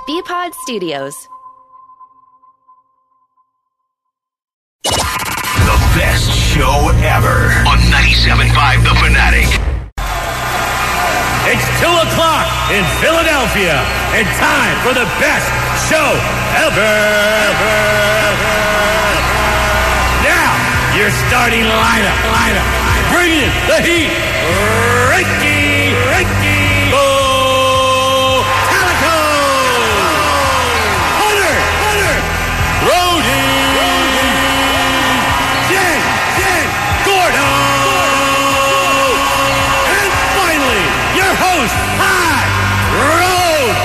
BPod Studios. The best show ever on 97.5 The Fanatic. It's 2 o'clock in Philadelphia and time for the best show ever. Now, your starting lineup. Bring in the heat. Ricky Calico. Hunter. Brody. Jen Gordo. And finally, your host, High Road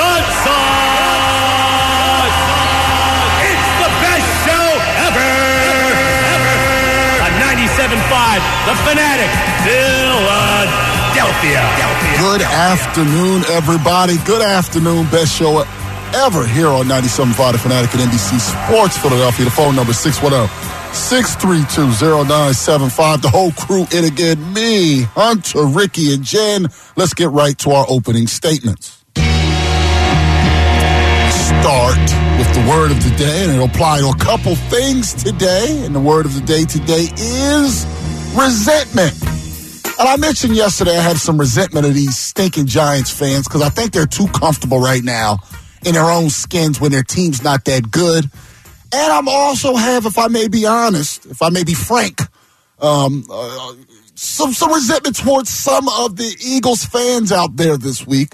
Johnson. It's the best show ever. On 97.5, The Fanatic, Philadelphia. Good afternoon, everybody. Good afternoon. Best show ever here on 97.5 The Fanatic at NBC Sports Philadelphia. The phone number 610-632-0975. The whole crew in again. Me, Hunter, Ricky, and Jen. Let's get right to our opening statements. Start with the word of the day, and it'll apply to a couple things today. And the word of the day today is resentment. And I mentioned yesterday I have some resentment of these stinking Giants fans because I think they're too comfortable right now in their own skins when their team's not that good. And I'm also have, if I may be honest, if I may be frank, some resentment towards some of the Eagles fans out there this week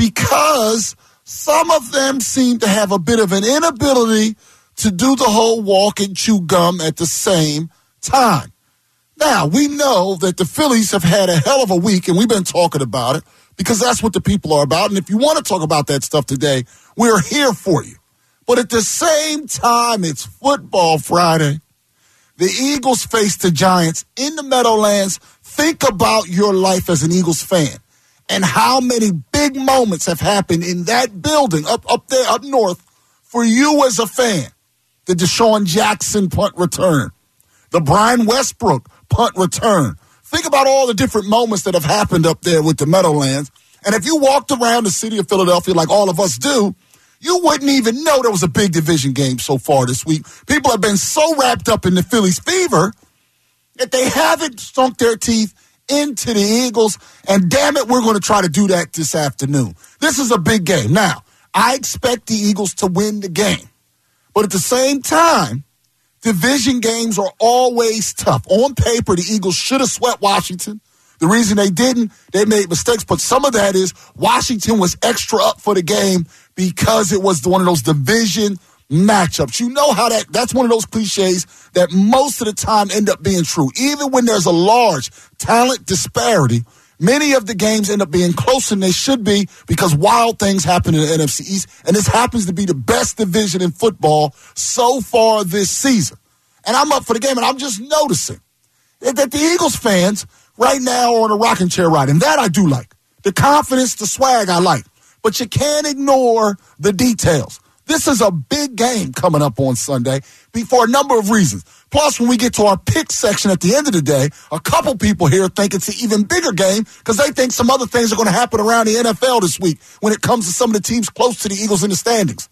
because some of them seem to have a bit of an inability to do the whole walk and chew gum at the same time. Now, we know that the Phillies have had a hell of a week, and we've been talking about it because that's what the people are about. And if you want to talk about that stuff today, we're here for you. But at the same time, it's Football Friday. The Eagles face the Giants in the Meadowlands. Think about your life as an Eagles fan and how many big moments have happened in that building up there, up north, for you as a fan. The Deshaun Jackson punt return. The Brian Westbrook punt return. Think about all the different moments that have happened up there with the Meadowlands. And if you walked around the city of Philadelphia like all of us do, you wouldn't even know there was a big division game so far this week. People have been so wrapped up in the Phillies fever that they haven't sunk their teeth into the Eagles. And damn it, we're going to try to do that this afternoon. This is a big game. Now, I expect the Eagles to win the game. But at the same time, division games are always tough. On paper, the Eagles should have swept Washington. The reason they didn't, they made mistakes, but some of that is Washington was extra up for the game because it was one of those division matchups. You know how that's one of those cliches that most of the time end up being true. Even when there's a large talent disparity, many of the games end up being closer than they should be because wild things happen in the NFC East, and this happens to be the best division in football so far this season. And I'm up for the game, and I'm just noticing that the Eagles fans right now are on a rocking chair ride, and that I do like. The confidence, the swag I like. But you can't ignore the details. This is a big game coming up on Sunday for a number of reasons. Plus, when we get to our pick section at the end of the day, a couple people here think it's an even bigger game because they think some other things are going to happen around the NFL this week when it comes to some of the teams close to the Eagles in the standings.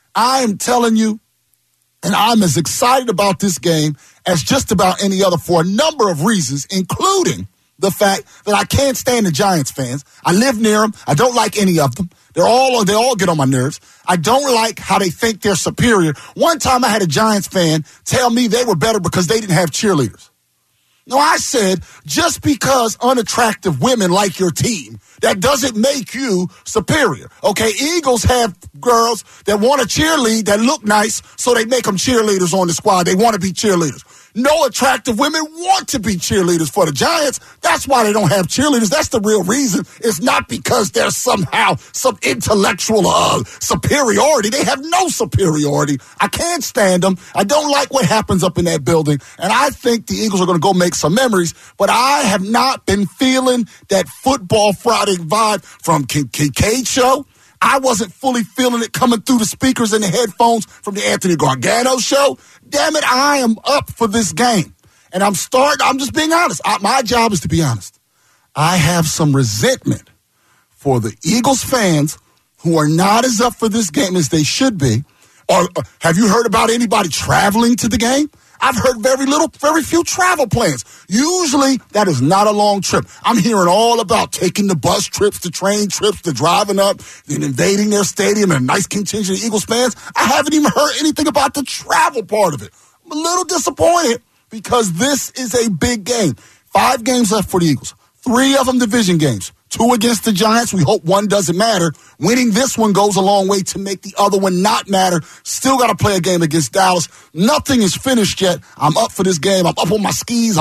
I am telling you, and I'm as excited about this game as just about any other for a number of reasons, including the fact that I can't stand the Giants fans. I live near them. I don't like any of them. They all get on my nerves. I don't like how they think they're superior. One time I had a Giants fan tell me they were better because they didn't have cheerleaders. No, I said, just because unattractive women like your team, that doesn't make you superior. Okay, Eagles have girls that want to cheerlead that look nice, so they make them cheerleaders on the squad. They want to be cheerleaders. No attractive women want to be cheerleaders for the Giants. That's why they don't have cheerleaders. That's the real reason. It's not because there's somehow some intellectual superiority. They have no superiority. I can't stand them. I don't like what happens up in that building. And I think the Eagles are going to go make some memories. But I have not been feeling that Football Friday vibe from Kincaid show. I wasn't fully feeling it coming through the speakers and the headphones from the Anthony Gargano show. Damn it, I am up for this game. And I'm just being honest. My job is to be honest. I have some resentment for the Eagles fans who are not as up for this game as they should be. Or have you heard about anybody traveling to the game? I've heard very few travel plans. Usually, that is not a long trip. I'm hearing all about taking the bus trips, the train trips, the driving up, and invading their stadium and a nice contingent of Eagles fans. I haven't even heard anything about the travel part of it. I'm a little disappointed because this is a big game. 5 games left for the Eagles. 3 of them division games. 2 against the Giants. We hope one doesn't matter. Winning this one goes a long way to make the other one not matter. Still got to play a game against Dallas. Nothing is finished yet. I'm up for this game. I'm up on my skis.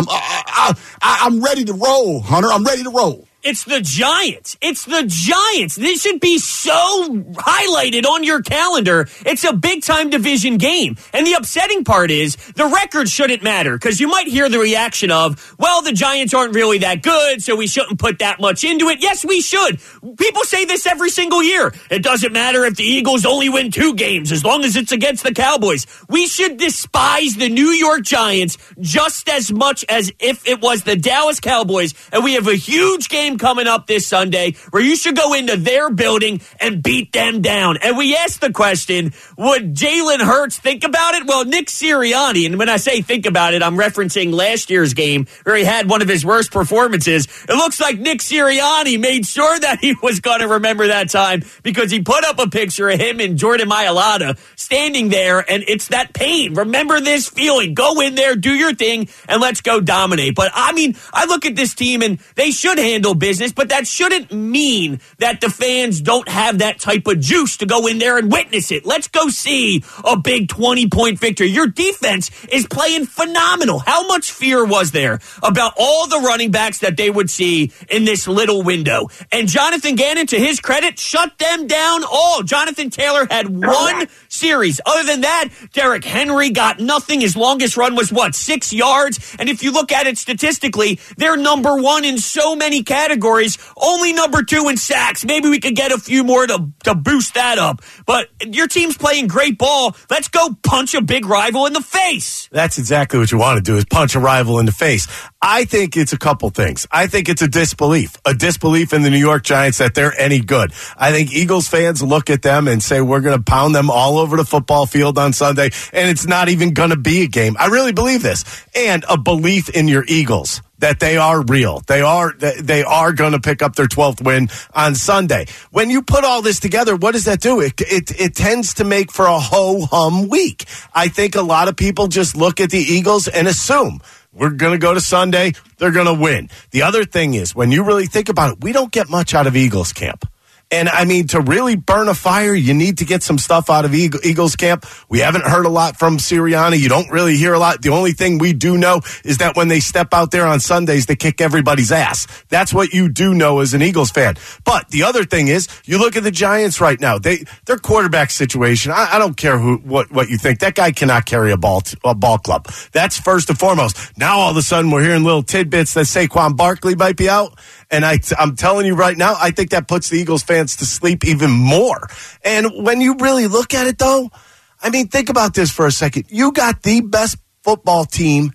I'm ready to roll, Hunter. I'm ready to roll. It's the Giants. It's the Giants. This should be so highlighted on your calendar. It's a big-time division game. And the upsetting part is the record shouldn't matter because you might hear the reaction of, well, the Giants aren't really that good, so we shouldn't put that much into it. Yes, we should. People say this every single year. It doesn't matter if the Eagles only win 2 games as long as it's against the Cowboys. We should despise the New York Giants just as much as if it was the Dallas Cowboys, and we have a huge game coming up this Sunday where you should go into their building and beat them down. And we asked the question, would Jalen Hurts think about it? Well, Nick Sirianni, and when I say think about it, I'm referencing last year's game where he had one of his worst performances. It looks like Nick Sirianni made sure that he was going to remember that time because he put up a picture of him and Jordan Mailata standing there, and it's that pain. Remember this feeling. Go in there, do your thing, and let's go dominate. But, I mean, I look at this team, and they should handle business, but that shouldn't mean that the fans don't have that type of juice to go in there and witness it. Let's go see a big 20-point victory. Your defense is playing phenomenal. How much fear was there about all the running backs that they would see in this little window? And Jonathan Gannon, to his credit, shut them down all. Jonathan Taylor had 1 series. Other than that, Derrick Henry got nothing. His longest run was, 6 yards? And if you look at it statistically, they're number 1 in so many categories, only number 2 in sacks. Maybe we could get a few more to boost that up. But your team's playing great ball. Let's go punch a big rival in the face. That's exactly what you want to do, is punch a rival in the face. I think it's a couple things. I think it's a disbelief in the New York Giants that they're any good. I think Eagles fans look at them and say, we're going to pound them all over the football field on Sunday, and it's not even going to be a game. I really believe this. And a belief in your Eagles, that they are real. They are going to pick up their 12th win on Sunday. When you put all this together, what does that do? It tends to make for a ho-hum week. I think a lot of people just look at the Eagles and assume we're going to go to Sunday, they're going to win. The other thing is, when you really think about it, we don't get much out of Eagles camp. And, I mean, to really burn a fire, you need to get some stuff out of Eagles camp. We haven't heard a lot from Sirianni. You don't really hear a lot. The only thing we do know is that when they step out there on Sundays, they kick everybody's ass. That's what you do know as an Eagles fan. But the other thing is, you look at the Giants right now. Their quarterback situation, I don't care what you think. That guy cannot carry a ball club. That's first and foremost. Now, all of a sudden, we're hearing little tidbits that Saquon Barkley might be out. And I'm telling you right now, I think that puts the Eagles fans to sleep even more. And when you really look at it, though, I mean, think about this for a second. You got the best football team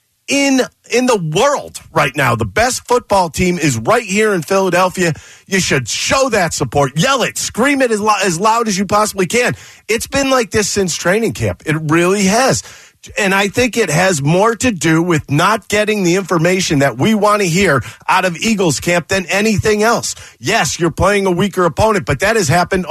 in the world right now. The best football team is right here in Philadelphia. You should show that support. Yell it. Scream it as loud as you possibly can. It's been like this since training camp. It really has. And I think it has more to do with not getting the information that we want to hear out of Eagles camp than anything else. Yes, you're playing a weaker opponent, but that has happened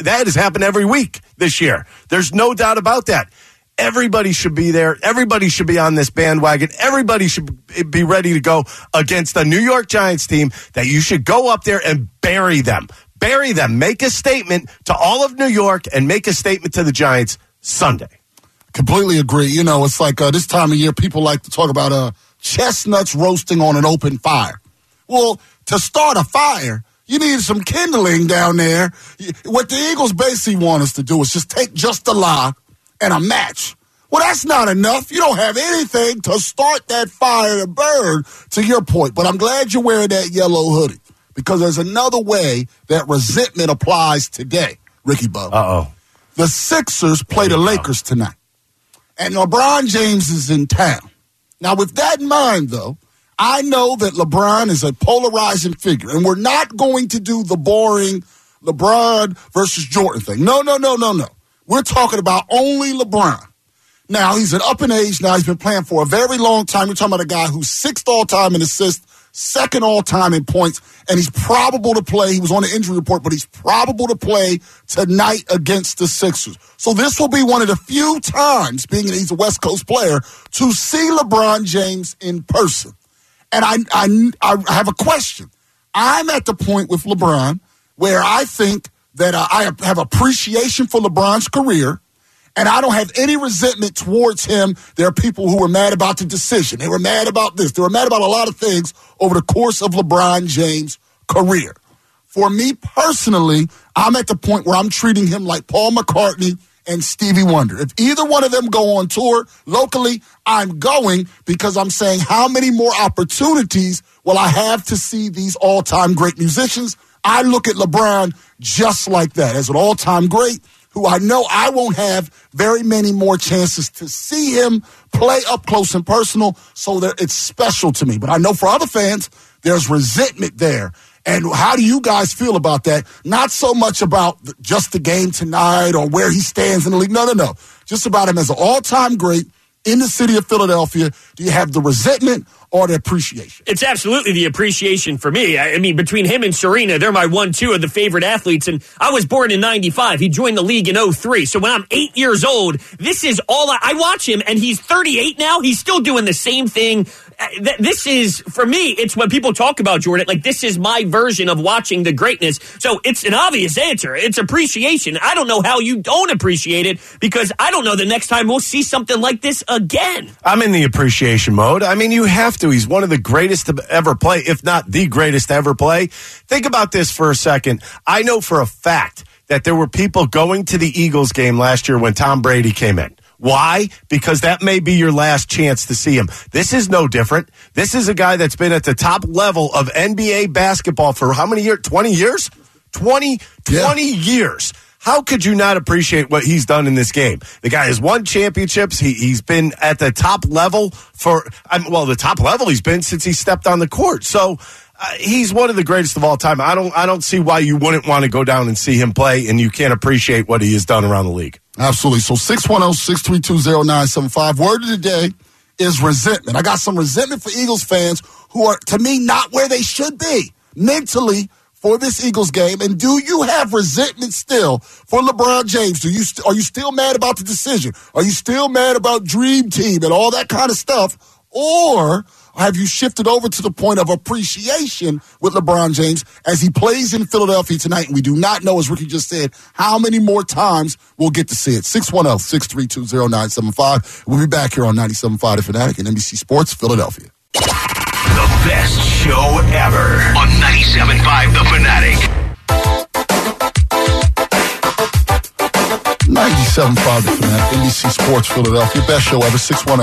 every week this year. There's no doubt about that. Everybody should be there. Everybody should be on this bandwagon. Everybody should be ready to go against the New York Giants team, that you should go up there and bury them. Bury them. Make a statement to all of New York and make a statement to the Giants Sunday. Completely agree. You know, it's like this time of year, people like to talk about chestnuts roasting on an open fire. Well, to start a fire, you need some kindling down there. What the Eagles basically want us to do is just take just a log and a match. Well, that's not enough. You don't have anything to start that fire to burn, to your point. But I'm glad you're wearing that yellow hoodie, because there's another way that resentment applies today, Ricky Bub. Uh-oh. The Sixers play the Lakers tonight. And LeBron James is in town. Now, with that in mind, though, I know that LeBron is a polarizing figure, and we're not going to do the boring LeBron versus Jordan thing. No. We're talking about only LeBron. Now, he's an up in age now. He's been playing for a very long time. You're talking about a guy who's 6th all-time in assists, 2nd all-time in points, and he's probable to play. He was on the injury report, but he's probable to play tonight against the Sixers. So this will be one of the few times, being that he's a West Coast player, to see LeBron James in person. And I have a question. I'm at the point with LeBron where I think that I have appreciation for LeBron's career, and I don't have any resentment towards him. There are people who were mad about the decision. They were mad about this. They were mad about a lot of things over the course of LeBron James' career. For me personally, I'm at the point where I'm treating him like Paul McCartney and Stevie Wonder. If either one of them go on tour locally, I'm going because I'm saying how many more opportunities will I have to see these all-time great musicians? I look at LeBron just like that, as an all-time great who I know I won't have very many more chances to see him play up close and personal, so that it's special to me. But I know for other fans, there's resentment there. And how do you guys feel about that? Not so much about just the game tonight or where he stands in the league. No. Just about him as an all-time great in the city of Philadelphia. Do you have the resentment or the appreciation? It's absolutely the appreciation for me. I mean, between him and Serena, they're my 1-2 of the favorite athletes. And I was born in 95. He joined the league in 03. So when I'm 8 years old, this is all I watch him, and he's 38 now. He's still doing the same thing. This is, for me, it's when people talk about Jordan, like this is my version of watching the greatness. So it's an obvious answer. It's appreciation. I don't know how you don't appreciate it, because I don't know the next time we'll see something like this again. I'm in the appreciation mode. I mean, you have to. He's one of the greatest to ever play, if not the greatest to ever play. Think about this for a second. I know for a fact that there were people going to the Eagles game last year when Tom Brady came in. Why? Because that may be your last chance to see him. This is no different. This is a guy that's been at the top level of NBA basketball for how many years? 20 years? 20 years. How could you not appreciate what he's done in this game? The guy has won championships. He's been at the top level the top level he's been since he stepped on the court. So he's one of the greatest of all time. I don't see why you wouldn't want to go down and see him play, and you can't appreciate what he has done around the league. Absolutely. So 610-632-0975. Word of the day is resentment. I got some resentment for Eagles fans who are, to me, not where they should be mentally for this Eagles game. And do you have resentment still for LeBron James? Are you still mad about the decision? Are you still mad about Dream Team and all that kind of stuff? Or have you shifted over to the point of appreciation with LeBron James as he plays in Philadelphia tonight? And we do not know, as Ricky just said, how many more times we'll get to see it. 610-632-0975. We'll be back here on 97.5 The Fanatic and NBC Sports Philadelphia. The best show ever on 97.5 The Fanatic. 97.5 The Fanatic, NBC Sports Philadelphia. Best show ever,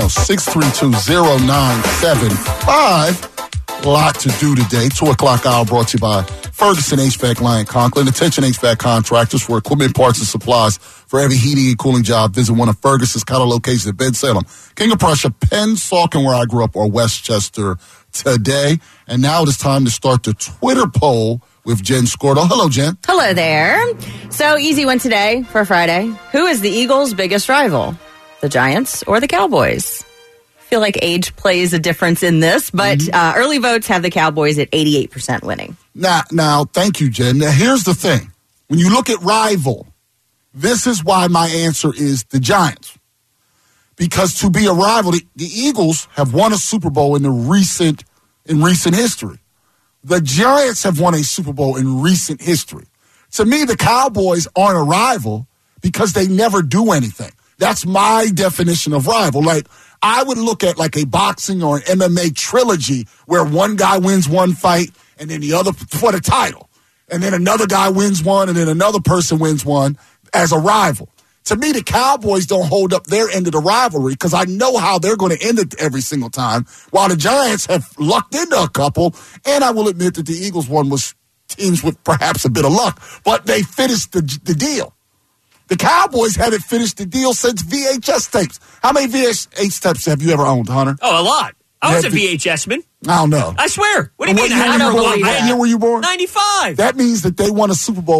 610-632-0975. A lot to do today. 2 o'clock hour brought to you by Ferguson HVAC Lyon Conklin. Attention HVAC contractors for equipment, parts, and supplies for every heating and cooling job. Visit one of Ferguson's kind locations at Bensalem, King of Prussia, Pennsauken, where I grew up, or Westchester today. And now it is time to start the Twitter poll with Jen Scordo. Hello, Jen. Hello there. So, easy one today for Friday. Who is the Eagles' biggest rival? The Giants or the Cowboys? I feel like age plays a difference in this, but early votes have the Cowboys at 88% winning. Now, thank you, Jen. Now, here's the thing. When you look at rival, this is why my answer is the Giants. Because to be a rival, the Eagles have won a Super Bowl in recent history. The Giants have won a Super Bowl in recent history. To me, the Cowboys aren't a rival because they never do anything. That's my definition of rival. Like, I would look at like a boxing or an MMA trilogy where one guy wins one fight and then the other for the title. And then another guy wins one and then another person wins one as a rival. To me, the Cowboys don't hold up their end of the rivalry because I know how they're going to end it every single time, while the Giants have lucked into a couple. And I will admit that the Eagles one was teams with perhaps a bit of luck, but they finished the deal. The Cowboys haven't finished the deal since VHS tapes. How many VHS tapes have you ever owned, Hunter? Oh, a lot. I was a VHS man. I don't know. I swear. What do you mean? What year were you born? 95. That means that they won a Super Bowl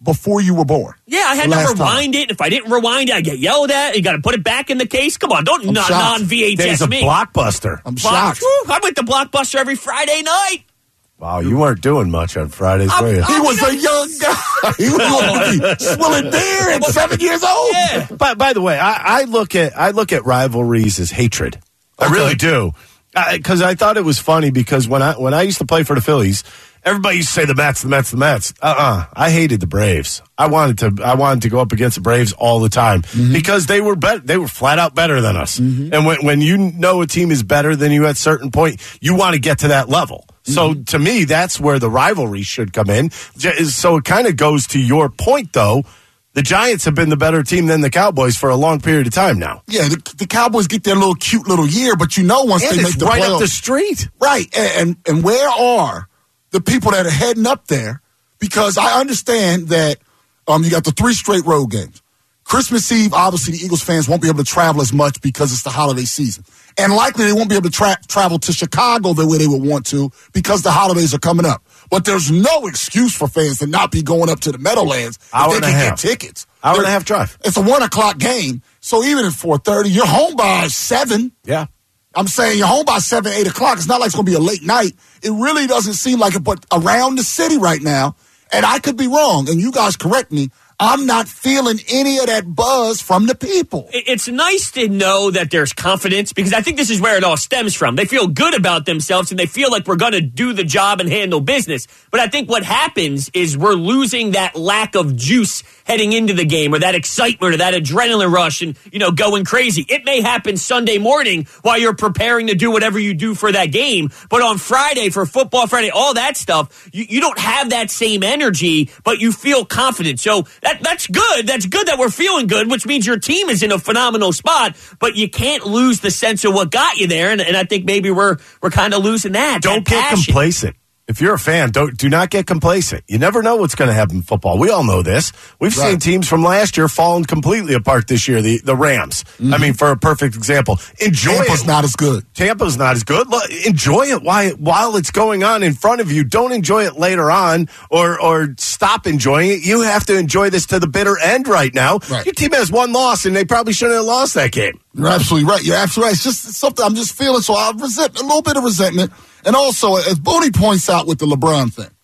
before you were born. Yeah, I had to rewind it. If I didn't rewind it, I get yelled at. You got to put it back in the case. Come on, don't non-VHS There's a me. Blockbuster. I'm shocked. I went to Blockbuster every Friday night. Wow, you weren't doing much on Fridays, were you? He was a young guy. He was swilling beer at 7 years old. Yeah. By the way, I look at rivalries as hatred. I really do, because I thought it was funny because when I used to play for the Phillies, everybody used to say the Mets. I hated the Braves. I wanted to go up against the Braves all the time because they were better. They were flat out better than us. And when you know a team is better than you at a certain point, you want to get to that level. So to me, that's where the rivalry should come in. So it kind of goes to your point, though. The Giants have been the better team than the Cowboys for a long period of time now. Yeah, the Cowboys get their little cute little year, but once they make the right playoffs, up the street, right? And where are the people that are heading up there? Because I understand that you got the 3 straight road games. Christmas Eve, obviously, the Eagles fans won't be able to travel as much because it's the holiday season. And likely they won't be able to travel to Chicago the way they would want to because the holidays are coming up. But there's no excuse for fans to not be going up to the Meadowlands if they can get tickets. Hour and a half drive. It's a 1 o'clock game, so even at 4:30, you're home by 7. Yeah. I'm saying you're home by 7, 8 o'clock. It's not like it's going to be a late night. It really doesn't seem like it, but around the city right now, and I could be wrong, and you guys correct me, I'm not feeling any of that buzz from the people. It's nice to know that there's confidence because I think this is where it all stems from. They feel good about themselves and they feel like we're going to do the job and handle business. But I think what happens is we're losing that lack of juice heading into the game or that excitement or that adrenaline rush and, going crazy. It may happen Sunday morning while you're preparing to do whatever you do for that game. But on Friday, for Football Friday, all that stuff, you don't have that same energy, but you feel confident. So that's good. That's good that we're feeling good, which means your team is in a phenomenal spot, but you can't lose the sense of what got you there. And I think maybe we're kind of losing that. Don't get complacent. If you're a fan, do not get complacent. You never know what's going to happen in football. We all know this. We've seen teams from last year falling completely apart this year. The Rams. I mean, for a perfect example, Tampa's not as good. Tampa's not as good. Look, enjoy it while it's going on in front of you. Don't enjoy it later on or stop enjoying it. You have to enjoy this to the bitter end right now. Right. Your team has one loss, and they probably shouldn't have lost that game. You're absolutely right. It's just something I'm just feeling. So I resent a little bit of resentment. And also, as Booney points out with the LeBron thing,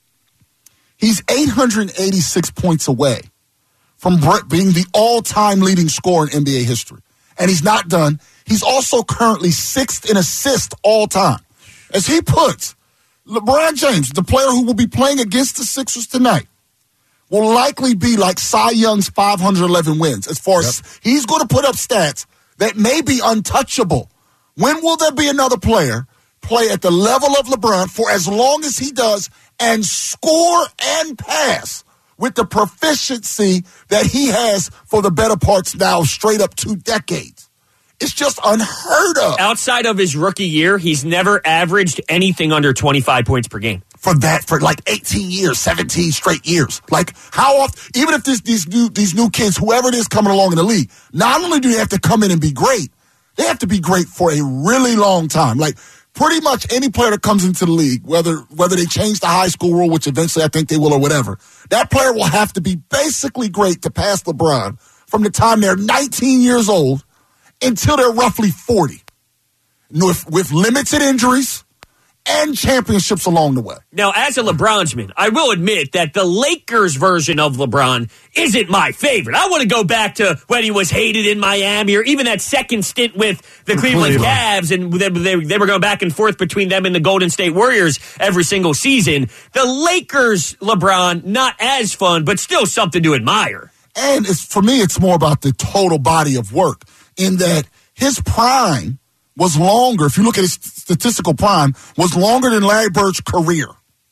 he's 886 points away from being the all-time leading scorer in NBA history. And he's not done. He's also currently 6th in assists all time. As he puts, LeBron James, the player who will be playing against the Sixers tonight, will likely be like Cy Young's 511 wins. As far as he's going to put up stats that may be untouchable. When will there be another player play at the level of LeBron for as long as he does and score and pass with the proficiency that he has for the better parts now straight up 2 decades? It's just unheard of. Outside of his rookie year, he's never averaged anything under 25 points per game. For like 18 years, 17 straight years. Like, how often, even if these new kids, whoever it is coming along in the league, not only do they have to come in and be great, they have to be great for a really long time. Like, pretty much any player that comes into the league, whether they change the high school rule, which eventually I think they will or whatever, that player will have to be basically great to pass LeBron from the time they're 19 years old until they're roughly 40, with limited injuries and championships along the way. Now, as a LeBronsman, I will admit that the Lakers version of LeBron isn't my favorite. I want to go back to when he was hated in Miami or even that second stint with the Cleveland Cavs, and they were going back and forth between them and the Golden State Warriors every single season. The Lakers LeBron, not as fun, but still something to admire. And for me, it's more about the total body of work in that his prime was longer, if you look at his statistical prime, was longer than Larry Bird's career.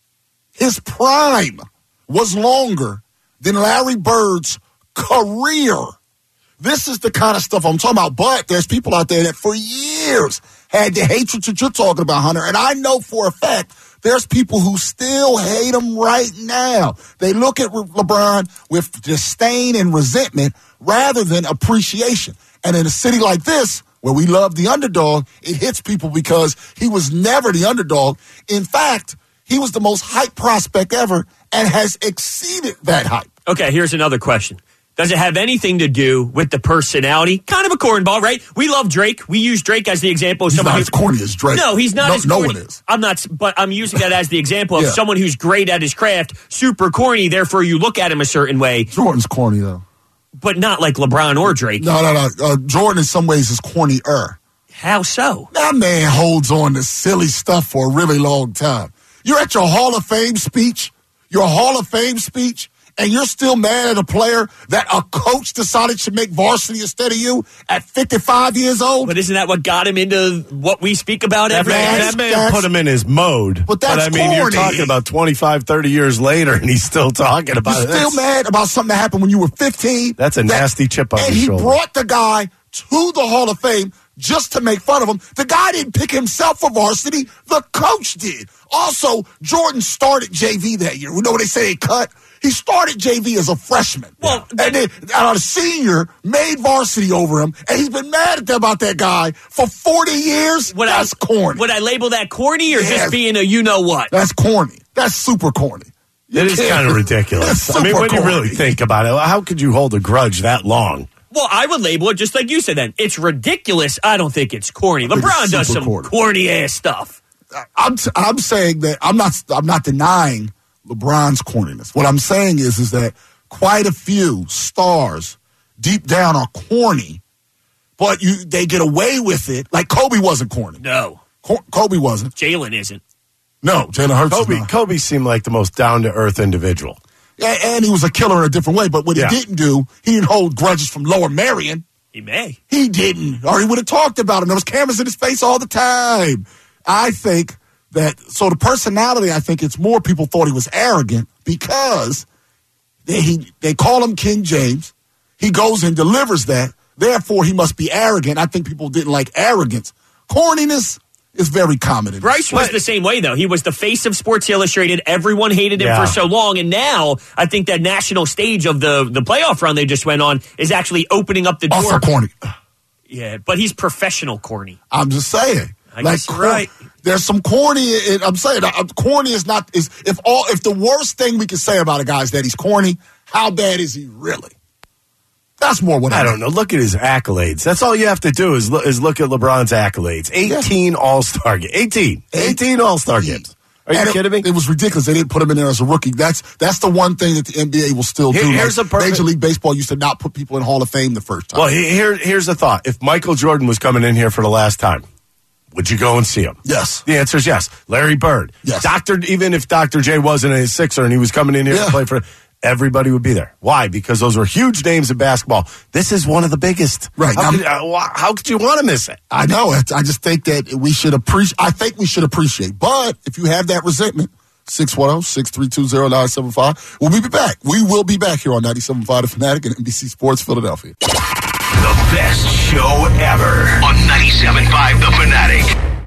His prime was longer than Larry Bird's career. This is the kind of stuff I'm talking about. But there's people out there that for years had the hatred that you're talking about, Hunter. And I know for a fact there's people who still hate him right now. They look at LeBron with disdain and resentment rather than appreciation. And in a city like this, where we love the underdog, it hits people because he was never the underdog. In fact, he was the most hyped prospect ever and has exceeded that hype. Okay, here's another question. Does it have anything to do with the personality? Kind of a cornball, right? We love Drake. We use Drake as the example of He's someone not as corny as Drake. No, he's not as corny. No one is. I'm not, but I'm using that as the example of Yeah. someone who's great at his craft, super corny, therefore you look at him a certain way, Jordan's corny, though. but not like LeBron or Drake. No. Jordan, in some ways, is corny-er. How so? That man holds on to silly stuff for a really long time. You're at your Hall of Fame speech, and you're still mad at a player that a coach decided should make varsity instead of you at 55 years old? But isn't that what got him into what we speak about every day? That man put him in his mode. But that's I mean, you're corny. talking about 25, 30 years later, and he's still talking about You're it. still mad about something that happened when you were 15? That's a nasty chip on and his he shoulder. brought the guy to the Hall of Fame just to make fun of him. The guy didn't pick himself for varsity. The coach did. Also, Jordan started JV that year. You know what they say they cut? He started JV as a freshman. Well, and then a senior made varsity over him, and he's been mad about that guy for 40 years. That's corny. Would I label that corny or Yes. just being a you-know-what? That's corny. That's super corny. It is kind of ridiculous. That's I mean, super when you really corny. think about it, how could you hold a grudge that long? Well, I would label it just like you said then. It's ridiculous. I don't think it's corny. think LeBron it's does super some corny. corny-ass stuff. I'm saying that I'm not denying LeBron's corniness. What I'm saying is that quite a few stars deep down are corny, but they get away with it. Like Kobe wasn't corny. No. Kobe wasn't. Jalen isn't. No, Jalen Hurts is not. Kobe seemed like the most down-to-earth individual. And he was a killer in a different way. But what he didn't do, he didn't hold grudges from Lower Merion. He may. He didn't, or he would have talked about him. There was cameras in his face all the time. I think that, so the personality, I think it's more people thought he was arrogant because they call him King James. He goes and delivers that. Therefore, he must be arrogant. I think people didn't like arrogance. Corniness is very common in Bryce was the same way, though. He was the face of Sports Illustrated. Everyone hated him for so long. And now I think that national stage of the playoff run they just went on is actually opening up the door. Also corny. Yeah, but he's professional corny. I'm just saying. I guess you're right. There's some corny. I'm saying corny is not if the worst thing we can say about a guy is that he's corny. How bad is he really? That's more what I don't know. Look at his accolades. That's all you have to do is look at LeBron's accolades. 18 All-Star games. 18 All-Star games. Are you kidding me? It was ridiculous. They didn't put him in there as a rookie. That's the one thing that the NBA will still do. Here's a perfect, Major League Baseball used to not put people in Hall of Fame the first time. Well, here's a thought. If Michael Jordan was coming in here for the last time, would you go and see him? Yes. The answer is yes. Larry Bird. Yes. Even if Dr. J wasn't a Sixer and he was coming in here to play for, everybody would be there. Why? Because those were huge names in basketball. This is one of the biggest. Right. How could you want to miss it? I know. I just think that we should appreciate. I think we should appreciate. But if you have that resentment, 610-632-0975. We'll be back. We will be back here on 97.5 The Fanatic and NBC Sports Philadelphia. The best show ever on 97.5 The Fanatic.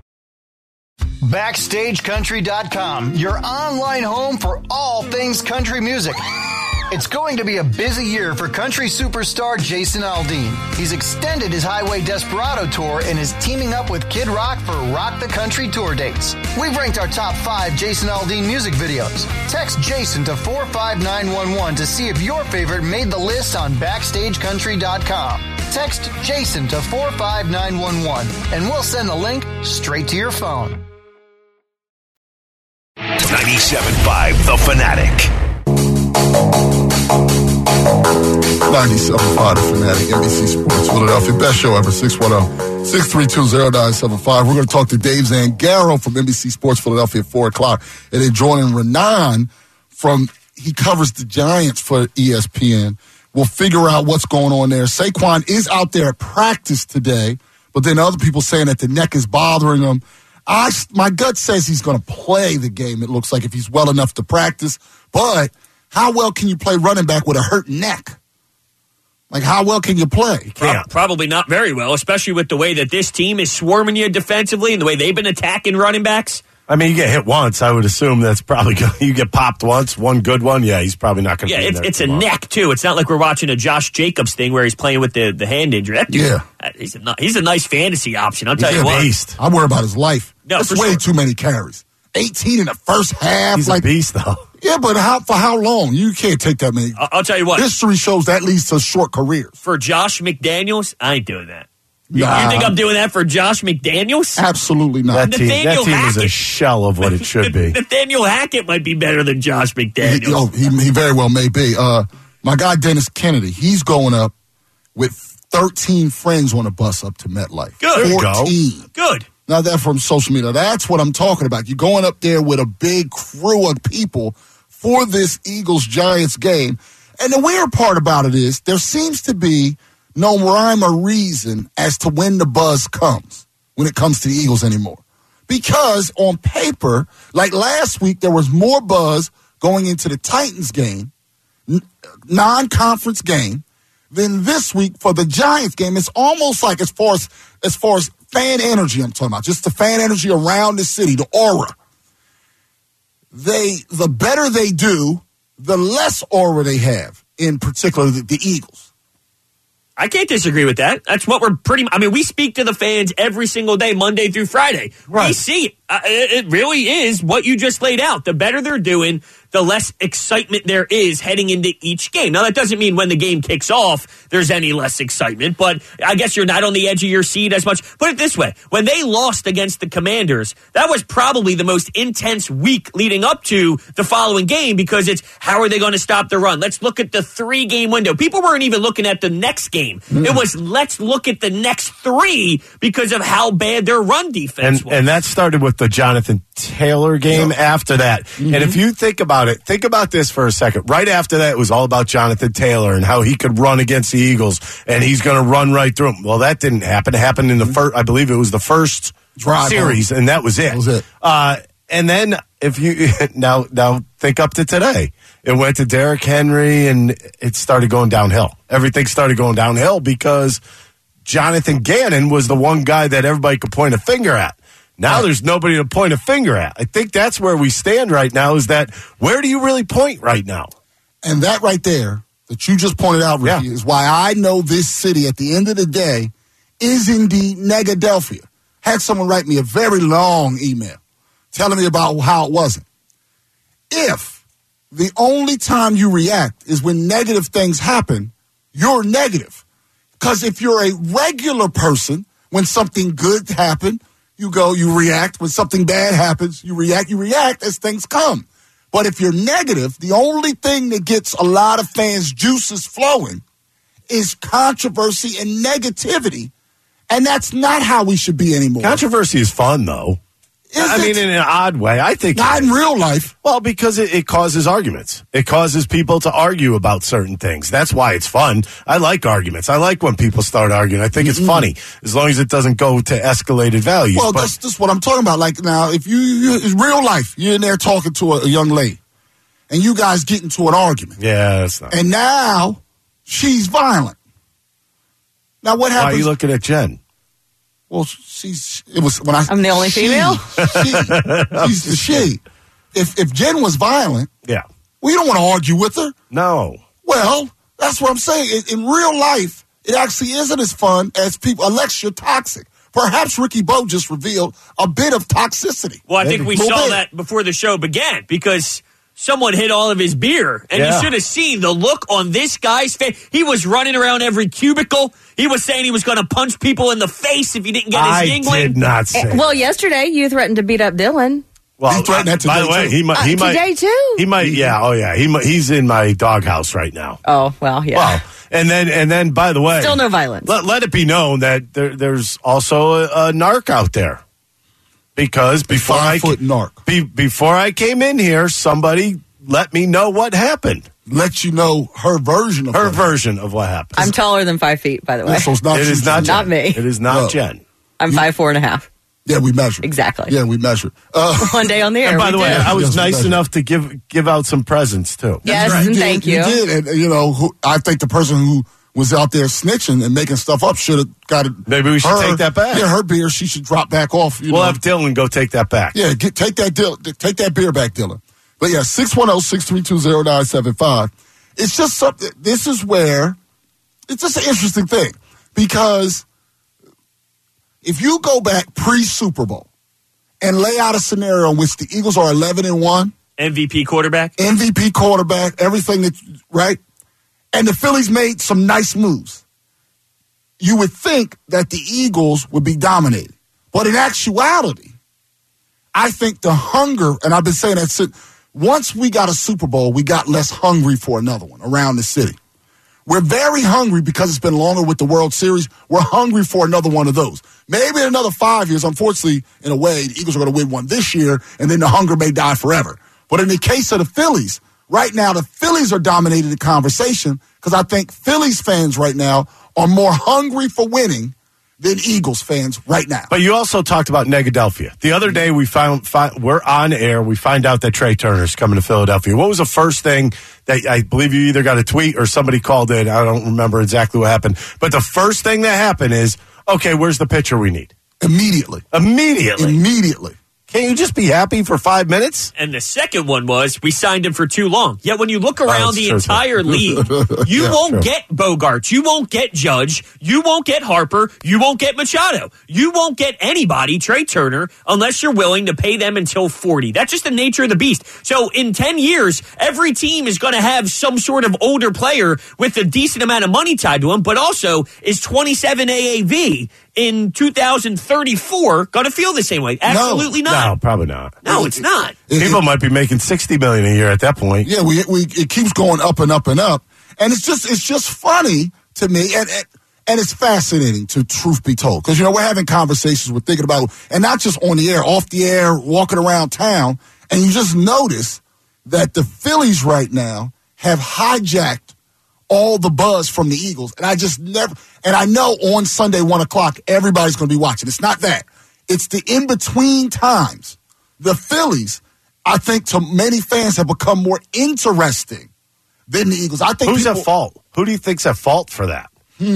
BackstageCountry.com, your online home for all things country music. It's going to be a busy year for country superstar Jason Aldean. He's extended his Highway Desperado tour and is teaming up with Kid Rock for Rock the Country tour dates. We've ranked our top 5 Jason Aldean music videos. Text Jason to 45911 to see if your favorite made the list on BackstageCountry.com. Text Jason to 45911 and we'll send the link straight to your phone. 97.5 The Fanatic. 97.5 The Fanatic, NBC Sports Philadelphia. Best show ever, 610-632-0975. We're going to talk to Dave Zangaro from NBC Sports Philadelphia at 4 o'clock. And then joining Renan he covers the Giants for ESPN. We'll figure out what's going on there. Saquon is out there at practice today, but then other people saying that the neck is bothering him. My gut says he's going to play the game, it looks like, if he's well enough to practice. But how well can you play running back with a hurt neck? Like, how well can you play? Probably not very well, especially with the way that this team is swarming you defensively and the way they've been attacking running backs. I mean, you get hit once. I would assume that's probably good. You get popped once, one good one. Yeah, he's probably not going to be in there. It's a neck, too. It's not like we're watching a Josh Jacobs thing where he's playing with the hand injury. That dude, he's a nice fantasy option, I'll tell you what. Beast. I worry about his life. No, That's for way sure. too many carries. 18 in the first half. He's a beast, though. Yeah, but for how long? You can't take that many. I'll tell you what. History shows that leads to short careers. For Josh McDaniels, I ain't doing that. You Nah. think I'm doing that for Josh McDaniels? Absolutely not. That team is a Hackett. shell of what it should be. Nathaniel Hackett might be better than Josh McDaniels. He very well may be. My guy Dennis Kennedy, he's going up with 13 friends on a bus up to MetLife. Good. There you go. 14. Good. Now that from social media. That's what I'm talking about. You're going up there with a big crew of people for this Eagles-Giants game. And the weird part about it is there seems to be no rhyme or reason as to when the buzz comes when it comes to the Eagles anymore. Because on paper, like last week, there was more buzz going into the Titans game, non-conference game, than this week for the Giants game. It's almost like as far as fan energy I'm talking about, just the fan energy around the city, the aura. The better they do, the less aura they have, in particular the Eagles. I can't disagree with that. That's what we're we speak to the fans every single day, Monday through Friday. Right. We see it. It really is what you just laid out. The better they're doing, the less excitement there is heading into each game. Now, that doesn't mean when the game kicks off, there's any less excitement, but I guess you're not on the edge of your seat as much. Put it this way. When they lost against the Commanders, that was probably the most intense week leading up to the following game because it's how are they going to stop the run? Let's look at the 3-game window. People weren't even looking at the next game. It was let's look at the next 3 because of how bad their run defense was. And that started with the Jonathan Taylor game after that. Mm-hmm. And if you think about it, think about this for a second. Right after that, it was all about Jonathan Taylor and how he could run against the Eagles, and he's going to run right through them. Well, that didn't happen. It happened in the first, I believe it was the first Drive series, and that was it. That was it. And then if you now think up to today, it went to Derrick Henry, and it started going downhill. Everything started going downhill because Jonathan Gannon was the one guy that everybody could point a finger at. Now there's nobody to point a finger at. I think that's where we stand right now, is that where do you really point right now? And that right there that you just pointed out, Ricky, is why I know this city at the end of the day is indeed Negadelphia. Had someone write me a very long email telling me about how it wasn't. If the only time you react is when negative things happen, you're negative. Because if you're a regular person, when something good happens, you go, you react. When something bad happens, you react as things come. But if you're negative, the only thing that gets a lot of fans' juices flowing is controversy and negativity. And that's not how we should be anymore. Controversy is fun, though. I mean, in an odd way. I think not in real life. Well, because it causes arguments. It causes people to argue about certain things. That's why it's fun. I like arguments. I like when people start arguing. I think it's funny, as long as it doesn't go to escalated values. Well, that's what I'm talking about. Like now, if you in real life, you're in there talking to a young lady, and you guys get into an argument. Yeah, that's not. And now she's violent. Now what happens? Why are you looking at Jen? Well, I'm the only female? She's the she. If Jen was violent, yeah, well, you don't want to argue with her. No. Well, that's what I'm saying. In real life, it actually isn't as fun as people, unless you're toxic. Perhaps Ricky Bo just revealed a bit of toxicity. Well, I think we saw that before the show began because someone hit all of his beer, and you should have seen the look on this guy's face. He was running around every cubicle. He was saying he was going to punch people in the face if he didn't get his Yingling. I did not say. Well, yesterday you threatened to beat up Dylan. Well, he threatened that today. By the way, he might today too. He might. Yeah. Oh, yeah. He's in my doghouse right now. Oh well, yeah. Well, and then by the way, still no violence. Let it be known that there's also a narc out there. Because before before I came in here, somebody let me know what happened. Let you know her version of what happened. I'm taller than 5 feet, by the way. It is not Jen. Not me. It is not Jen. I'm 5'4.5". Yeah, we measured. Exactly. Yeah, we measured. One day on the air. And by the way, I was nice measured. enough to give out some presents too. Yes, right. and thank you. You did, and I think the person who was out there snitching and making stuff up should have got it. Maybe we should take that back. Yeah, her beer, she should drop back off. We'll have Dylan go take that back. Yeah, take that beer back, Dylan. But yeah, 610-632-0975. It's just something. This is where it's just an interesting thing because if you go back pre-Super Bowl and lay out a scenario in which the Eagles are 11-1. MVP quarterback, everything that, right? And the Phillies made some nice moves. You would think that the Eagles would be dominated. But in actuality, I think the hunger, and I've been saying that once we got a Super Bowl, we got less hungry for another one around the city. We're very hungry because it's been longer with the World Series. We're hungry for another one of those. Maybe in another 5 years, unfortunately, in a way, the Eagles are going to win one this year, and then the hunger may die forever. But in the case of the Phillies, right now, the Phillies are dominating the conversation because I think Phillies fans right now are more hungry for winning than Eagles fans right now. But you also talked about Negadelphia. The other day we we're on air. We find out that Trey Turner's coming to Philadelphia. What was the first thing that I believe you either got a tweet or somebody called in? I don't remember exactly what happened. But the first thing that happened is, okay, where's the pitcher we need? Immediately. Can't you just be happy for 5 minutes? And the second one was, we signed him for too long. Yet when you look around the entire league, you won't get Bogarts, you won't get Judge, you won't get Harper, you won't get Machado. You won't get anybody, Trey Turner, unless you're willing to pay them until 40. That's just the nature of the beast. So in 10 years, every team is going to have some sort of older player with a decent amount of money tied to him, but also is 27 AAV in 2034 going to feel the same way? Absolutely not. No, probably not. No, it's not. People might be making $60 million a year at that point. Yeah, it keeps going up and up and up, and it's just funny to me, and it's fascinating, to truth be told, because we're having conversations, we're thinking about, and not just on the air, off the air, walking around town, and you just notice that the Phillies right now have hijacked all the buzz from the Eagles, and I know on Sunday 1:00 everybody's going to be watching. It's not that. It's the in-between times. The Phillies, I think, to many fans, have become more interesting than the Eagles. I think who's at fault? Who do you think's at fault for that?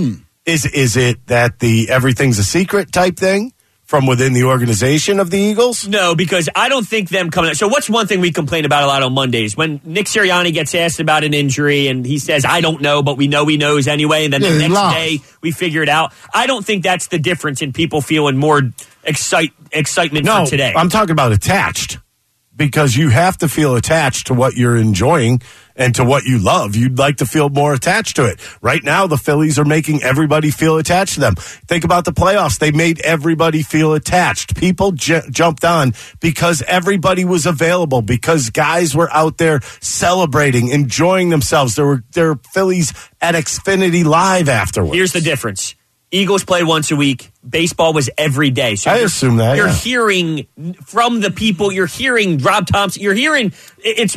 Is it that the everything's a secret type thing from within the organization of the Eagles? No, because I don't think them coming out. So what's one thing we complain about a lot on Mondays? When Nick Sirianni gets asked about an injury and he says, I don't know, but we know he knows anyway. And then the next day we figure it out. I don't think that's the difference in people feeling more excitement for today. I'm talking about attached, because you have to feel attached to what you're enjoying and to what you love. You'd like to feel more attached to it. Right now, the Phillies are making everybody feel attached to them. Think about the playoffs. They made everybody feel attached. People jumped on because everybody was available, because guys were out there celebrating, enjoying themselves. There were Phillies at Xfinity Live afterwards. Here's the difference. Eagles play once a week. Baseball was every day. So I assume that. You're hearing from the people. You're hearing Rob Thompson. You're hearing it's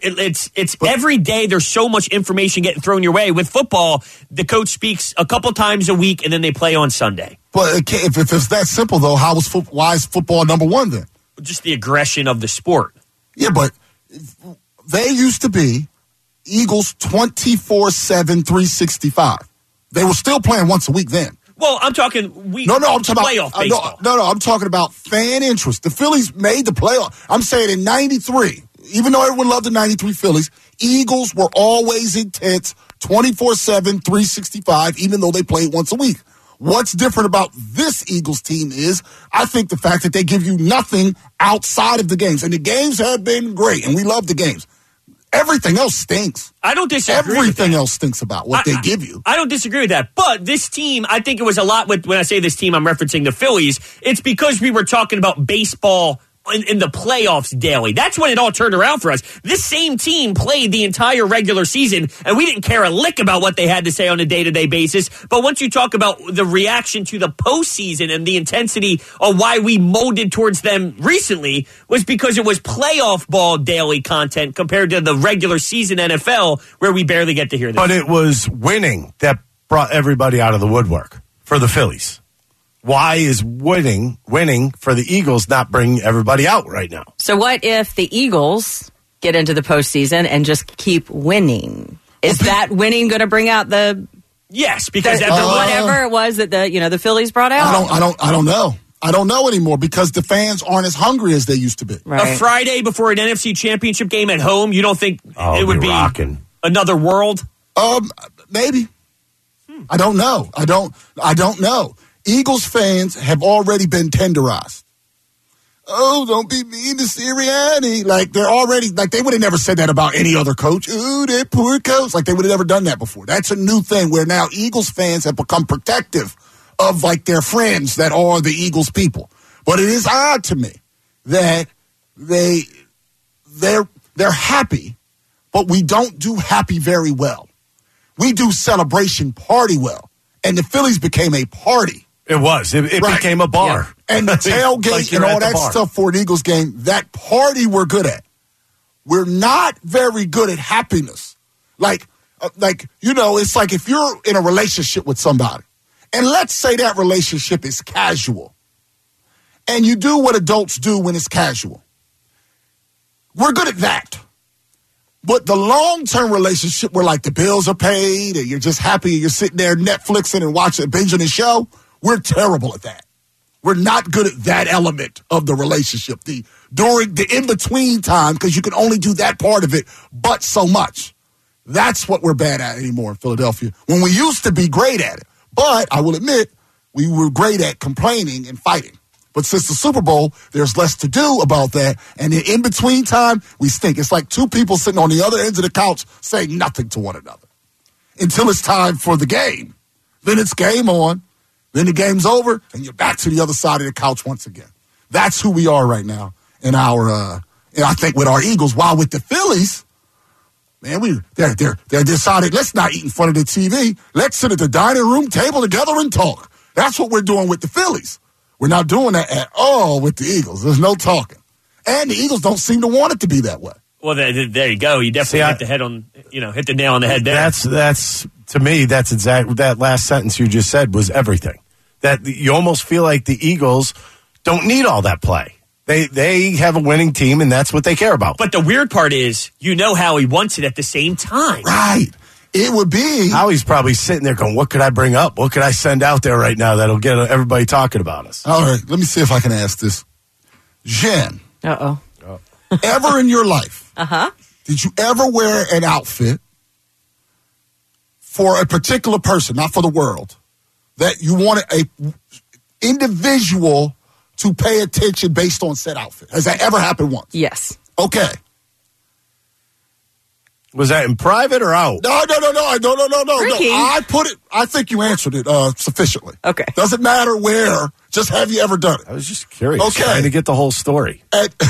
every day. There's so much information getting thrown your way. With football, the coach speaks a couple times a week, and then they play on Sunday. But if it's that simple, though, why is football number one then? Just the aggression of the sport. Yeah, but they used to be Eagles 24/7, 365. They were still playing once a week then. Well, I'm talking I'm talking playoff about baseball. No, I'm talking about fan interest. The Phillies made the playoff. I'm saying in 93, even though everyone loved the 93 Phillies, Eagles were always intense, 24/7, 365, even though they played once a week. What's different about this Eagles team is, I think, the fact that they give you nothing outside of the games. And the games have been great, and we love the games. Everything else stinks. I don't disagree. Everything else stinks about what they give you. I don't disagree with that. But this team, I think it was a lot with, when I say this team, I'm referencing the Phillies. It's because we were talking about baseball in the playoffs daily. That's when it all turned around for us. This same team played the entire regular season, and we didn't care a lick about what they had to say on a day-to-day basis. But once you talk about the reaction to the postseason and the intensity of why we molded towards them recently, was because it was playoff ball daily content compared to the regular season NFL, where we barely get to hear this. But it was winning that brought everybody out of the woodwork for the Phillies. Why is winning for the Eagles not bringing everybody out right now? So what if the Eagles get into the postseason and just keep winning? Is that winning going to bring out the... Yes, because whatever it was that the Phillies brought out? I don't know. I don't know anymore, because the fans aren't as hungry as they used to be. Right. A Friday before an NFC Championship game at home, you don't think it would be rocking. Another world? Maybe. I don't know. I don't know. Eagles fans have already been tenderized. oh, don't be mean to Sirianni. Like, they're already, like, they would have never said that about any other coach. Ooh, that poor coach. Like, they would have never done that before. That's a new thing where now Eagles fans have become protective of, like, their friends that are the Eagles people. But it is odd to me that they're happy, but we don't do happy very well. We do celebration party well. And the Phillies became a party. It was. It Right. became a bar. Yeah. And the tailgate Like and you're all at the that bar. stuff for an Eagles game, that party we're good at. We're not very good at happiness. Like, it's like if you're in a relationship with somebody, and let's say that relationship is casual, and you do what adults do when it's casual. We're good at that. But the long-term relationship where, like, the bills are paid and you're just happy and you're sitting there Netflixing and watching, binging a show, we're terrible at that. We're not good at that element of the relationship, during the in-between time, because you can only do that part of it but so much. That's what we're bad at anymore in Philadelphia, when we used to be great at it. But I will admit, we were great at complaining and fighting. But since the Super Bowl, there's less to do about that. And in between time, we stink. It's like two people sitting on the other ends of the couch saying nothing to one another until it's time for the game. Then it's game on. Then the game's over, and you're back to the other side of the couch once again. That's who we are right now in our, I think with our Eagles. While with the Phillies, man, they're decided, let's not eat in front of the TV. Let's sit at the dining room table together and talk. That's what we're doing with the Phillies. We're not doing that at all with the Eagles. There's no talking. And the Eagles don't seem to want it to be that way. Well, there you go. You definitely hit the nail on the head there. That's to me, that's exactly that last sentence you just said was everything. That you almost feel like the Eagles don't need all that play. They have a winning team, and that's what they care about. But the weird part is, Howie wants it at the same time. Right. It would be. Howie's probably sitting there going, what could I bring up? What could I send out there right now that'll get everybody talking about us? All right, let me see if I can ask this. Jen. Uh-oh. Ever in your life, Uh-huh. did you ever wear an outfit for a particular person, not for the world, that you wanted a individual to pay attention based on said outfit? Has that ever happened once? Yes. Okay. Was that in private or out? No. Ricky. I think you answered it sufficiently. Okay. Doesn't matter where. Just have you ever done it? I was just curious. Okay. Trying to get the whole story.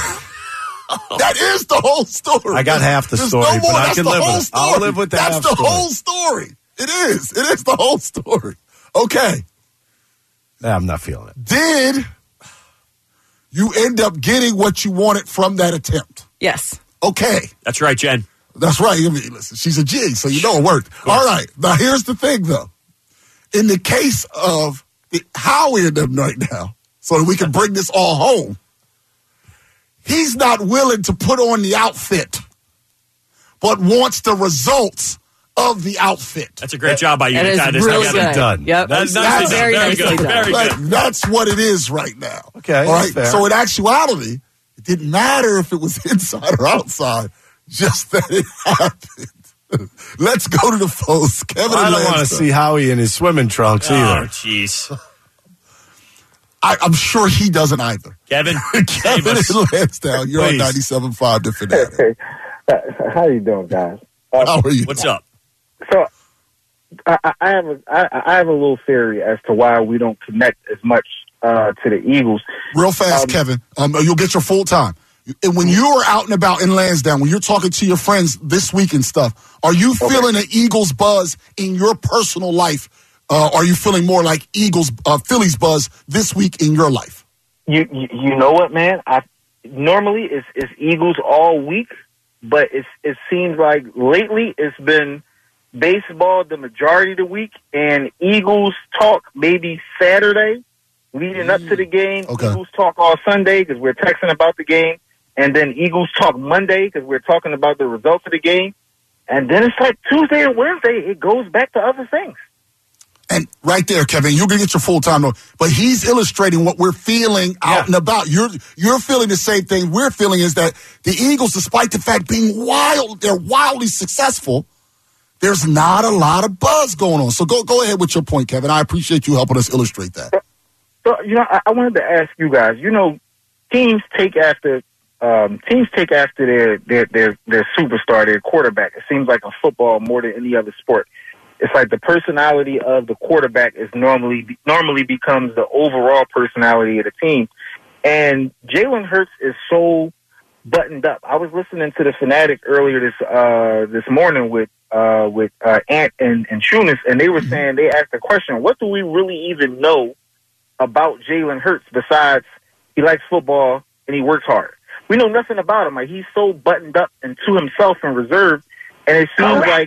That is the whole story. I got half the There's story, no more. but I That's can the live whole with it. story. I'll live with the That's half the story. whole story. It is. It is the whole story. Okay. Nah, I'm not feeling it. Did you end up getting what you wanted from that attempt? Yes. Okay. That's right, Jen. That's right. I mean, listen, she's a G, so you know it worked. All right. Now, here's the thing, though. In the case of Howie and them right now, so that we can bring this all home, he's not willing to put on the outfit, but wants the results of the outfit. That's a great job by you. That is Got this really together. good. Done. Yep. That's very very nicely good. done. Very Like, good. that's what it is right now. Okay, All right. that's fair. So in actuality, it didn't matter if it was inside or outside, just that it happened. Let's go to the phones. Kevin I and don't want to Lansdowne. see Howie in his swimming trunks Oh, either. jeez. I'm sure he doesn't either. Kevin, Kevin save us. and Lansdowne, you're Please. on 97.5 The Fanatic. How you doing, guys? How are you? What's up? So, I have a little theory as to why we don't connect as much to the Eagles. Real fast, Kevin. You'll get your full time. And when you are out and about in Lansdowne, when you're talking to your friends this week and stuff, are you feeling an Eagles buzz in your personal life? Are you feeling more like Phillies buzz this week in your life? You know what, man? Normally it's Eagles all week, but it seems like lately it's been baseball the majority of the week, and Eagles talk maybe Saturday leading up to the game. Okay. Eagles talk all Sunday because we're texting about the game, and then Eagles talk Monday because we're talking about the results of the game, and then it's like Tuesday and Wednesday it goes back to other things. And right there, Kevin, you're going to get your full time though. But he's illustrating what we're feeling out and about. You're feeling the same thing we're feeling, is that the Eagles, despite the fact being they're wildly successful, there's not a lot of buzz going on. So go ahead with your point, Kevin. I appreciate you helping us illustrate that. So, I wanted to ask you guys, teams take after their superstar, their quarterback. It seems like in football more than any other sport. It's like the personality of the quarterback is normally becomes the overall personality of the team. And Jalen Hurts is so buttoned up. I was listening to the Fanatic earlier this morning with Ant and Tunis, and they were saying, they asked the question, what do we really even know about Jalen Hurts besides he likes football and he works hard? We know nothing about him. Like, he's so buttoned up and to himself and reserved, and it seems like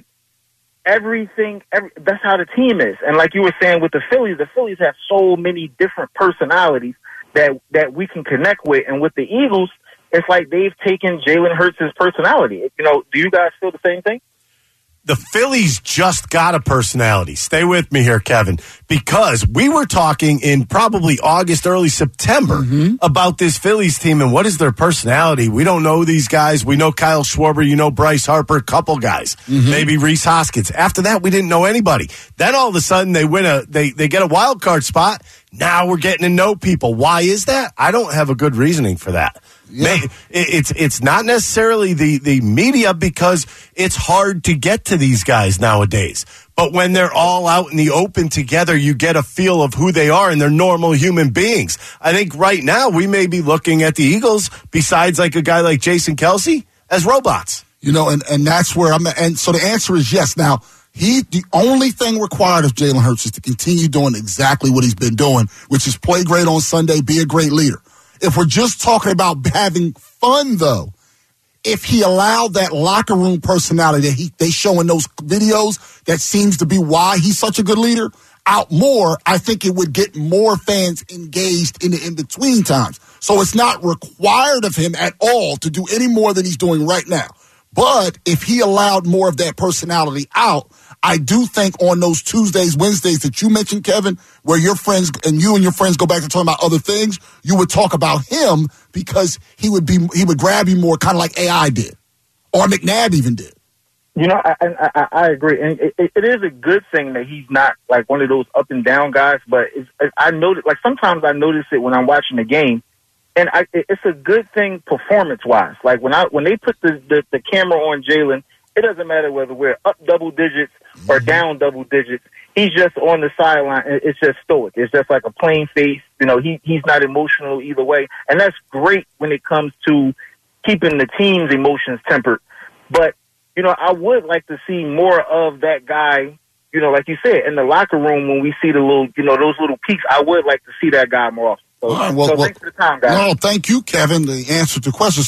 that's how the team is. And like you were saying with the Phillies have so many different personalities that we can connect with. And with the Eagles, it's like they've taken Jalen Hurts' personality. You know, do you guys feel the same thing? The Phillies just got a personality. Stay with me here, Kevin, because we were talking in probably August, early September about this Phillies team and what is their personality. We don't know these guys. We know Kyle Schwarber, you know Bryce Harper, a couple guys, maybe Rhys Hoskins. After that, we didn't know anybody. Then all of a sudden they get a wild card spot. Now we're getting to know people. Why is that? I don't have a good reasoning for that. Yeah. It's not necessarily the media, because it's hard to get to these guys nowadays. But when they're all out in the open together, you get a feel of who they are, and they're normal human beings. I think right now we may be looking at the Eagles, besides like a guy like Jason Kelce, as robots. You know, and that's where and so the answer is yes. Now, the only thing required of Jalen Hurts is to continue doing exactly what he's been doing, which is play great on Sunday, be a great leader. If we're just talking about having fun, though, if he allowed that locker room personality that they show in those videos, that seems to be why he's such a good leader, out more, I think it would get more fans engaged in the in-between times. So it's not required of him at all to do any more than he's doing right now. But if he allowed more of that personality out, I do think on those Tuesdays, Wednesdays that you mentioned, Kevin, where your friends and your friends go back to talking about other things, you would talk about him because he would grab you more, kind of like AI did, or McNabb even did. You know, I agree, and it is a good thing that he's not like one of those up and down guys. But I notice, like sometimes I notice it when I'm watching the game. And it's a good thing performance-wise. Like when they put the camera on Jalen, it doesn't matter whether we're up double digits or down double digits. He's just on the sideline. It's just stoic. It's just like a plain face. You know, he's not emotional either way. And that's great when it comes to keeping the team's emotions tempered. But, you know, I would like to see more of that guy, you know, like you said, in the locker room when we see the little, you know, those little peaks. I would like to see that guy more often. So, so thanks for the time, guys. No, thank you, Kevin. The answer to the question,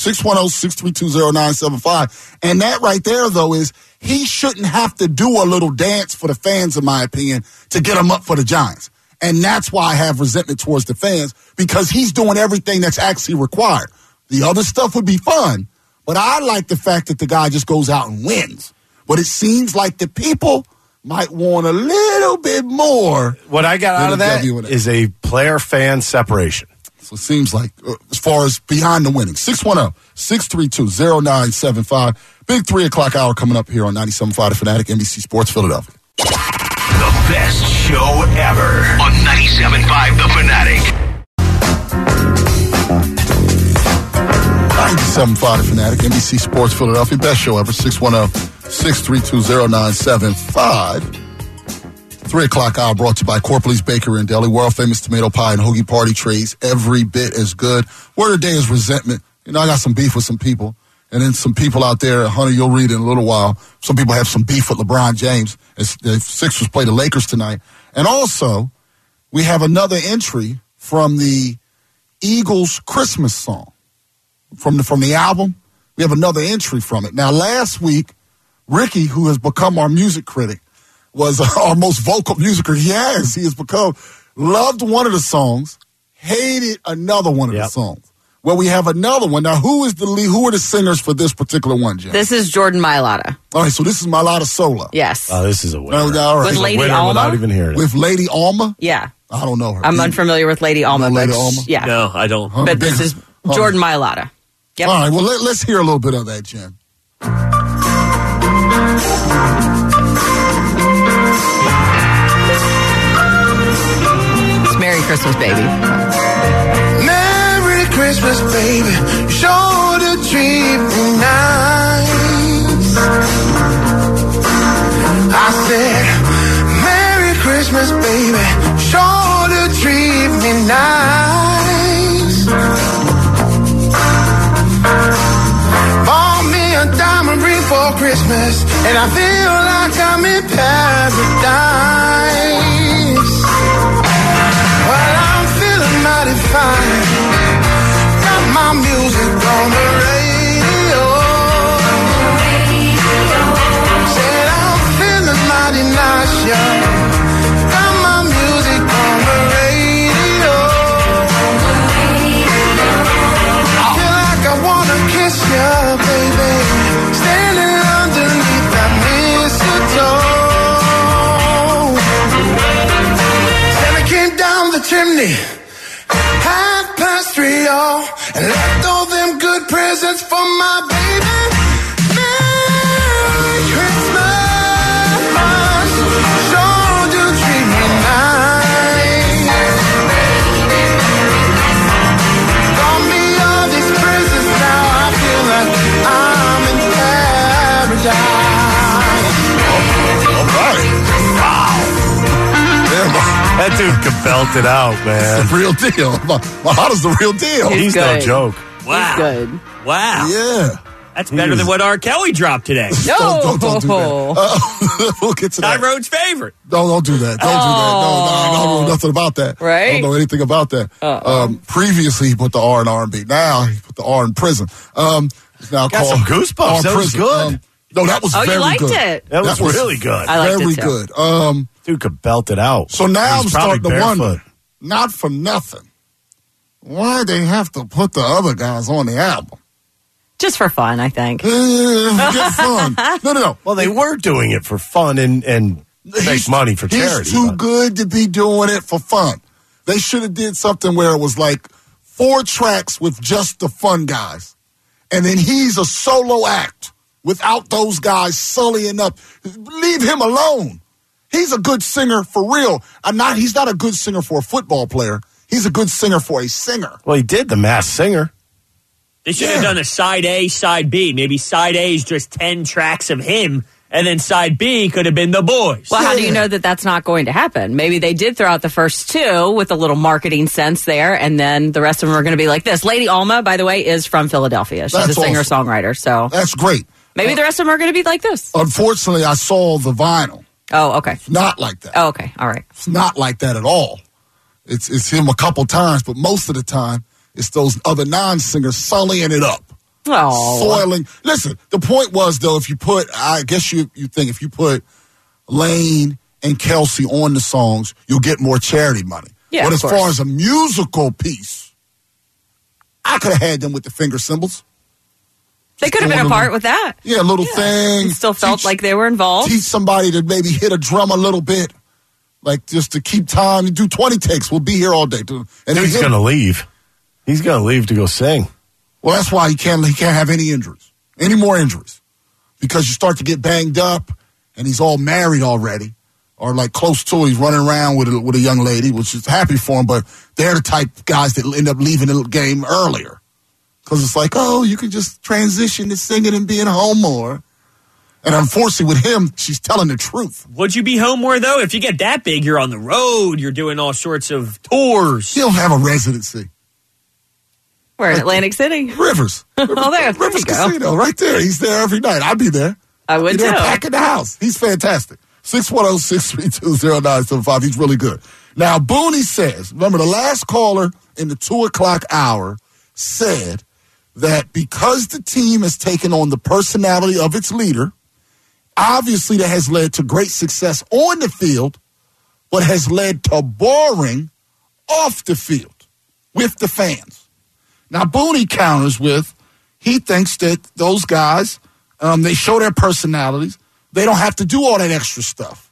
610-632-0975. And that right there, though, is he shouldn't have to do a little dance for the fans, in my opinion, to get them up for the Giants. And that's why I have resentment towards the fans, because he's doing everything that's actually required. The other stuff would be fun, but I like the fact that the guy just goes out and wins. But it seems like the people might want a little bit more. What I got out of that is a player-fan separation. So it seems like, as far as behind the winning, 610-632-0975. Big 3 o'clock hour coming up here on 97.5 The Fanatic, NBC Sports Philadelphia. The best show ever on 97.5 The Fanatic. 97.5 The Fanatic, NBC Sports Philadelphia. Best show ever, 610-632-0975. 3 o'clock hour brought to you by Corpley's Bakery and Deli. World famous tomato pie and hoagie party trays. Every bit as good. Word of the day is resentment. You know, I got some beef with some people. And then some people out there, Hunter, you'll read in a little while. Some people have some beef with LeBron James as the Sixers play the Lakers tonight. And also, we have another entry from the Eagles Christmas song. From the album, we have another entry from it. Now, last week, Ricky, who has become our music critic, was our most vocal music critic. He has become, loved one of the songs, hated another one of the songs. Well, we have another one. Now, who are the singers for this particular one, Jen? This is Jordan Mailata. All right, so this is Mailata Solo. Yes. Oh, this is a winner. All right. With Lady Alma? Without even hearing it. With Lady Alma? Yeah. I don't know her. I'm unfamiliar with Lady Alma. Lady Alma? Yeah. No, I don't. But this is Jordan Mailata. Yep. All right, well, let's hear a little bit of that, Jen. It's Merry Christmas, baby. Merry Christmas. Christmas, baby. You sure to treat me nice. I said, Merry Christmas, baby. Sure to treat me nice. Bought me a diamond ring for Christmas, and I feel like I'm in paradise. Well, I'm feeling mighty fine. Got my music on the radio. Said I'm feeling mighty nice, y'all. Got my music on the radio. I feel like I wanna kiss you, baby. Standing underneath that mistletoe. Santa came down the chimney, 3:30, y'all, and left all them good presents for my baby. Merry Christmas, sure do treat me nice. Got me all these presents, now I feel like I'm in paradise. All right. Wow. Damn, That dude could belt it out, man. the real deal. My heart is the real deal. He's no good. joke. Wow. Good. Wow. Yeah. That's better than what R. Kelly dropped today. Don't do that. We'll get to that. Tyrone's favorite. Don't do that. Don't do that. No, I don't know nothing about that. Right? I don't know anything about that. Previously, he put the R in R&B. Now, he put the R in prison. It's now Got called some goosebumps. R That was Prison. good. No, that was Oh, very you liked good. it? That was really good. I liked Very it too. good. Dude could belt it out. So now I'm He's probably starting to wonder, barefoot. not for nothing, why they have to put the other guys on the album. Just for fun, I think. Get fun. No. Well, they were doing it for fun and make money for charity. He's too but- good to be doing it for fun. They should have did something where it was like 4 tracks with just the fun guys. And then he's a solo act without those guys sullying up. Leave him alone. He's a good singer for real. He's not a good singer for a football player. He's a good singer for a singer. Well, he did the Masked Singer. They should have done a side A, side B. Maybe side A is just 10 tracks of him, and then side B could have been the boys. Well, how do you know that that's not going to happen? Maybe they did throw out the first 2 with a little marketing sense there, and then the rest of them are going to be like this. Lady Alma, by the way, is from Philadelphia. She's That's a singer-songwriter, so That's great. maybe the rest of them are going to be like this. Unfortunately, I saw the vinyl. Oh, okay. Not like that. Oh, okay. All right. It's not like that at all. It's him a couple times, but most of the time, it's those other non-singers sullying it up. Oh. Soiling. Listen, the point was, though, if you put, I guess you think if you put Lane and Kelsey on the songs, you'll get more charity money. Yeah, but of as course. far as a musical piece, I could have had them with the finger cymbals. They could have been a part with that. Yeah, a little thing. And still felt like they were involved. Teach somebody to maybe hit a drum a little bit, like just to keep time. You do 20 takes. We'll be here all day. And He's going to leave. He's going to leave to go sing. Well, that's why he can't have any injuries, any more injuries, because you start to get banged up, and he's all married already, or like close to it. He's running around with a young lady, which is happy for him, but they're the type of guys that end up leaving the game earlier. Because it's like, oh, you can just transition to singing and being home more. And unfortunately with him, she's telling the truth. Would you be home more, though? If you get that big, you're on the road. You're doing all sorts of tours. He'll have a residency. We're in Atlantic City. Rivers. Oh, there Rivers you go. Casino, right there. He's there every night. I'd be there. I would Be there too. packing the house. He's fantastic. 610-632-0975. He's really good. Now, Booney says, remember the last caller in the 2 o'clock hour said that because the team has taken on the personality of its leader, obviously that has led to great success on the field, but has led to boring off the field with the fans. Now, Booney counters with, he thinks that those guys, they show their personalities. They don't have to do all that extra stuff.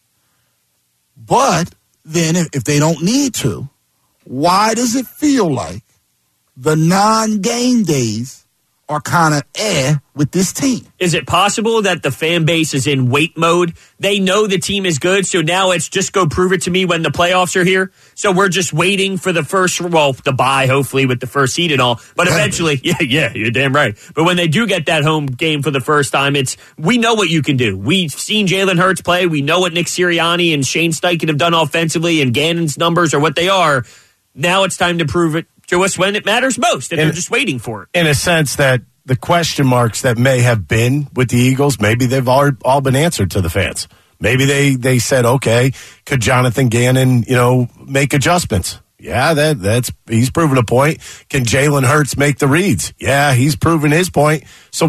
But then if they don't need to, why does it feel like the non-game days are kind of with this team. Is it possible that the fan base is in wait mode? They know the team is good, so now it's just go prove it to me when the playoffs are here. So we're just waiting for the bye, hopefully, with the first seed and all. But eventually, yeah, you're damn right. But when they do get that home game for the first time, we know what you can do. We've seen Jalen Hurts play. We know what Nick Sirianni and Shane Steichen have done offensively, and Gannon's numbers are what they are. Now it's time to prove it to us when it matters most, and they're just waiting for it. In a sense that the question marks that may have been with the Eagles, maybe they've all been answered to the fans. Maybe they said, okay, could Jonathan Gannon, make adjustments? Yeah, he's proven a point. Can Jalen Hurts make the reads? Yeah, he's proven his point. So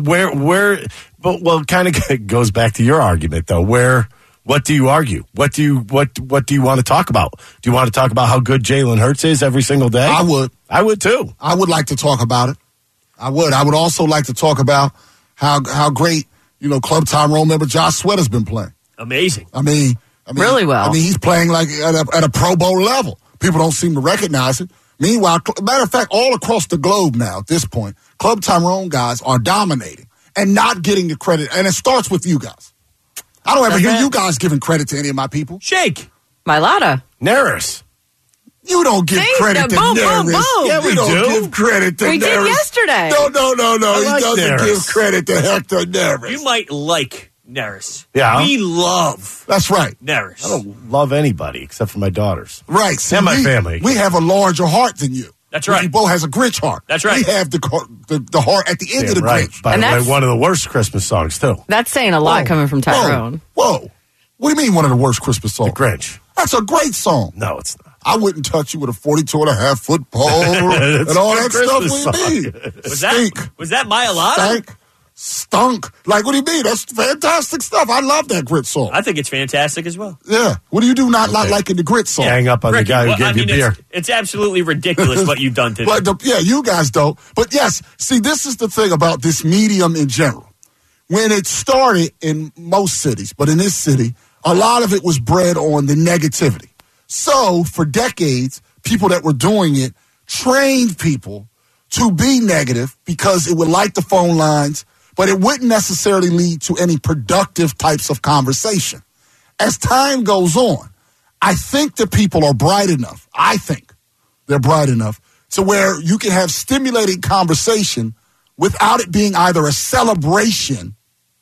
it kind of goes back to your argument though. What do you argue? What do you want to talk about? Do you want to talk about how good Jalen Hurts is every single day? I would. I would too. I would like to talk about it. I would. I would also like to talk about how great, Club Tyrone member Josh Sweat has been playing. Amazing. I mean, really well. I mean, he's playing like at a Pro Bowl level. People don't seem to recognize it. Meanwhile, matter of fact, all across the globe now at this point, Club Tyrone guys are dominating and not getting the credit. And it starts with you guys. I don't ever hear you guys giving credit to any of my people. Shake. Mylata. Neris. You don't give credit to Neris. Yeah, we don't give credit to Neris. We did yesterday. No. Like He doesn't give credit to Hector Neris. You might like Neris. Yeah. We love That's right. Neris. I don't love anybody except for my daughters. Right. See, and my family. We have a larger heart than you. That's right. Bo has a Grinch heart. That's right. We have the heart at the end of the Grinch. By the way, one of the worst Christmas songs, too. That's saying a lot coming from Tyrone. Whoa. What do you mean one of the worst Christmas songs? The Grinch. That's a great song. No, it's not. I wouldn't touch you with a 42.5-foot pole and all that stuff. What do you mean? Was that my lot? Stunk. Like, what do you mean? That's fantastic stuff. I love that Grit song. I think it's fantastic as well. Yeah. What do you do not liking the Grit song? Hang up on Ricky, the guy who gave you beer. It's absolutely ridiculous what you've done today. But you guys don't. But yes, see, this is the thing about this medium in general. When it started in most cities, but in this city, a lot of it was bred on the negativity. So for decades, people that were doing it trained people to be negative because it would light the phone lines, but it wouldn't necessarily lead to any productive types of conversation. As time goes on, I think that people are bright enough. I think they're bright enough to where you can have stimulating conversation without it being either a celebration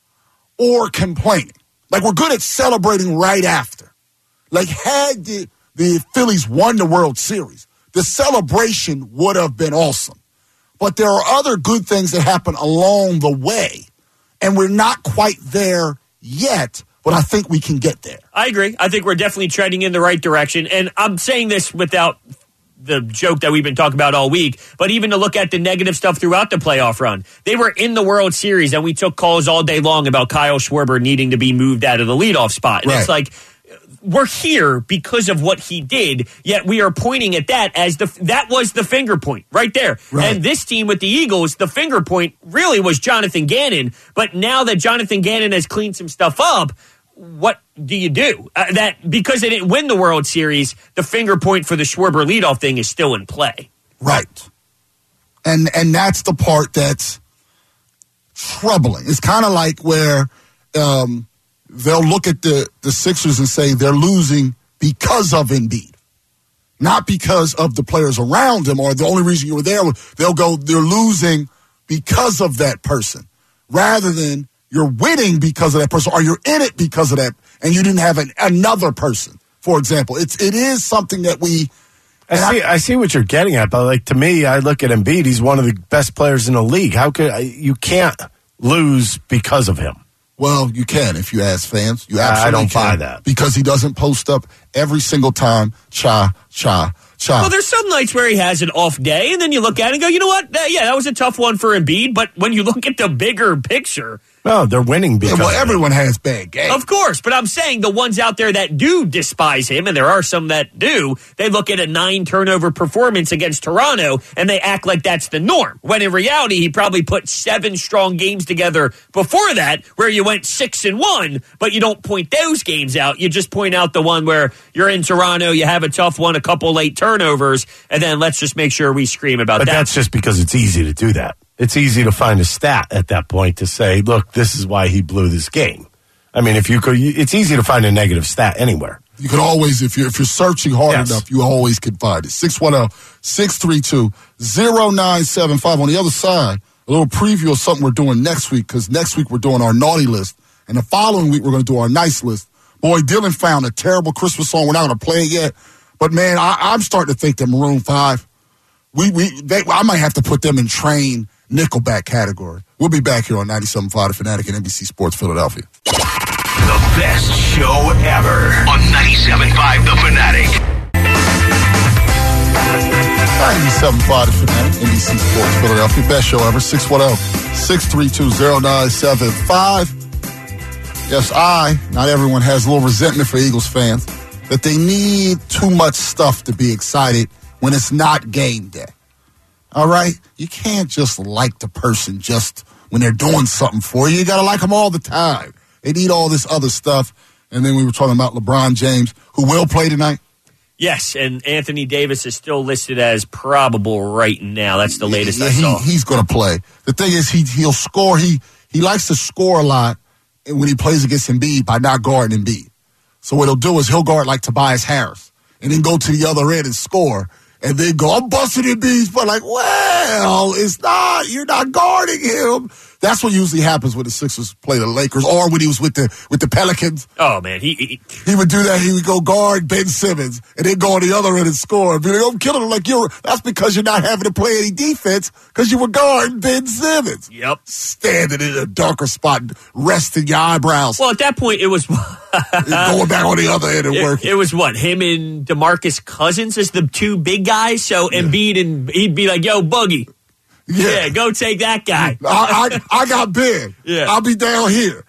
or complaining. Like, we're good at celebrating right after. Like, had the Phillies won the World Series, the celebration would have been awesome. But there are other good things that happen along the way, and we're not quite there yet, but I think we can get there. I agree. I think we're definitely treading in the right direction, and I'm saying this without the joke that we've been talking about all week, but even to look at the negative stuff throughout the playoff run. They were in the World Series, and we took calls all day long about Kyle Schwarber needing to be moved out of the leadoff spot. And It's like, we're here because of what he did, yet we are pointing at that as that was the finger point right there. Right. And this team with the Eagles, the finger point really was Jonathan Gannon. But now that Jonathan Gannon has cleaned some stuff up, what do you do? That because they didn't win the World Series, the finger point for the Schwarber leadoff thing is still in play. Right. And that's the part that's troubling. It's kind of like where they'll look at the Sixers and say they're losing because of Embiid, not because of the players around him or the only reason you were there. They'll go, they're losing because of that person, rather than you're winning because of that person or you're in it because of that and you didn't have another person, for example. It is something that we... I see what you're getting at, but like to me, I look at Embiid, he's one of the best players in the league. You can't lose because of him. Well, you can if you ask fans. You absolutely I don't can, buy that. because he doesn't post up every single time. Cha. Well, there's some nights where he has an off day, and then you look at it and go, you know what? That was a tough one for Embiid. But when you look at the bigger picture, no, they're winning because everyone has bad games. Of course, but I'm saying the ones out there that do despise him, and there are some that do, they look at a 9-turnover performance against Toronto, and they act like that's the norm. When in reality, he probably put 7 strong games together before that, where you went 6-1, but you don't point those games out. You just point out the one where you're in Toronto, you have a tough one, a couple late turnovers, and then let's just make sure we scream about that. But that's just because it's easy to do that. It's easy to find a stat at that point to say, look, this is why he blew this game. I mean, if you could, it's easy to find a negative stat anywhere. You can always, if you're searching hard enough, you always can find it. 610-632-0975. On the other side, a little preview of something we're doing next week, because next week we're doing our naughty list, and the following week we're going to do our nice list. Boy, Dylan found a terrible Christmas song. We're not going to play it yet, but man, I'm starting to think that Maroon 5, I might have to put them in train Nickelback category. We'll be back here on 97.5 The Fanatic and NBC Sports Philadelphia. The best show ever on 97.5 The Fanatic. 97.5 The Fanatic, NBC Sports Philadelphia. Best show ever. 610-632-0975. Yes, not everyone has a little resentment for Eagles fans, that they need too much stuff to be excited when it's not game day. All right? You can't just like the person just when they're doing something for you. You got to like them all the time. They need all this other stuff. And then we were talking about LeBron James, who will play tonight. Yes, and Anthony Davis is still listed as probable right now. That's the latest I saw. He's going to play. The thing is, he'll score. He likes to score a lot when he plays against Embiid by not guarding Embiid. So what he'll do is he'll guard like Tobias Harris and then go to the other end and score. And then go, I'm busting Embiid's butt. Like, well, it's not. You're not guarding him. That's what usually happens when the Sixers play the Lakers, or when he was with the Pelicans. Oh man, he would do that. He would go guard Ben Simmons and then go on the other end and score. And be like, I'm killing him. Like that's because you're not having to play any defense because you were guarding Ben Simmons. Yep, standing in a darker spot, resting your eyebrows. Well, at that point, it was going back on the other end and working. It was what, him and DeMarcus Cousins as the two big guys. So Embiid, and he'd be like, "Yo, Boogie." Yeah, go take that guy. I got Ben. Yeah. I'll be down here.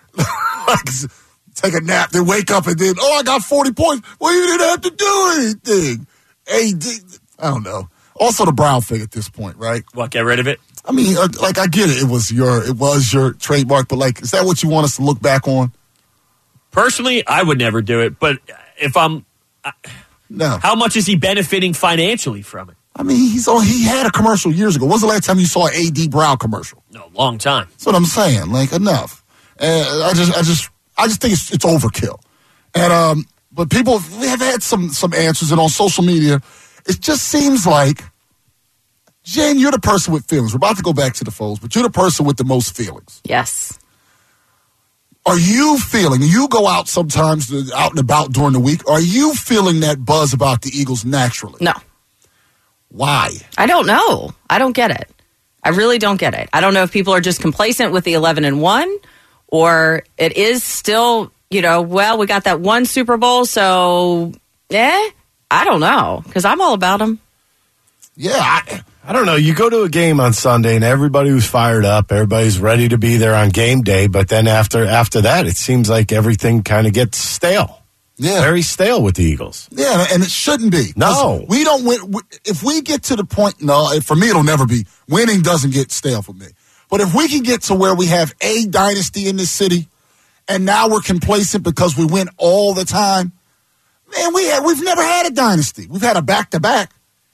Take a nap, then wake up, and then, I got 40 points. Well, you didn't have to do anything. AD, I don't know. Also the Brown thing at this point, right? What, get rid of it? I mean, I get it. It was your trademark, but is that what you want us to look back on? Personally, I would never do it, but if no. How much is he benefiting financially from it? I mean, he had a commercial years ago. When's the last time you saw an A.D. Brown commercial? No, long time. That's what I'm saying. Enough. I just think it's overkill. And but people have had some answers, and on social media, it just seems like, Jen, you're the person with feelings. We're about to go back to the Foles, but you're the person with the most feelings. Yes. Are you feeling? You go out sometimes, out and about during the week. Are you feeling that buzz about the Eagles naturally? No. Why? I don't know. I don't get it. I really don't get it. I don't know if people are just complacent with the 11-1, or it is still, we got that one Super Bowl, so, I don't know, because I'm all about them. Yeah, I don't know. You go to a game on Sunday and everybody was fired up. Everybody's ready to be there on game day. But then after that, it seems like everything kind of gets stale. Yeah. Very stale with the Eagles. Yeah, and it shouldn't be. No. We don't win. If we get to the point, for me, it'll never be. Winning doesn't get stale for me. But if we can get to where we have a dynasty in this city, and now we're complacent because we win all the time, man, we've never had a dynasty. We've had a back-to-back.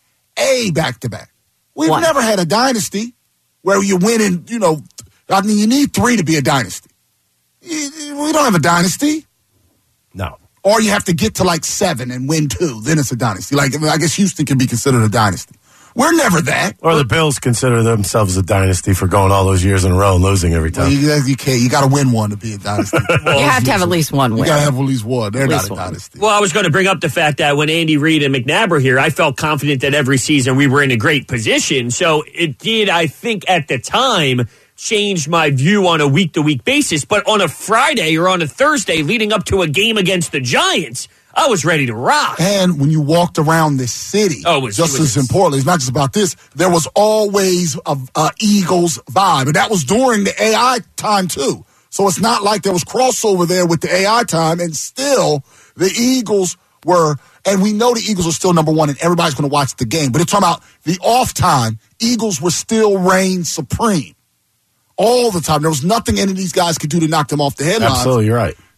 We've never had a dynasty where you win in, you need 3 to be a dynasty. We don't have a dynasty. No. Or you have to get to 7 and win 2. Then it's a dynasty. I guess Houston can be considered a dynasty. We're never that. Or the Bills consider themselves a dynasty for going all those years in a row and losing every time. Well, you can't. You got to win one to be a dynasty. You have to have at least one win. You got to have at least one. They're not a dynasty. Well, I was going to bring up the fact that when Andy Reid and McNabb were here, I felt confident that every season we were in a great position. So it did, I think, at the time, change my view on a week-to-week basis. But on a Friday or on a Thursday leading up to a game against the Giants, I was ready to rock. And when you walked around this city, just as importantly, it's not just about this, there was always a Eagles vibe. And that was during the AI time, too. So it's not like there was crossover there with the AI time. And still, the Eagles were, and we know the Eagles are still number one, and everybody's going to watch the game. But it's talking about the off time, Eagles were still reign supreme all the time. There was nothing any of these guys could do to knock them off the headlines. Absolutely, you're right.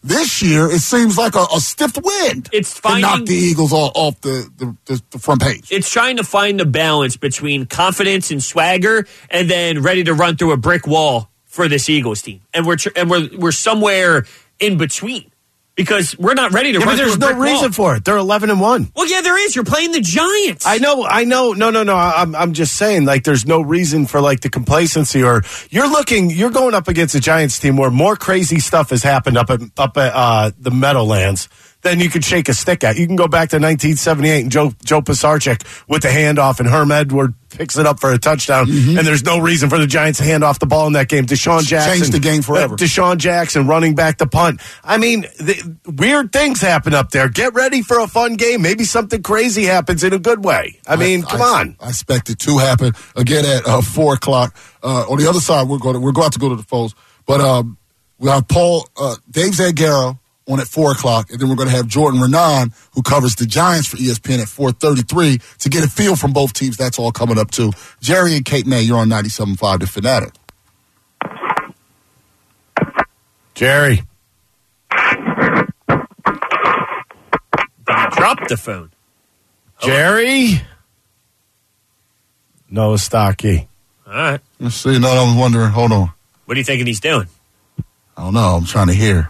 This year, it seems like a stiff wind. It's to knock the Eagles off the front page. It's trying to find the balance between confidence and swagger, and then ready to run through a brick wall for this Eagles team. And we're somewhere in between. Because we're not ready to run through a brick wall. But there's no reason for it. They're 11-1. Well, yeah, there is. You're playing the Giants. I know. No. I'm just saying, like, there's no reason for, like, the complacency, or you're going up against a Giants team where more crazy stuff has happened up at the Meadowlands than you could shake a stick at. You can go back to 1978 and Joe Pisarcik with the handoff, and Herm Edwards picks it up for a touchdown, and there's no reason for the Giants to hand off the ball in that game. Deshaun Jackson changed the game forever. Deshaun Jackson running back the punt. I mean, weird things happen up there. Get ready for a fun game. Maybe something crazy happens in a good way. I mean, come on. I expect it to happen again at 4 o'clock. On the other side, we're going to have to go to the phones, but we have Dave Zagaro on at 4 o'clock, and then we're going to have Jordan Renan, who covers the Giants for ESPN, at 4:33 to get a feel from both teams. That's all coming up, too. Jerry and Kate May, you're on 97.5 The Fanatic. Jerry. Drop the phone. Jerry? Noah Stocky. All right. Let's see. No, I was wondering. Hold on. What are you thinking he's doing? I don't know. I'm trying to hear.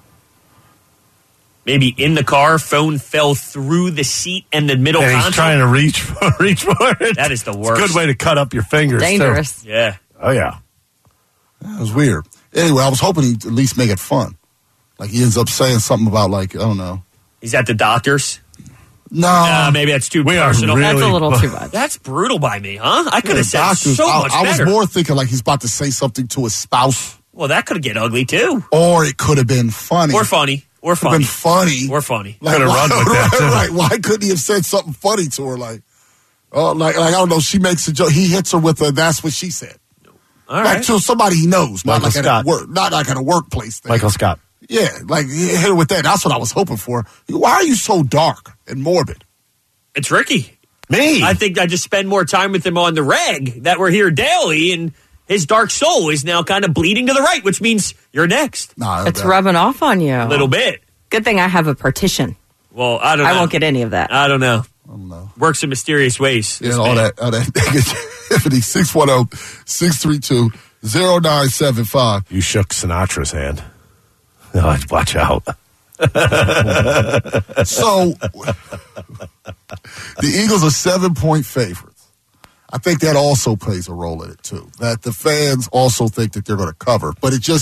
Maybe in the car, phone fell through the seat and the middle console. He's trying to reach for it. That is the worst. It's a good way to cut up your fingers, Dangerous. too. Yeah. Oh, yeah. That was weird. Anyway, I was hoping he'd at least make it fun. Like, he ends up saying something about, like, I don't know. He's at the doctor's? No. Maybe that's too personal. That's a little too much. That's brutal by me, huh? I could have said doctors, so much I was better. more thinking like he's about to say something to his spouse. Well, that could get ugly, too. Or it could have been funny. Or funny. Or funny. Been funny. Or funny. Like, could have run with that, too. Right. Why couldn't he have said something funny to her? Like I don't know. She makes a joke. He hits her with a, that's what she said. All like right. to somebody he knows. Not Michael like Scott. at work. Not like at a workplace thing. Michael Scott. Yeah. Like, hit her with that. That's what I was hoping for. Why are you so dark and morbid? It's Ricky. Me? I think I just spend more time with him on the reg that we're here daily, and his dark soul is now kind of bleeding to the right, which means you're next. Nah, It's rubbing off on you. A little bit. Good thing I have a partition. Well, I don't know. I won't get any of that. I don't know. I don't know. Works in mysterious ways. Yeah, all that negativity. 610-632-0975. You shook Sinatra's hand. No, watch out. So, the Eagles are 7-point favorites. I think that also plays a role in it, too. That the fans also think that they're going to cover. But this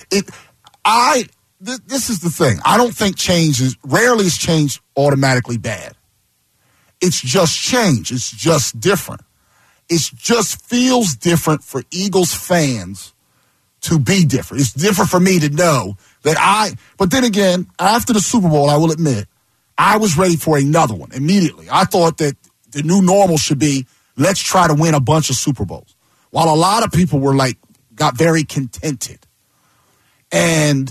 is the thing. I don't think rarely is change automatically bad. It's just change. It's just different. It just feels different for Eagles fans to be different. It's different for me to know that but then again, after the Super Bowl, I will admit, I was ready for another one immediately. I thought that the new normal should be, let's try to win a bunch of Super Bowls. While a lot of people got very contented. And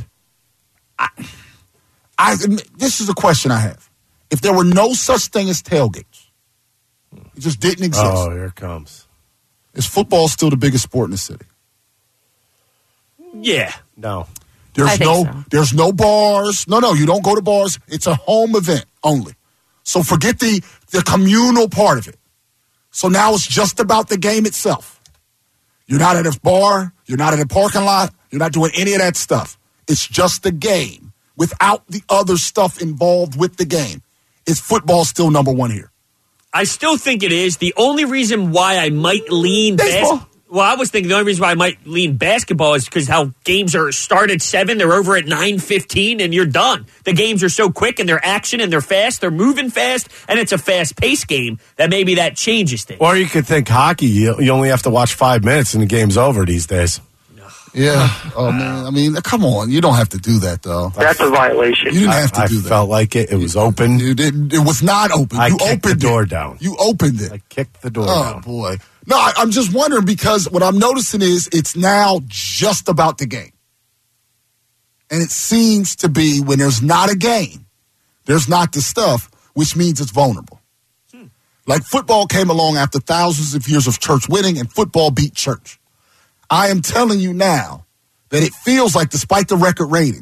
this is a question I have. If there were no such thing as tailgates, it just didn't exist. Oh, here it comes. Is football still the biggest sport in the city? Yeah. No. There's no bars. No, you don't go to bars. It's a home event only. So forget the communal part of it. So now it's just about the game itself. You're not at a bar. You're not at a parking lot. You're not doing any of that stuff. It's just the game without the other stuff involved with the game. Is football still number one here? I still think it is. The only reason why I might lean baseball. Well, I was thinking the only reason why I might lean basketball is because how games start at 7, they're over at 9:15, and you're done. The games are so quick, and they're action, and they're fast, they're moving fast, and it's a fast-paced game that maybe that changes things. Or you could think hockey, you only have to watch 5 minutes and the game's over these days. Yeah. Oh, man. I mean, come on. You don't have to do that, though. That's a violation. You didn't have to do that. I felt like it. It was open. You didn't. It was not open. I You kicked opened the door it. down. You opened it. I kicked the door down. Oh, boy. No, I'm just wondering because what I'm noticing is it's now just about the game. And it seems to be when there's not a game, there's not the stuff, which means it's vulnerable. Like football came along after thousands of years of church winning, and football beat church. I am telling you now that it feels like, despite the record ratings,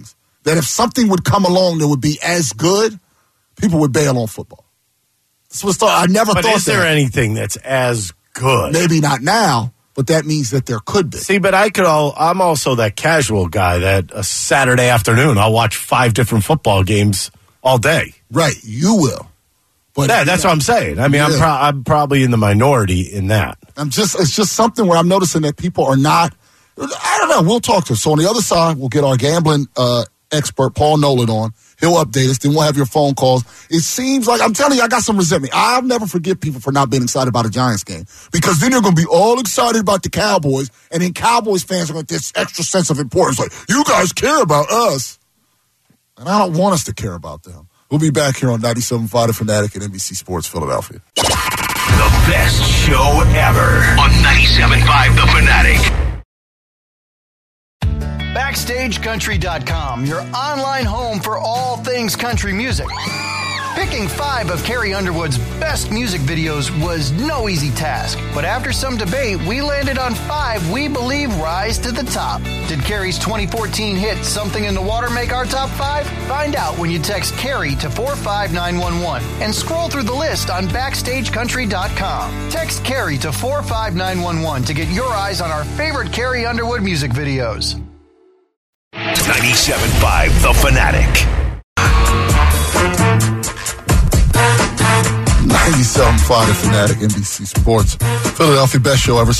that if something would come along that would be as good, people would bail on football. I never thought that. But is there anything that's as good? Maybe not now, but that means that there could be. See, but I'm also that casual guy that a Saturday afternoon, I'll watch 5 different football games all day. Right, you will. But yeah, that's what I'm saying. I mean, yeah. I'm probably in the minority in that. It's just something where I'm noticing that people are not, I don't know, we'll talk to them. So on the other side, we'll get our gambling expert, Paul Nolan, on. He'll update us. Then we'll have your phone calls. It seems like, I'm telling you, I got some resentment. I'll never forgive people for not being excited about a Giants game because then they're going to be all excited about the Cowboys, and then Cowboys fans are going to get this extra sense of importance. Like, you guys care about us. And I don't want us to care about them. We'll be back here on 97.5 The Fanatic and NBC Sports Philadelphia. The best show ever on 97.5 The Fanatic. BackstageCountry.com, your online home for all things country music. Picking 5 of Carrie Underwood's best music videos was no easy task, but after some debate, we landed on 5 we believe rise to the top. Did Carrie's 2014 hit Something in the Water make our top 5? Find out when you text Carrie to 45911 and scroll through the list on BackstageCountry.com. Text Carrie to 45911 to get your eyes on our favorite Carrie Underwood music videos. 97.5 The Fanatic. 97.5 The Fanatic, NBC Sports. Philadelphia best show ever,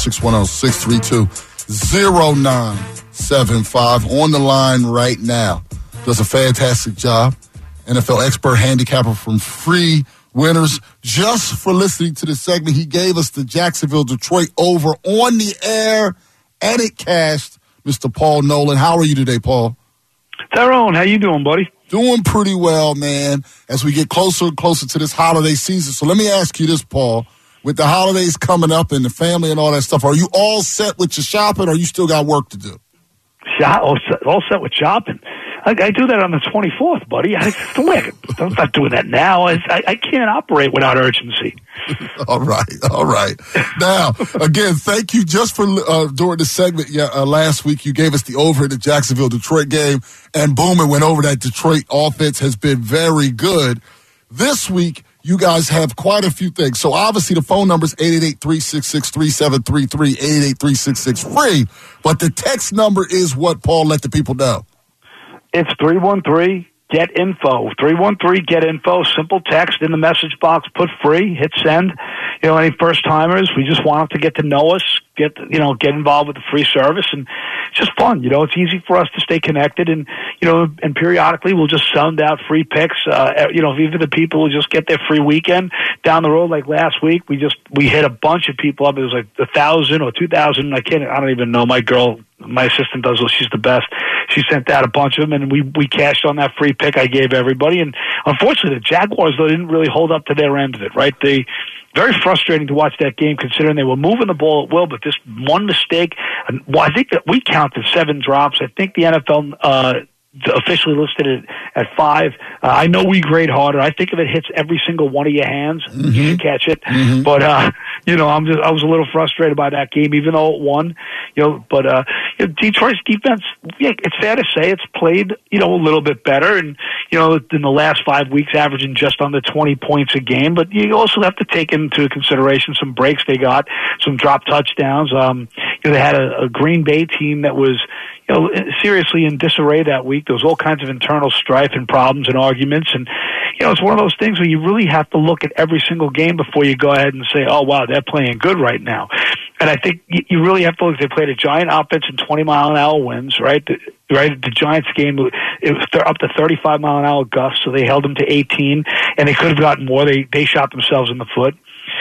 610-632-0975. On the line right now. Does a fantastic job. NFL expert handicapper from Free Winners. Just for listening to this segment, he gave us the Jacksonville-Detroit over on the air, and it cashed. Mr. Paul Nolan. How are you today, Paul? Tyrone, how you doing, buddy? Doing pretty well, man, as we get closer and closer to this holiday season. So let me ask you this, Paul. With the holidays coming up and the family and all that stuff, are you all set with your shopping, or you still got work to do? All set with shopping. I do that on the 24th, buddy. I'm not doing that now. I can't operate without urgency. All right. Now, again, thank you just for during the segment last week. You gave us the over in the Jacksonville-Detroit game, and boom, it went over. That Detroit offense has been very good. This week, you guys have quite a few things. So, obviously, the phone number is 888-366-3733, 888-366-FREE. But the text number is what, Paul? Let the people know. It's 313-GET-INFO. 313-GET-INFO. Simple text in the message box. Put free. Hit send. You know, any first-timers, we just want them to get to know us, get involved with the free service, and it's just fun. You know, it's easy for us to stay connected, and, you know, and periodically we'll just send out free picks. You know, even the people who just get their free weekend down the road, like last week, we hit a bunch of people up. It was like 1,000 or 2,000. I don't even know. My assistant does it. She's the best. She sent out a bunch of them, and we cashed on that free pick I gave everybody. And unfortunately, the Jaguars, though, didn't really hold up to their end of it, right? Very frustrating to watch that game, considering they were moving the ball at will, but this one mistake, I think that we counted 7 drops. I think the NFL officially listed it at 5. I know we grade harder. I think if it hits every single one of your hands, you should catch it. Mm-hmm. But you know, I was a little frustrated by that game, even though it won. You know, but Detroit's defense, it's fair to say it's played, you know, a little bit better, and you know, in the last 5 weeks, averaging just under 20 points a game. But you also have to take into consideration some breaks they got, some drop touchdowns. You know, they had a Green Bay team that was, you know, seriously in disarray that week. There was all kinds of internal strife and problems and arguments. And, you know, it's one of those things where you really have to look at every single game before you go ahead and say, oh, wow, they're playing good right now. And I think you really have to look. They played a giant offense in 20-mile-an-hour winds, right? The Giants game, it was up to 35-mile-an-hour gusts, so they held them to 18, and they could have gotten more. They shot themselves in the foot.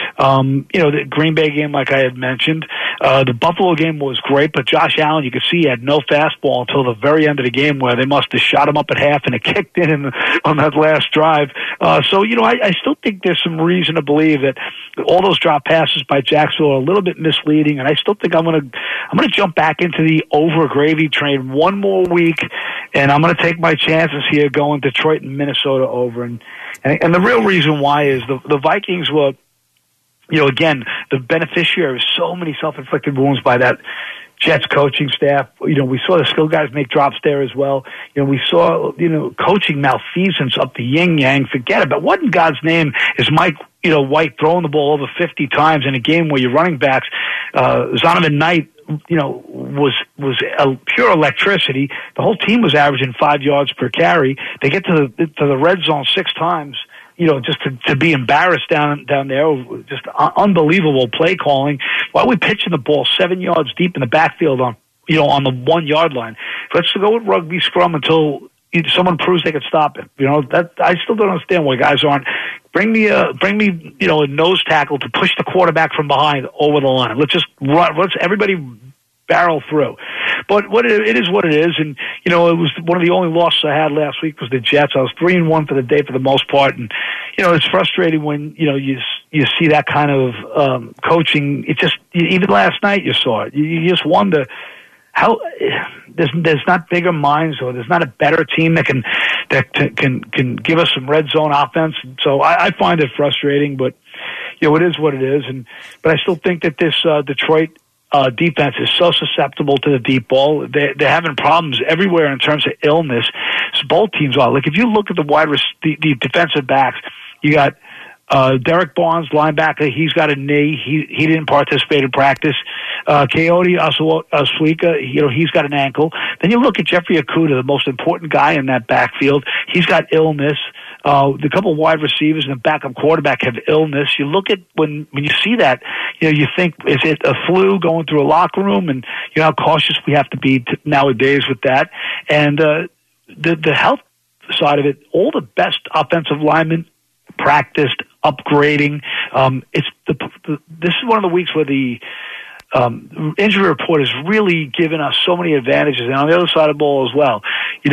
You know, the Green Bay game, like I had mentioned, the Buffalo game was great, but Josh Allen, you could see he had no fastball until the very end of the game, where they must have shot him up at half and it kicked in on that last drive. So, you know, I still think there's some reason to believe that all those drop passes by Jacksonville are a little bit misleading, and I still think I'm gonna jump back into the over gravy train one more week, and I'm gonna take my chances here going Detroit and Minnesota over. And the real reason why is the Vikings were, you know, again, the beneficiary of so many self-inflicted wounds by that Jets coaching staff. We saw the skill guys make drops there as well. We saw, coaching malfeasance up the yin-yang. Forget it. But what in God's name is Mike, White throwing the ball over 50 times in a game where your running backs, Zonovan Knight, was a pure electricity. The whole team was averaging 5 yards per carry. They get to the red zone 6 times. Just to be embarrassed down there, just unbelievable play calling. Why are we pitching the ball 7 yards deep in the backfield on the 1 yard line? Let's go with rugby scrum until someone proves they can stop it. That I still don't understand why guys aren't. Bring me a nose tackle to push the quarterback from behind over the line. Let's just run. Let's everybody barrel through. But it is what it is, and it was one of the only losses I had last week was the Jets. I was 3-1 for the day for the most part, and it's frustrating when you see that kind of coaching. It just even last night you saw it. You just wonder how there's not bigger minds, or there's not a better team that can give us some red zone offense. So I find it frustrating, but it is what it is. But I still think that this Detroit defense is so susceptible to the deep ball. They're having problems everywhere in terms of illness. So both teams are. Like if you look at the defensive backs, you got Derek Barnes, linebacker. He's got a knee. He didn't participate in practice. Coyote Asuika, he's got an ankle. Then you look at Jeffrey Okudah, the most important guy in that backfield. He's got illness. The couple of wide receivers and the backup quarterback have illness. You look at when you see that, you think, is it a flu going through a locker room? And how cautious we have to be nowadays with that. And the health side of it, all the best offensive linemen practiced, upgrading. This is one of the weeks where the injury report has really given us so many advantages. And on the other side of the ball as well,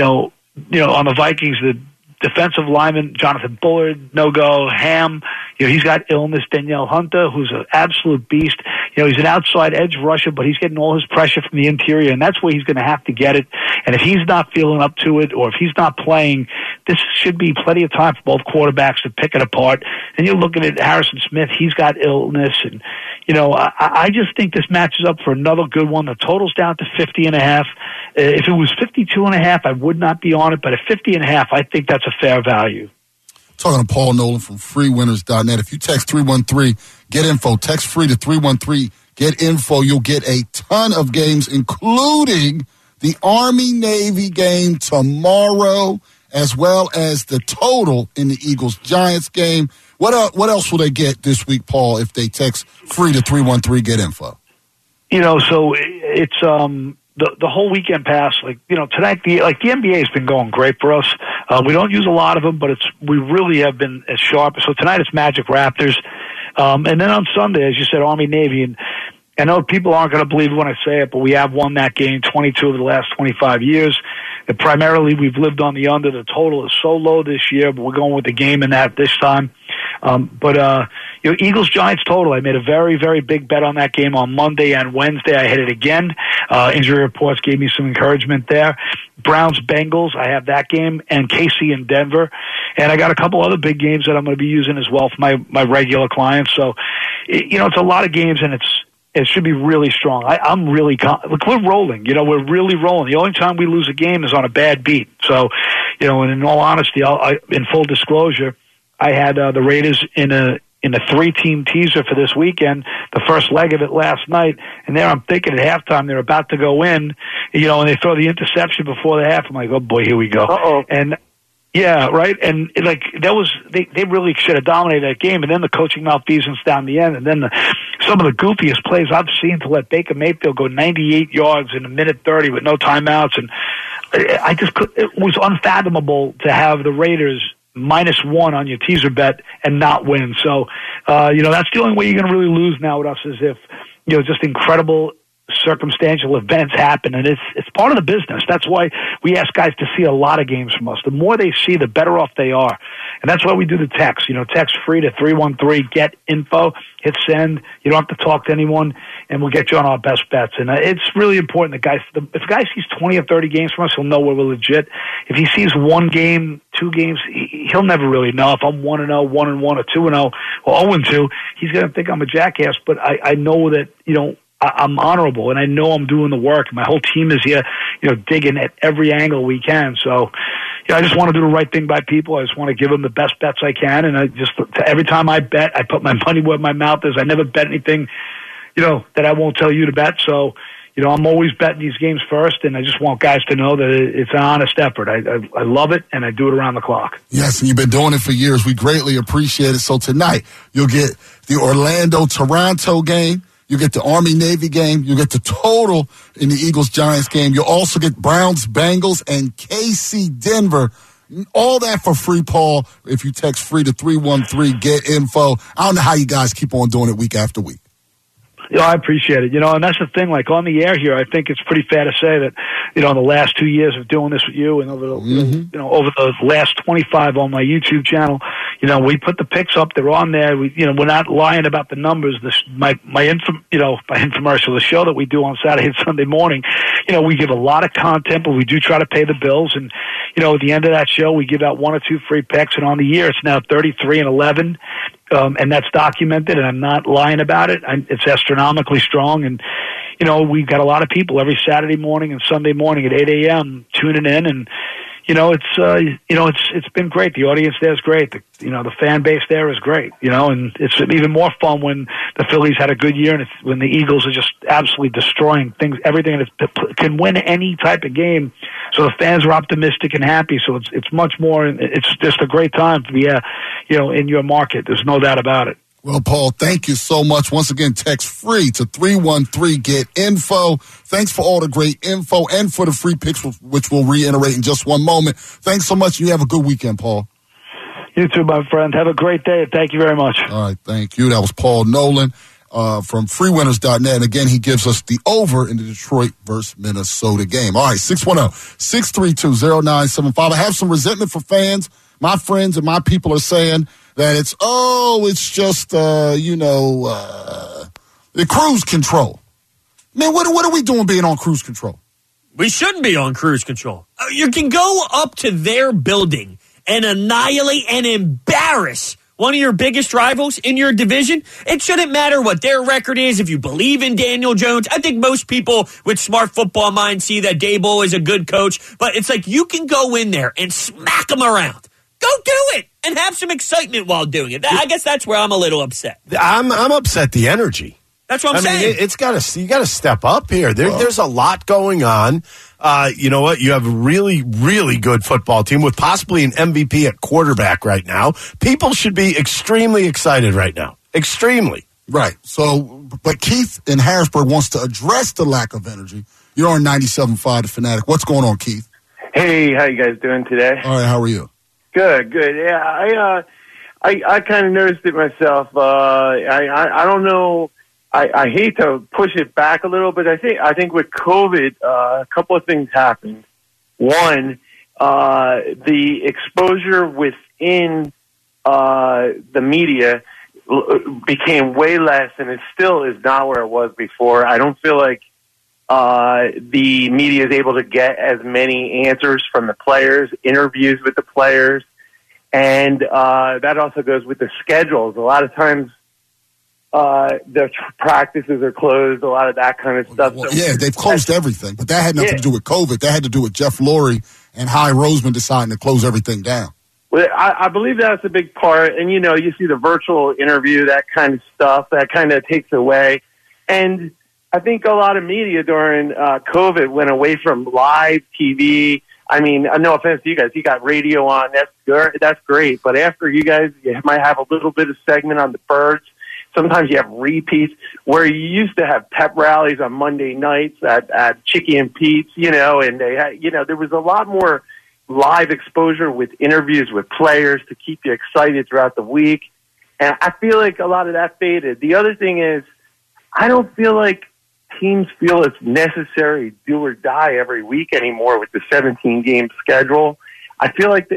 on the Vikings, the defensive lineman, Jonathan Bullard, no-go. Ham, he's got illness. Danielle Hunter, who's an absolute beast. He's an outside edge rusher, but he's getting all his pressure from the interior, and that's where he's going to have to get it. And if he's not feeling up to it, or if he's not playing, this should be plenty of time for both quarterbacks to pick it apart. And you're looking at Harrison Smith, he's got illness. And, I just think this matches up for another good one. The total's down to 50.5. If it was 52.5, I would not be on it, but at 50.5, I think that's a fair value. Talking to Paul Nolan from freewinners.net. If you text 313-GET-INFO, text free to 313-GET-INFO, you'll get a ton of games, including the Army-Navy game tomorrow, as well as the total in the Eagles-Giants game. What else will they get this week, Paul, if they text free to 313-GET-INFO? So it's the whole weekend pass. Tonight, the NBA has been going great for us. We don't use a lot of them, but we really have been as sharp. So tonight it's Magic Raptors. And then on Sunday, as you said, Army-Navy. And I know people aren't going to believe when I say it, but we have won that game 22 of the last 25 years. And primarily, we've lived on the under. The total is so low this year, but we're going with the game in that this time. Eagles-Giants total, I made a very, very big bet on that game on Monday and Wednesday. I hit it again. Injury reports gave me some encouragement there. Browns-Bengals, I have that game, and KC in Denver. And I got a couple other big games that I'm going to be using as well for my regular clients. So, it's a lot of games, and it should be really strong. I'm really look, we're rolling. We're really rolling. The only time we lose a game is on a bad beat. So, and in all honesty, in full disclosure, I had the Raiders in a 3-team teaser for this weekend, the first leg of it last night, and there I'm thinking at halftime they're about to go in, and they throw the interception before the half. I'm like, oh boy, here we go. Uh-oh. And yeah, right. And they really should have dominated that game. And then the coaching malfeasance down the end, and then some of the goofiest plays I've seen to let Baker Mayfield go 98 yards in a minute 30 with no timeouts, and it was unfathomable to have the Raiders -1 on your teaser bet and not win. So, that's the only way you're going to really lose now with us, is if, just incredible circumstantial events happen, and it's part of the business. That's why we ask guys to see a lot of games from us. The more they see, the better off they are. And that's why we do the text. Text free to 313-GET-INFO. Hit send. You don't have to talk to anyone, and we'll get you on our best bets. And it's really important that if a guy sees 20 or 30 games from us, he'll know we're legit. If he sees 1 game, 2 games, he'll never really know. If I'm 1-0, 1-1, or 2-0, or 0-2, he's going to think I'm a jackass. But I know that, I'm honorable, and I know I'm doing the work. My whole team is here, digging at every angle we can. So, I just want to do the right thing by people. I just want to give them the best bets I can, and every time I bet, I put my money where my mouth is. I never bet anything, that I won't tell you to bet. So, I'm always betting these games first, and I just want guys to know that it's an honest effort. I love it, and I do it around the clock. Yes, and you've been doing it for years. We greatly appreciate it. So tonight, you'll get the Orlando-Toronto game. You get the Army-Navy game. You get the total in the Eagles-Giants game. You'll also get Browns-Bengals and KC-Denver. All that for free, Paul, if you text free to 313-GET-INFO. I don't know how you guys keep on doing it week after week. I appreciate it. And that's the thing, like on the air here, I think it's pretty fair to say that, in the last 2 years of doing this with you and over the, over the last 25 on my YouTube channel, we put the picks up. They're on there. We're not lying about the numbers. My infomercial, the show that we do on Saturday and Sunday morning, we give a lot of content, but we do try to pay the bills. And, at the end of that show, we give out 1 or 2 free picks. And on the year, it's now 33-11. And that's documented, and I'm not lying about it. It's astronomically strong, and we've got a lot of people every Saturday morning and Sunday morning at 8 a.m. tuning in, and it's been great. The audience there is great. The fan base there is great. And it's even more fun when the Phillies had a good year, and when the Eagles are just absolutely destroying things, everything that can win any type of game. So the fans are optimistic and happy. So it's much more. It's just a great time to be, in your market. There's no doubt about it. Well, Paul, thank you so much. Once again, text free to 313-GET-INFO. Thanks for all the great info and for the free picks, which we'll reiterate in just one moment. Thanks so much. You have a good weekend, Paul. You too, my friend. Have a great day. Thank you very much. All right. Thank you. That was Paul Nolan from freewinners.net. And again, he gives us the over in the Detroit versus Minnesota game. All right. 610-632-0975. I have some resentment for fans. My friends and my people are saying that it's just, the cruise control. Man, what are we doing being on cruise control? We shouldn't be on cruise control. You can go up to their building and annihilate and embarrass one of your biggest rivals in your division. It shouldn't matter what their record is. If you believe in Daniel Jones, I think most people with smart football minds see that Daboll is a good coach, but it's like you can go in there and smack them around. Go do it and have some excitement while doing it. I guess that's where I'm a little upset. I'm upset the energy. That's what I'm saying. You got to step up here. There's a lot going on. You know what? You have a really, really good football team with possibly an MVP at quarterback right now. People should be extremely excited right now. Extremely. Right. So, but Keith in Harrisburg wants to address the lack of energy. You're on 97.5 The Fanatic. What's going on, Keith? Hey, how you guys doing today? All right, how are you? Good. Yeah, I kind of noticed it myself. I don't know. I hate to push it back a little, but I think with COVID, a couple of things happened. One, the exposure within the media became way less, and it still is not where it was before. I don't feel like the media is able to get as many answers from the players, interviews with the players, and that also goes with the schedules. A lot of times the practices are closed, a lot of that kind of stuff. Well, yeah, they've closed everything, but that had nothing to do with COVID. That had to do with Jeff Lurie and Howie Roseman deciding to close everything down. Well, I believe that's a big part, and you see the virtual interview, that kind of stuff, that kind of takes away. And I think a lot of media during COVID went away from live TV. I mean, no offense to you guys, you got radio on, that's great. But after you might have a little bit of segment on the birds. Sometimes you have repeats where you used to have pep rallies on Monday nights at Chicky and Pete's, and they had, there was a lot more live exposure with interviews with players to keep you excited throughout the week. And I feel like a lot of that faded. The other thing is, I don't feel like teams feel it's necessary do or die every week anymore with the 17-game schedule. I feel like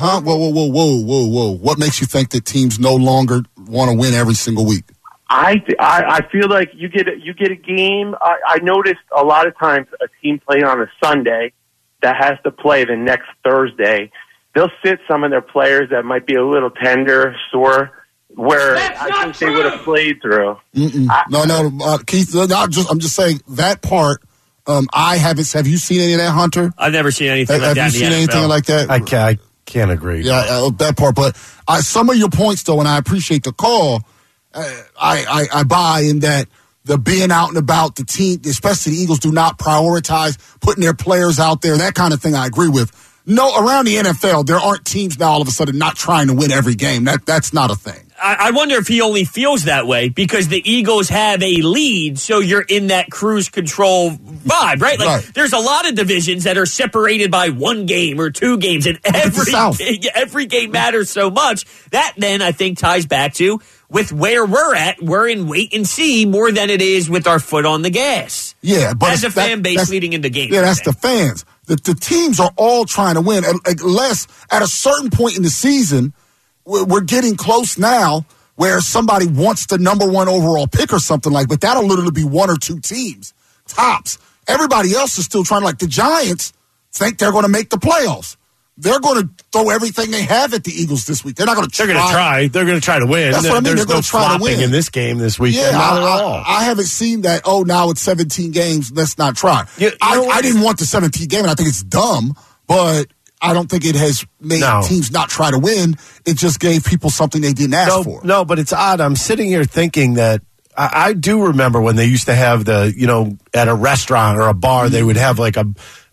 Whoa. What makes you think that teams no longer want to win every single week? I feel like you get a game. I noticed a lot of times a team playing on a Sunday that has to play the next Thursday. They'll sit some of their players that might be a little tender, sore, where I think they would have played through. Keith. I'm just saying that part. Have you seen any of that, Hunter? I've never seen anything like that. Have you seen anything like that? I can't agree. Yeah, that part. But some of your points, though, and I appreciate the call. I buy in that the being out and about, the team, especially the Eagles, do not prioritize putting their players out there. That kind of thing I agree with. No, around the NFL, there aren't teams now all of a sudden not trying to win every game. That's not a thing. I wonder if he only feels that way because the Eagles have a lead, so you're in that cruise control vibe, right? Like, There's a lot of divisions that are separated by one game or two games, and every game matters so much. That then, I think, ties back to with where we're at. We're in wait and see more than it is with our foot on the gas. Yeah, but as a fan base leading into games. Yeah, that's the fans. The teams are all trying to win. Unless at a certain point in the season, we're getting close now where somebody wants the number one overall pick or something like, but that'll literally be one or two teams, tops. Everybody else is still trying to, like the Giants think they're going to make the playoffs. They're going to throw everything they have at the Eagles this week. They're not going to try. They're going to try. They're going to try to win. That's what I mean. There's they're going to try to win in this game this weekend. Yeah, not at all. I haven't seen that. Oh, now it's 17 games. Let's not try. I didn't want the 17 game, and I think it's dumb. But I don't think it has made teams not try to win. It just gave people something they didn't ask for. No, but it's odd. I'm sitting here thinking that I do remember when they used to have at a restaurant or a bar, they would have like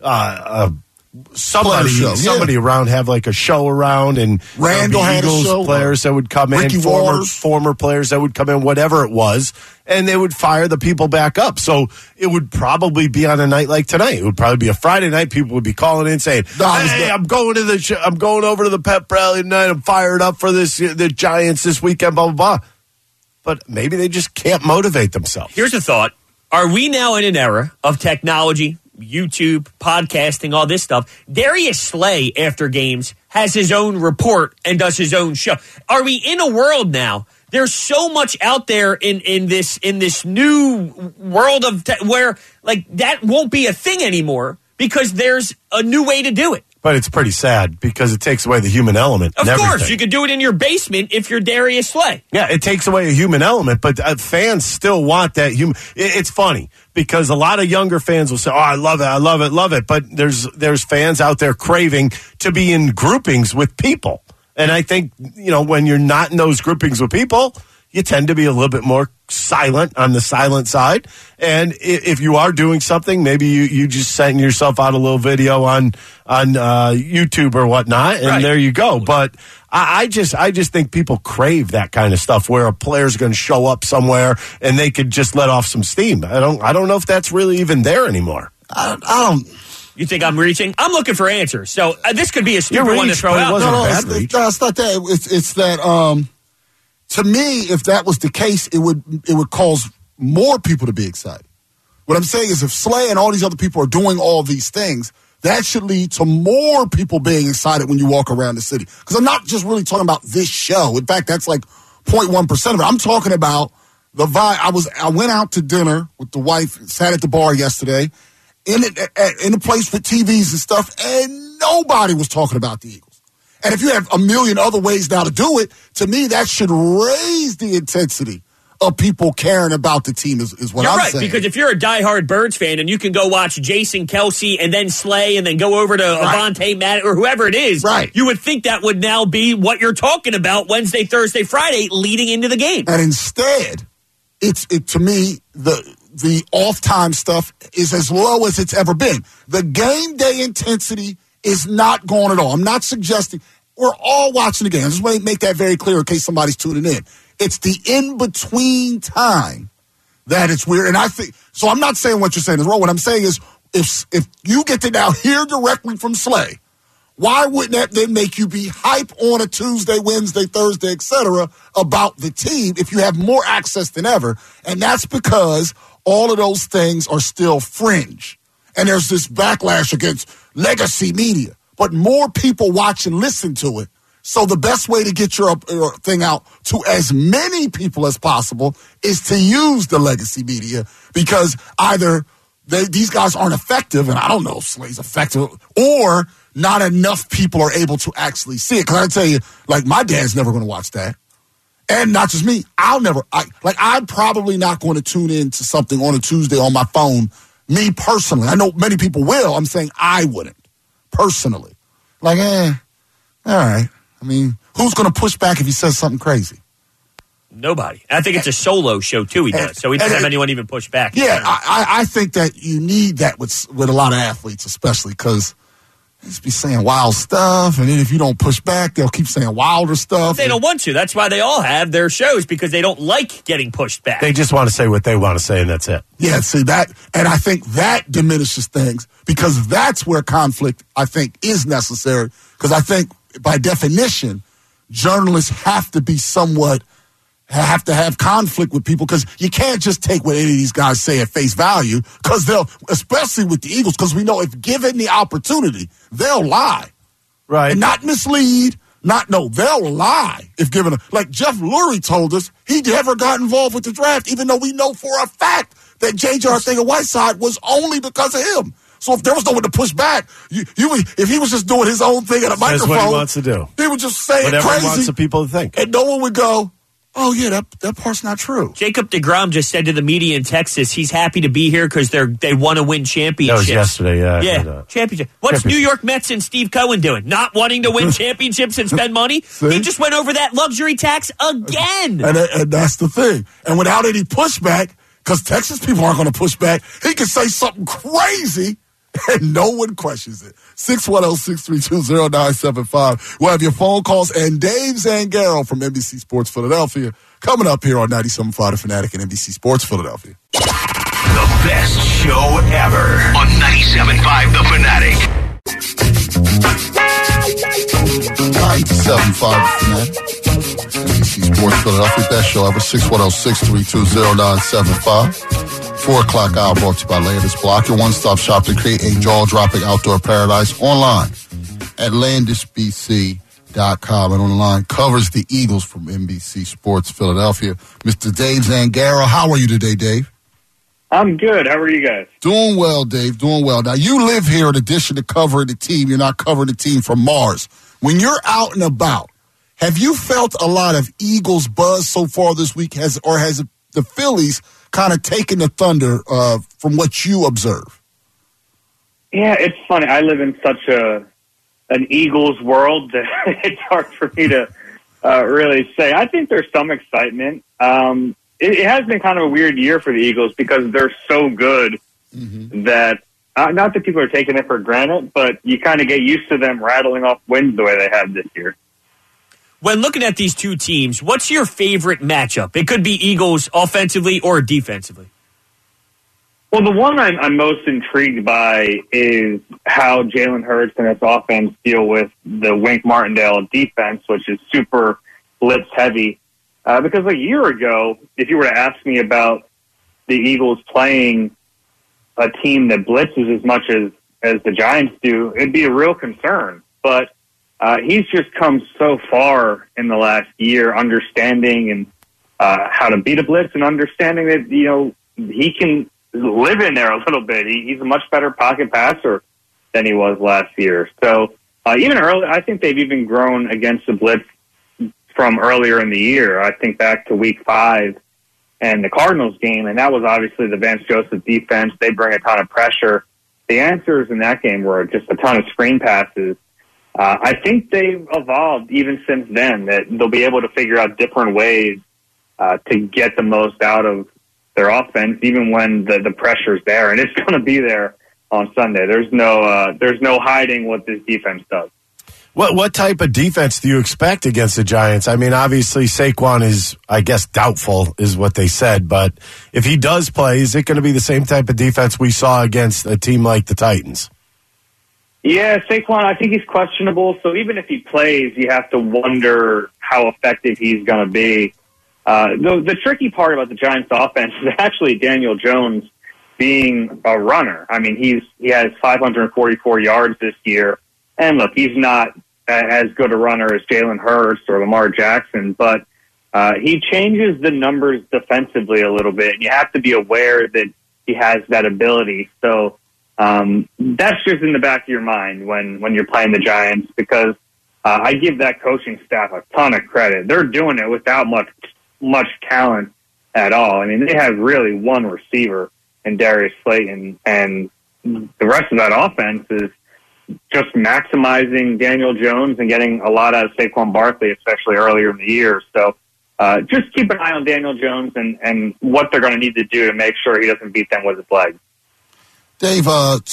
somebody around have like a show around, and Randall had Eagles a show, players that would come in, former players that would come in, whatever it was, and they would fire the people back up. So it would probably be on a night like tonight. It would probably be a Friday night. People would be calling in saying, "Hey, I'm going over to the pep rally tonight. I'm fired up for the Giants this weekend." Blah blah blah. But maybe they just can't motivate themselves. Here's a thought: are we now in an era of technology? YouTube, podcasting, all this stuff. Darius Slay, after games, has his own report and does his own show. Are we in a world now? There's so much out there in this new world of where like that won't be a thing anymore because there's a new way to do it. But it's pretty sad because it takes away the human element. Of course, you could do it in your basement if you're Darius Slay. Yeah, it takes away a human element, but fans still want that human. It's funny because a lot of younger fans will say, "Oh, I love it." But there's fans out there craving to be in groupings with people, and I think when you're not in those groupings with people, you tend to be a little bit more silent on the silent side. And if you are doing something, maybe you just send yourself out a little video on YouTube or whatnot, and there you go. But I just think people crave that kind of stuff where a player's going to show up somewhere and they could just let off some steam. I don't know if that's really even there anymore. I don't. You think I'm reaching? I'm looking for answers. So this could be a stupid one to throw out. It's not that. It's that. To me, if that was the case, it would cause more people to be excited. What I'm saying is if Slay and all these other people are doing all these things, that should lead to more people being excited when you walk around the city. Because I'm not just really talking about this show. In fact, that's like 0.1% of it. I'm talking about the vibe. I went out to dinner with the wife, sat at the bar yesterday, in a place with TVs and stuff, and nobody was talking about the Eagles. And if you have a million other ways now to do it, to me, that should raise the intensity of people caring about the team is what I'm saying. Because if you're a diehard Birds fan and you can go watch Jason Kelce and then Slay and then go over to Avonte Maddox or whoever it is, you would think that would now be what you're talking about Wednesday, Thursday, Friday leading into the game. And instead, to me, the off-time stuff is as low as it's ever been. The game day intensity is not gone at all. I'm not suggesting we're all watching the game. I just want to make that very clear in case somebody's tuning in. It's the in-between time that it's weird. And I think so. I'm not saying what you're saying is wrong. What I'm saying is if you get to now hear directly from Slay, why wouldn't that then make you be hype on a Tuesday, Wednesday, Thursday, etc. about the team if you have more access than ever? And that's because all of those things are still fringe. And there's this backlash against legacy media. But more people watch and listen to it. So the best way to get your thing out to as many people as possible is to use the legacy media because either these guys aren't effective, and I don't know if Slay's effective, or not enough people are able to actually see it. Because I tell you, like, my dad's never going to watch that. And not just me, I'm probably not going to tune in to something on a Tuesday on my phone, me personally. I know many people will. I'm saying I wouldn't, personally. Like, all right. I mean, who's going to push back if he says something crazy? Nobody. I think it's a solo show, too, he does. So he doesn't have anyone even push back. Yeah, I think that you need that with a lot of athletes, especially because they just be saying wild stuff, and then if you don't push back, they'll keep saying wilder stuff. They don't want to. That's why they all have their shows, because they don't like getting pushed back. They just want to say what they want to say, and that's it. Yeah, see that, and I think that diminishes things, because that's where conflict, I think, is necessary, because I think, by definition, journalists have to have conflict with people, because you can't just take what any of these guys say at face value, because they'll, especially with the Eagles, because we know if given the opportunity, they'll lie. Right. And not mislead. They'll lie if given like Jeff Lurie told us he never got involved with the draft, even though we know for a fact that J.J. Arcega-Whiteside was only because of him. So if there was no one to push back, if he was just doing his own thing at a microphone, what he wants to do. He would just say whatever crazy. He wants the people to think. And no one would go, oh, yeah, that part's not true. Jacob deGrom just said to the media in Texas he's happy to be here because they want to win championships. That was yesterday, yeah. Yeah, championship. What's New York Mets and Steve Cohen doing? Not wanting to win championships and spend money? He just went over that luxury tax again. And that's the thing. And without any pushback, because Texas people aren't going to push back, he can say something crazy and no one questions it. 610-632-0975. We'll have your phone calls and Dave Zangaro from NBC Sports Philadelphia coming up here on 97.5 The Fanatic and NBC Sports Philadelphia. The best show ever on 97.5 The Fanatic. 97.5 The Fanatic. NBC Sports Philadelphia. Best show ever. 610-632-0975. 4 o'clock hour brought to you by Landis Block, your one-stop shop to create a jaw-dropping outdoor paradise online at landisbc.com. And online covers the Eagles from NBC Sports Philadelphia. Mr. Dave Zangaro, how are you today, Dave? I'm good. How are you guys? Doing well, Dave. Doing well. Now, you live here in addition to covering the team. You're not covering the team from Mars. When you're out and about, have you felt a lot of Eagles buzz so far this week? Has the Phillies kind of taking the thunder from what you observe? Yeah, it's funny. I live in such an Eagles world that it's hard for me to really say. I think there's some excitement. It has been kind of a weird year for the Eagles because they're so good that, not that people are taking it for granted, but you kind of get used to them rattling off wins the way they have this year. When looking at these two teams, what's your favorite matchup? It could be Eagles offensively or defensively. Well, the one I'm most intrigued by is how Jalen Hurts and his offense deal with the Wink Martindale defense, which is super blitz heavy. Because a year ago, if you were to ask me about the Eagles playing a team that blitzes as much as the Giants do, it'd be a real concern. But he's just come so far in the last year, understanding and how to beat a blitz and understanding that, he can live in there a little bit. He's a much better pocket passer than he was last year. So even early, I think they've even grown against the blitz from earlier in the year. I think back to week 5 and the Cardinals game, and that was obviously the Vance Joseph defense. They bring a ton of pressure. The answers in that game were just a ton of screen passes. I think they've evolved even since then, that they'll be able to figure out different ways to get the most out of their offense, even when the pressure's there. And it's going to be there on Sunday. There's no hiding what this defense does. What type of defense do you expect against the Giants? I mean, obviously Saquon is, I guess, doubtful is what they said. But if he does play, is it going to be the same type of defense we saw against a team like the Titans? Yeah, Saquon, I think he's questionable. So even if he plays, you have to wonder how effective he's going to be. The tricky part about the Giants' offense is actually Daniel Jones being a runner. I mean, he has 544 yards this year. And look, he's not as good a runner as Jalen Hurts or Lamar Jackson, but he changes the numbers defensively a little bit. And you have to be aware that he has that ability. So that's just in the back of your mind when you're playing the Giants, because I give that coaching staff a ton of credit. They're doing it without much talent at all. I mean, they have really one receiver in Darius Slayton, and the rest of that offense is just maximizing Daniel Jones and getting a lot out of Saquon Barkley, especially earlier in the year. So just keep an eye on Daniel Jones and what they're going to need to do to make sure he doesn't beat them with his legs. Dave,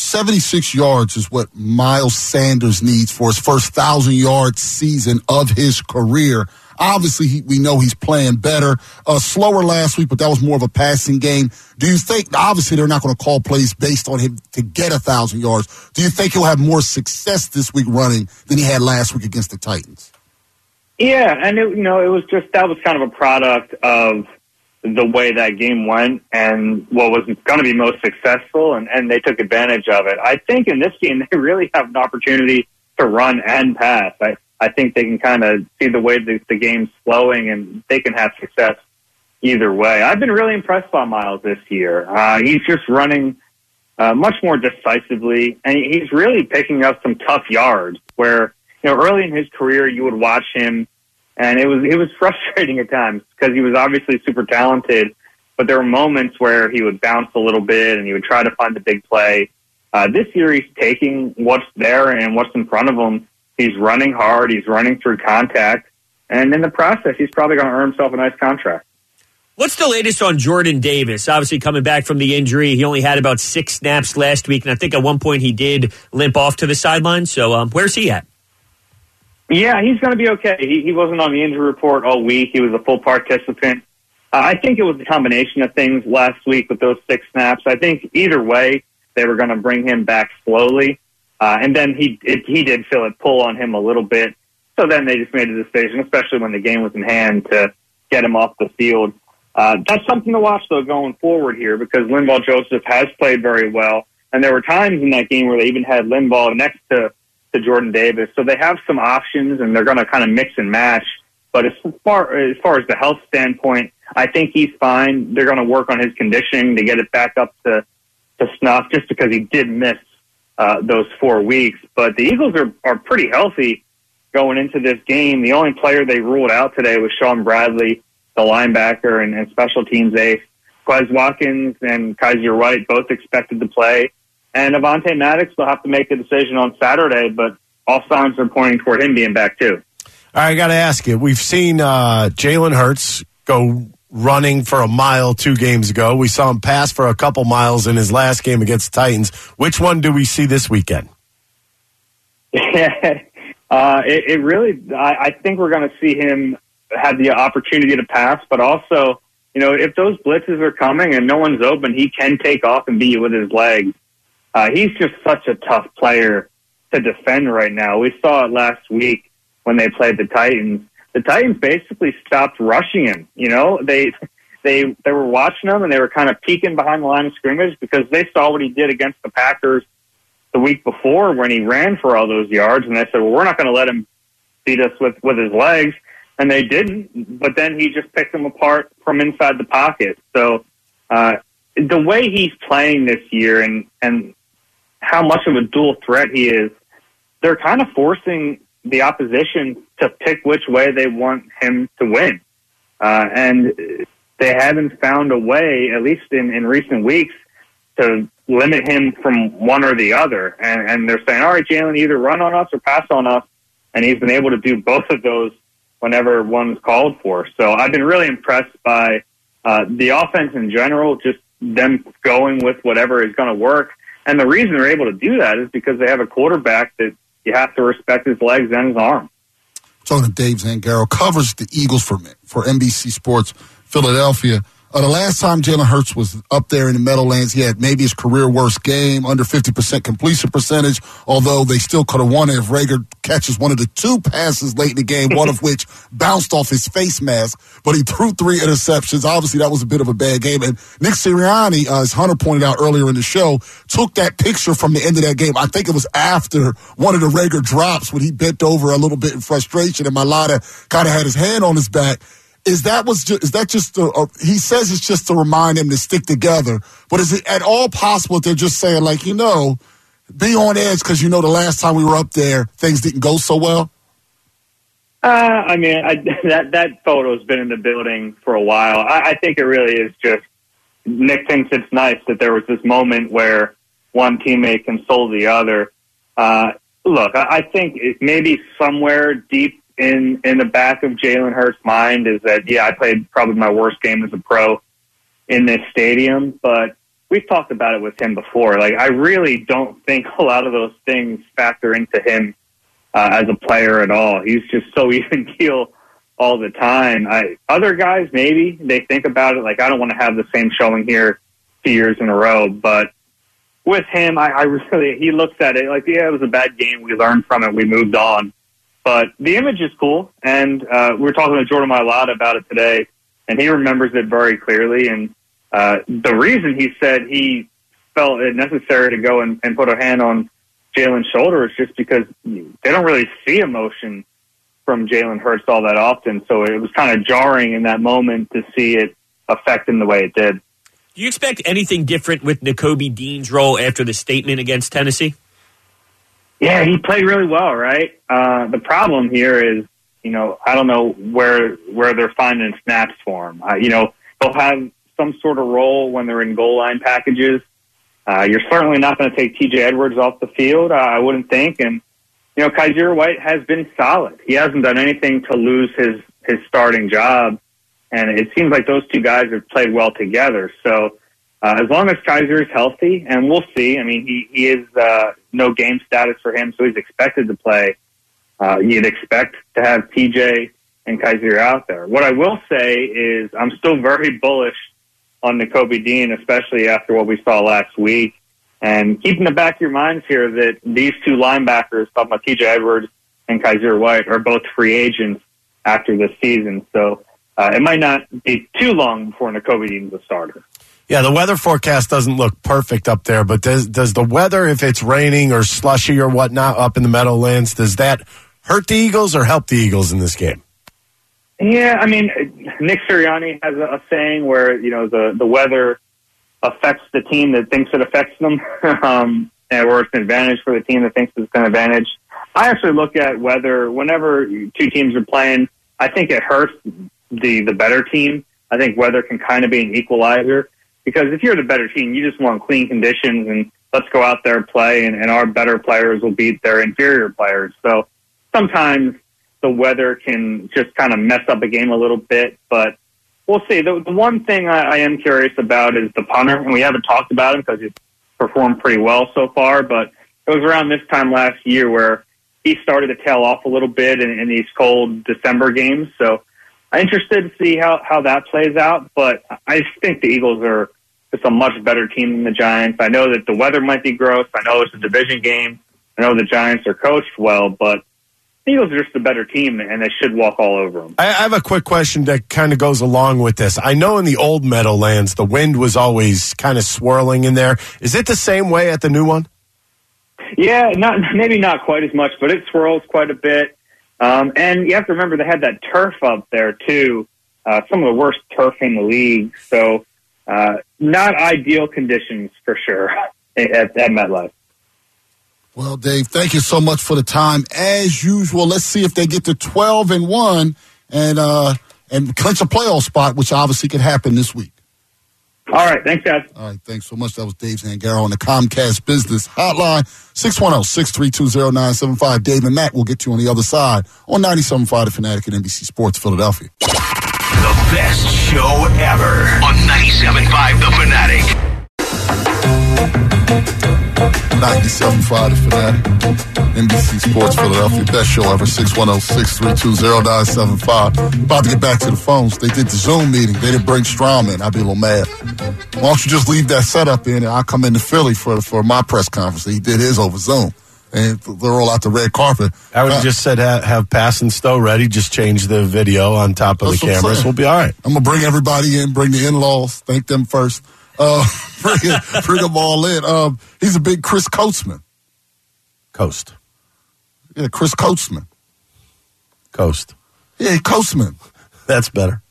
76 yards is what Miles Sanders needs for his first 1,000-yard season of his career. Obviously, we know he's playing better. Slower last week, but that was more of a passing game. Do you think, obviously, they're not going to call plays based on him to get 1,000 yards. Do you think he'll have more success this week running than he had last week against the Titans? Yeah, and that was kind of a product of the way that game went and what was going to be most successful, and they took advantage of it. I think in this game, they really have an opportunity to run and pass. I think they can kind of see the way the game's flowing, and they can have success either way. I've been really impressed by Miles this year. He's just running much more decisively, and he's really picking up some tough yards where, early in his career, you would watch him, and it was frustrating at times because he was obviously super talented, but there were moments where he would bounce a little bit and he would try to find the big play. This year, he's taking what's there and what's in front of him. He's running hard. He's running through contact. And in the process, he's probably going to earn himself a nice contract. What's the latest on Jordan Davis? Obviously, coming back from the injury, he only had about 6 snaps last week, and I think at one point he did limp off to the sideline. So where's he at? Yeah, he's going to be okay. He wasn't on the injury report all week. He was a full participant. I think it was a combination of things last week with those 6 snaps. I think either way, they were going to bring him back slowly. And then he did feel it pull on him a little bit. So then they just made a decision, especially when the game was in hand, to get him off the field. That's something to watch, though, going forward here, because Linval Joseph has played very well. And there were times in that game where they even had Linval next to Jordan Davis. So they have some options, and they're going to kind of mix and match. But as far as the health standpoint, I think he's fine. They're going to work on his conditioning to get it back up to snuff, just because he did miss those 4 weeks. But the Eagles are pretty healthy going into this game. The only player they ruled out today was Sean Bradley, the linebacker and special teams ace. Quez Watkins and Kaiser White both expected to play. And Avonte Maddox will have to make a decision on Saturday, but all signs are pointing toward him being back too. All right, I got to ask you. We've seen Jalen Hurts go running for a mile 2 games ago. We saw him pass for a couple miles in his last game against the Titans. Which one do we see this weekend? It really, I think we're going to see him have the opportunity to pass, but also, if those blitzes are coming and no one's open, he can take off and beat you with his legs. He's just such a tough player to defend right now. We saw it last week when they played the Titans. The Titans basically stopped rushing him. They were watching him and they were kind of peeking behind the line of scrimmage because they saw what he did against the Packers the week before when he ran for all those yards. And they said, well, we're not going to let him beat us with his legs. And they didn't. But then he just picked them apart from inside the pocket. So the way he's playing this year and how much of a dual threat he is, they're kind of forcing the opposition to pick which way they want him to win. And they haven't found a way, at least in recent weeks, to limit him from one or the other. And they're saying, all right, Jalen, either run on us or pass on us. And he's been able to do both of those whenever one's called for. So I've been really impressed by the offense in general, just them going with whatever is going to work. And the reason they're able to do that is because they have a quarterback that you have to respect his legs and his arm. Talking to Dave Zangaro, covers the Eagles for NBC Sports Philadelphia. The last time Jalen Hurts was up there in the Meadowlands, he had maybe his career worst game, under 50% completion percentage, although they still could have won it if Rager catches one of the 2 passes late in the game, one of which bounced off his face mask, but he threw 3 interceptions. Obviously, that was a bit of a bad game. And Nick Sirianni, as Hunter pointed out earlier in the show, took that picture from the end of that game. I think it was after one of the Rager drops when he bent over a little bit in frustration and Mailata kind of had his hand on his back. Is that just he says it's just to remind him to stick together, but is it at all possible that they're just saying, like, be on edge because the last time we were up there, things didn't go so well? I mean, that photo's been in the building for a while. I think it really is just Nick thinks it's nice that there was this moment where one teammate consoled the other. Look, I think maybe somewhere deep in the back of Jalen Hurts' mind is that, yeah, I played probably my worst game as a pro in this stadium, but we've talked about it with him before. Like, I really don't think a lot of those things factor into him as a player at all. He's just so even keel all the time. Other guys, maybe they think about it like, I don't want to have the same showing here 2 years in a row. But with him, I really, he looks at it like, yeah, it was a bad game. We learned from it. We moved on. But the image is cool. And we were talking to Jordan Mailata about it today, and he remembers it very clearly. And the reason he said he felt it necessary to go and put a hand on Jalen's shoulder is just because they don't really see emotion from Jalen Hurts all that often. So it was kind of jarring in that moment to see it affect him the way it did. Do you expect anything different with Nakobe Dean's role after the statement against Tennessee? Yeah, he played really well, right? The problem here is, I don't know where they're finding snaps for him. They'll have some sort of role when they're in goal line packages. You're certainly not going to take TJ Edwards off the field, I wouldn't think. And, Kyzir White has been solid. He hasn't done anything to lose his starting job. And it seems like those two guys have played well together. So as long as Kyzir is healthy, and we'll see. I mean, he is no game status for him, so he's expected to play. You'd expect to have TJ and Kyzir out there. What I will say is I'm still very bullish on Nakobe Dean, especially after what we saw last week. And keep in the back of your minds here that these two linebackers, talking about TJ Edwards and Kyzir White, are both free agents after this season. So it might not be too long before Nakobe Dean's a starter. Yeah, the weather forecast doesn't look perfect up there, but does the weather, if it's raining or slushy or whatnot up in the Meadowlands, does that hurt the Eagles or help the Eagles in this game? Yeah, I mean, Nick Sirianni has a saying where, the weather affects the team that thinks it affects them, or it's an advantage for the team that thinks it's an advantage. I actually look at weather whenever two teams are playing. I think it hurts the better team. I think weather can kind of be an equalizer, because if you're the better team, you just want clean conditions and let's go out there and play, and our better players will beat their inferior players. So sometimes the weather can just kind of mess up a game a little bit, but we'll see. The one thing I am curious about is the punter, and we haven't talked about him because he's performed pretty well so far, but it was around this time last year where he started to tail off a little bit in these cold December games. So I'm interested to see how that plays out, but I think the Eagles are just a much better team than the Giants. I know that the weather might be gross. I know it's a division game. I know the Giants are coached well, but the Eagles are just a better team, and they should walk all over them. I have a quick question that kind of goes along with this. I know in the old Meadowlands, the wind was always kind of swirling in there. Is it the same way at the new one? Yeah, maybe not quite as much, but it swirls quite a bit. And you have to remember they had that turf up there, too. Some of the worst turf in the league. So not ideal conditions for sure at MetLife. Well, Dave, thank you so much for the time. As usual, let's see if they get to 12-1 and clinch a playoff spot, which obviously could happen this week. All right. Thanks, guys. All right. Thanks so much. That was Dave Zangaro on the Comcast Business Hotline, 610-632-0975. Dave and Matt will get you on the other side on 97.5 The Fanatic and NBC Sports Philadelphia. The best show ever on 97.5 The Fanatic. 97.5 The Fanatic, NBC Sports Philadelphia. Best show ever, 610-632-0975. About to get back to the phones. They did the Zoom meeting. They didn't bring Strom in. I'd be a little mad. Why don't you just leave that setup in and I'll come into Philly for my press conference. He did his over Zoom. And they'll roll out the red carpet. I would have just said have Pass and Stowe ready. Just change the video on top of the cameras. We'll be all right. I'm going to bring everybody in, bring the in-laws, thank them first. Bring them all in. He's a big Chris Coatsman. Coast. Yeah, Chris Coatsman. Coast. Yeah, Coatsman. That's better.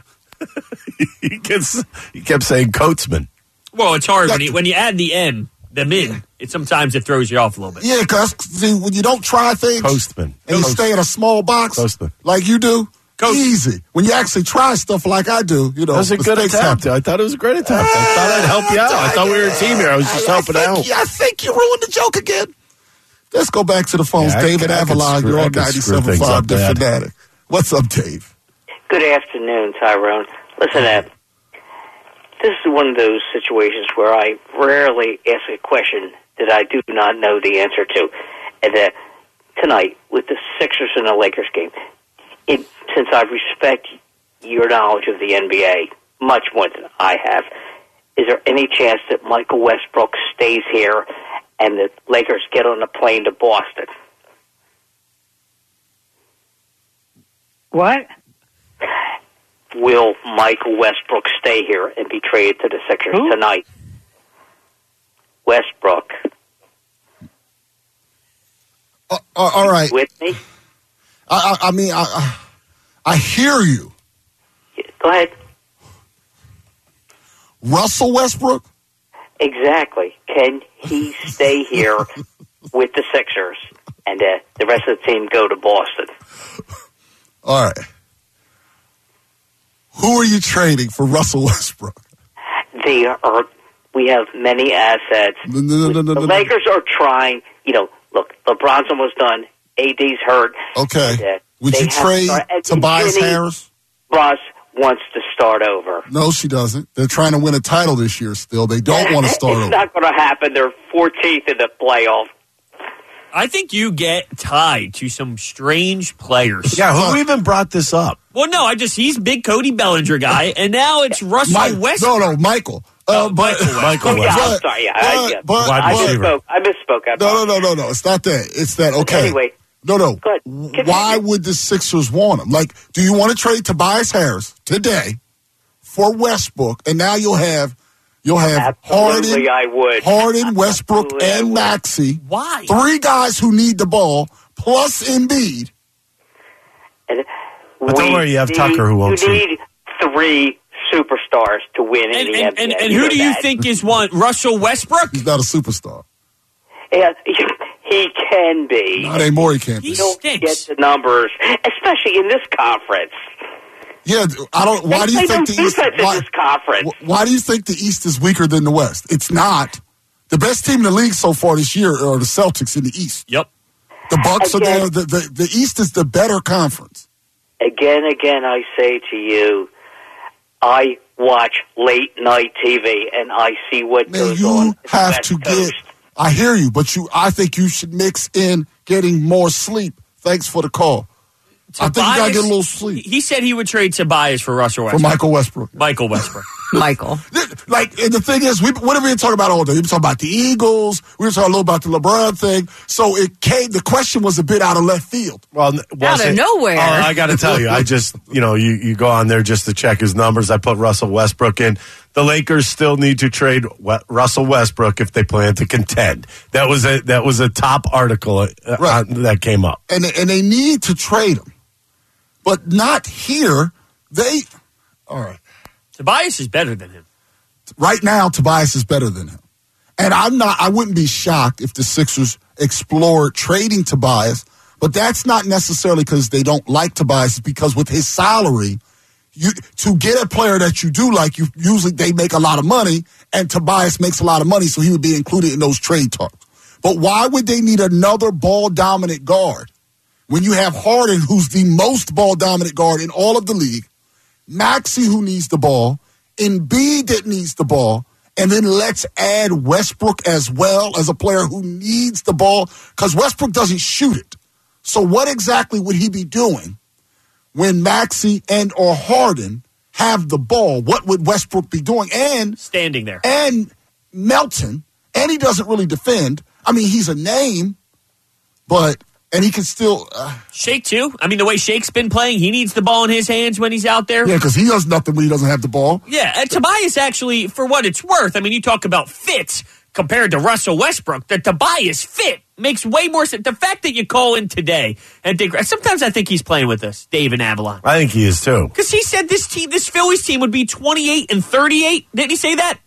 he kept saying Coatsman. Well, it's hard when you add the N. them in, sometimes it throws you off a little bit. Yeah, because when you don't try things Postman. and you stay in a small box like you do, easy. When you actually try stuff like I do, that was a good attempt. I thought it was a great attempt. I thought I'd help you out. I thought we were a team here. I was just helping out. I think you ruined the joke again. Let's go back to the phones. David Avalon, you're on 97.5 The Fanatic. What's up, Dave? Good afternoon, Tyrone. Listen, Ed, this is one of those situations where I rarely ask a question that I do not know the answer to. And tonight, with the Sixers and the Lakers game, since I respect your knowledge of the NBA much more than I have, is there any chance that Michael Westbrook stays here and the Lakers get on a plane to Boston? What? Will Michael Westbrook stay here and be traded to the Sixers tonight? Westbrook. All right. With me? I hear you. Go ahead. Russell Westbrook? Exactly. Can he stay here with the Sixers and the rest of the team go to Boston? All right. Who are you trading for Russell Westbrook? We have many assets. The Lakers are trying. Look, LeBron's almost done. AD's hurt. Okay. Would you trade Tobias Harris? Russ wants to start over. No, she doesn't. They're trying to win a title this year still. They don't want to start over. It's not going to happen. They're 14th in the playoff. I think you get tied to some strange players. Yeah, who even brought this up? Well, no, he's big Cody Bellinger guy, and now it's Russell Westbrook. No, Michael. Michael Westbrook. Yeah, I'm sorry. I misspoke. No. It's not that. It's that, okay. Anyway. No. Why would the Sixers want him? Like, do you want to trade Tobias Harris today for Westbrook, and now you'll have Absolutely, I would. Harden, Westbrook, and Maxey. Why? 3 guys who need the ball, plus Embiid. But don't worry, you have Tucker who won't You need 3 superstars to win in the NBA. And who do you think is one? Russell Westbrook? He's not a superstar. Yeah, he can be. Not anymore, he can't be. He don't get the numbers, especially in this conference. Yeah, why do you think the East? Why do you think the East is weaker than the West? It's not. The best team in the league so far this year are the Celtics in the East. Yep. The Bucks are there. The East is the better conference. Again, I say to you, I watch late night TV and I see what goes on. You have to get. I hear you, but I think you should mix in getting more sleep. Thanks for the call. I think you got to get a little sleep. He said he would trade Tobias for Russell Westbrook. For Michael Westbrook. Michael Westbrook. Michael. Like, and the thing is, what have we been talking about all day? We were talking about the Eagles. We were talking a little about the LeBron thing. So the question was a bit out of left field. Well, out of nowhere. I got to tell you, I just, you go on there just to check his numbers. I put Russell Westbrook in. The Lakers still need to trade Russell Westbrook if they plan to contend. That was a top article that came up. And they need to trade him. But not here. All right. Tobias is better than him. Right now, Tobias is better than him. And I wouldn't be shocked if the Sixers explored trading Tobias, but that's not necessarily because they don't like Tobias. It's because with his salary, to get a player that you do like, usually they make a lot of money, and Tobias makes a lot of money, so he would be included in those trade talks. But why would they need another ball-dominant guard when you have Harden, who's the most ball-dominant guard in all of the league, Maxey, who needs the ball, Embiid that needs the ball, and then let's add Westbrook as well as a player who needs the ball, because Westbrook doesn't shoot it. So what exactly would he be doing when Maxey and or Harden have the ball? What would Westbrook be doing? And standing there. And Melton, and he doesn't really defend. I mean, he's a name, and he can still... Shake, too. I mean, the way Shake's been playing, he needs the ball in his hands when he's out there. Yeah, because he does nothing when he doesn't have the ball. Yeah, and Tobias actually, for what it's worth, I mean, you talk about fits compared to Russell Westbrook, the Tobias fit makes way more sense. The fact that you call in today and sometimes I think he's playing with us, Dave in Avalon. I think he is too. Because he said this Phillies team would be 28-38. Didn't he say that?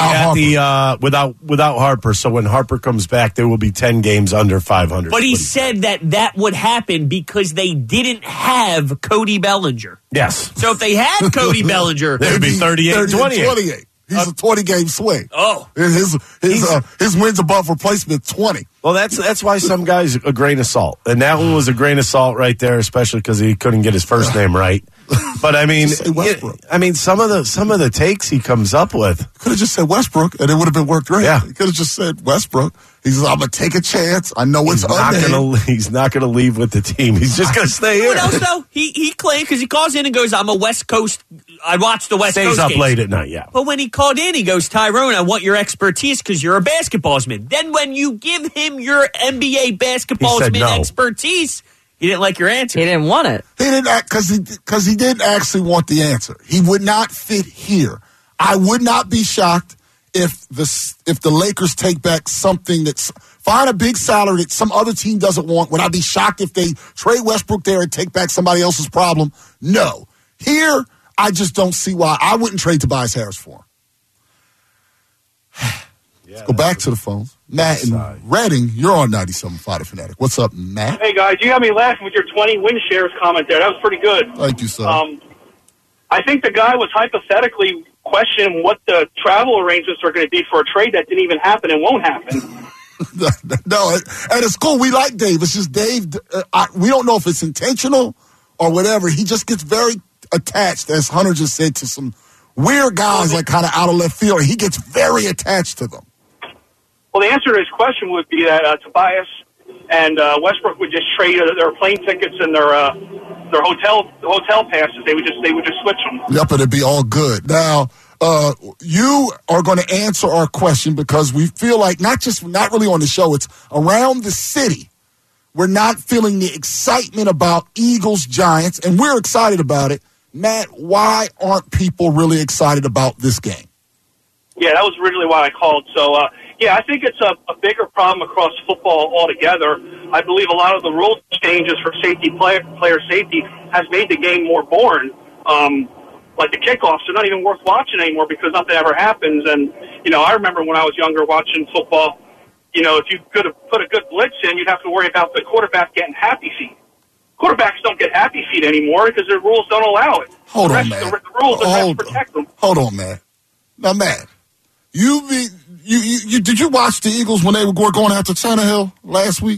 Without Harper. So when Harper comes back, there will be 10 games under 500. But he said that would happen because they didn't have Cody Bellinger. Yes. So if they had Cody Bellinger, they would be 38-28. He's a 20-game swing. Oh. His wins above replacement 20. Well, that's why some guys a grain of salt. And that one was a grain of salt right there, especially because he couldn't get his first name right. But I mean, some of the takes he comes up with. Could have just said Westbrook, and it would have been worked great. Yeah. He could have just said Westbrook. He says, I'm going to take a chance. I know it's He's not going to leave with the team. He's just going to stay here. What else, though? He claimed, because he calls in and goes, I'm a West Coast. I watch the West Coast Stays up games. late at night, yeah. But when he called in, he goes, Tyrone, I want your expertise because you're a basketballsman. Then when you give him your NBA basketballsman expertise, he didn't like your answer. He didn't want it. He didn't because he didn't actually want the answer. He would not fit here. I would not be shocked if the Lakers take back something find a big salary that some other team doesn't want. Would I be shocked if they trade Westbrook there and take back somebody else's problem? No. Here, I just don't see why. I wouldn't trade Tobias Harris for him. Let's go back to the phones. Matt in Reading, you're on 97.5 The Fanatic. What's up, Matt? Hey, guys, you got me laughing with your 20 win shares comment there. That was pretty good. Thank you, sir. I think the guy was hypothetically questioning what the travel arrangements are going to be for a trade that didn't even happen and won't happen. No, and it's cool. We like Dave. It's just Dave, we don't know if it's intentional or whatever. He just gets very attached, as Hunter just said, to some weird guys like kind of out of left field. He gets very attached to them. Well, the answer to his question would be that Tobias and Westbrook would just trade their plane tickets and their hotel passes. They would just switch them. Yep, and it'd be all good. Now, you are going to answer our question because we feel like not really on the show, it's around the city. We're not feeling the excitement about Eagles Giants, and we're excited about it. Matt, why aren't people really excited about this game? Yeah, that was originally why I called. So, I think it's a bigger problem across football altogether. I believe a lot of the rule changes for player safety has made the game more boring. Like the kickoffs are not even worth watching anymore because nothing ever happens. And, I remember when I was younger watching football, if you could have put a good blitz in, you'd have to worry about the quarterback getting happy feet. Quarterbacks don't get happy feet anymore because the rules don't allow it. Hold on, man. The rules are to protect them. Hold on, man. Now, Matt, did you watch the Eagles when they were going after Tannehill last week?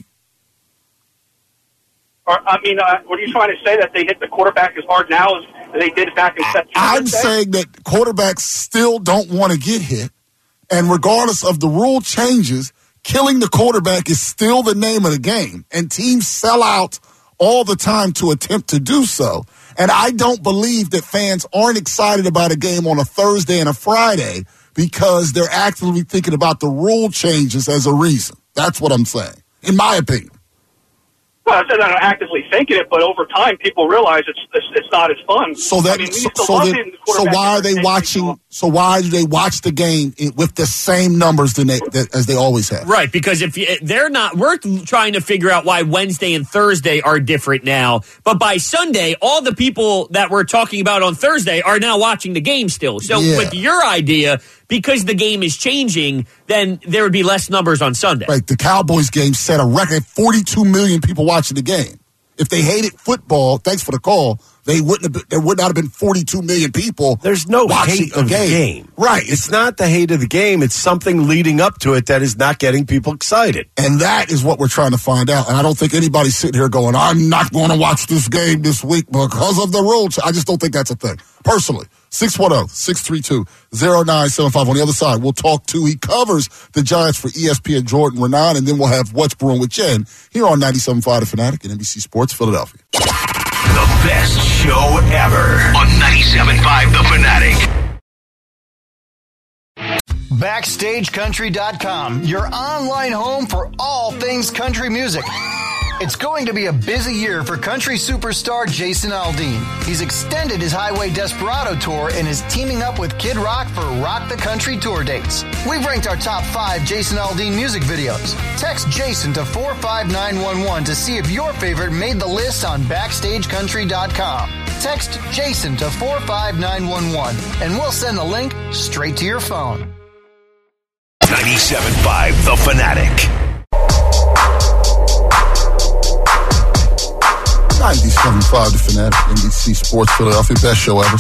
What are you trying to say, that they hit the quarterback as hard now as they did back in September? I'm saying that quarterbacks still don't want to get hit, and regardless of the rule changes, killing the quarterback is still the name of the game, and teams sell out all the time to attempt to do so. And I don't believe that fans aren't excited about a game on a Thursday and a Friday because they're actively thinking about the rule changes as a reason. That's what I'm saying, in my opinion. Well, I said I'm actively thinking it, but over time, people realize it's not as fun. So why are they watching? So why do they watch the game with the same numbers as they always have? Right, because if they're not, we're trying to figure out why Wednesday and Thursday are different now. But by Sunday, all the people that we're talking about on Thursday are now watching the game still. So with your idea, because the game is changing, then there would be less numbers on Sunday. Right. The Cowboys game set a record 42 million people watching the game. If they hated football, thanks for the call, there would not have been 42 million people. There's no watching hate of the game. Right. It's not the hate of the game. It's something leading up to it that is not getting people excited. And that is what we're trying to find out. And I don't think anybody's sitting here going, I'm not going to watch this game this week because of the rules. I just don't think that's a thing. Personally, 610-632-0975. On the other side, we'll talk to, he covers the Giants for ESPN, Jordan Renan, and then we'll have What's Brewing with Jen here on 97.5 The Fanatic and NBC Sports Philadelphia. The best show ever on 97.5 The Fanatic. BackstageCountry.com, your online home for all things country music. It's going to be a busy year for country superstar Jason Aldean. He's extended his Highway Desperado tour and is teaming up with Kid Rock for Rock the Country tour dates. We've ranked our top 5 Jason Aldean music videos. Text Jason to 45911 to see if your favorite made the list on BackstageCountry.com. Text Jason to 45911 and we'll send the link straight to your phone. 97.5 The Fanatic. 97.5 The Fanatic, NBC Sports Philadelphia, best show ever.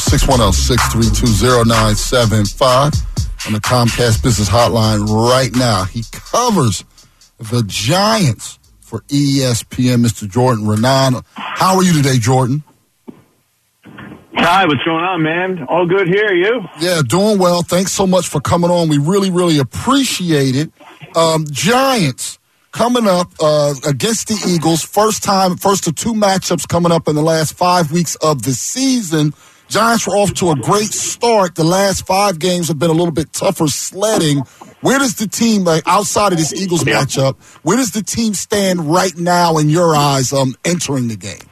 610-632-0975 on the Comcast Business Hotline right now. He covers the Giants for ESPN, Mr. Jordan Renan. How are you today, Jordan? Hi, what's going on, man? All good here, you? Yeah, doing well. Thanks so much for coming on. We really, really appreciate it. Giants coming up against the Eagles. First of 2 matchups coming up in the last 5 weeks of the season. Giants were off to a great start. The last 5 games have been a little bit tougher sledding. Where does the team, outside of this Eagles matchup, where does the team stand right now in your eyes entering the game?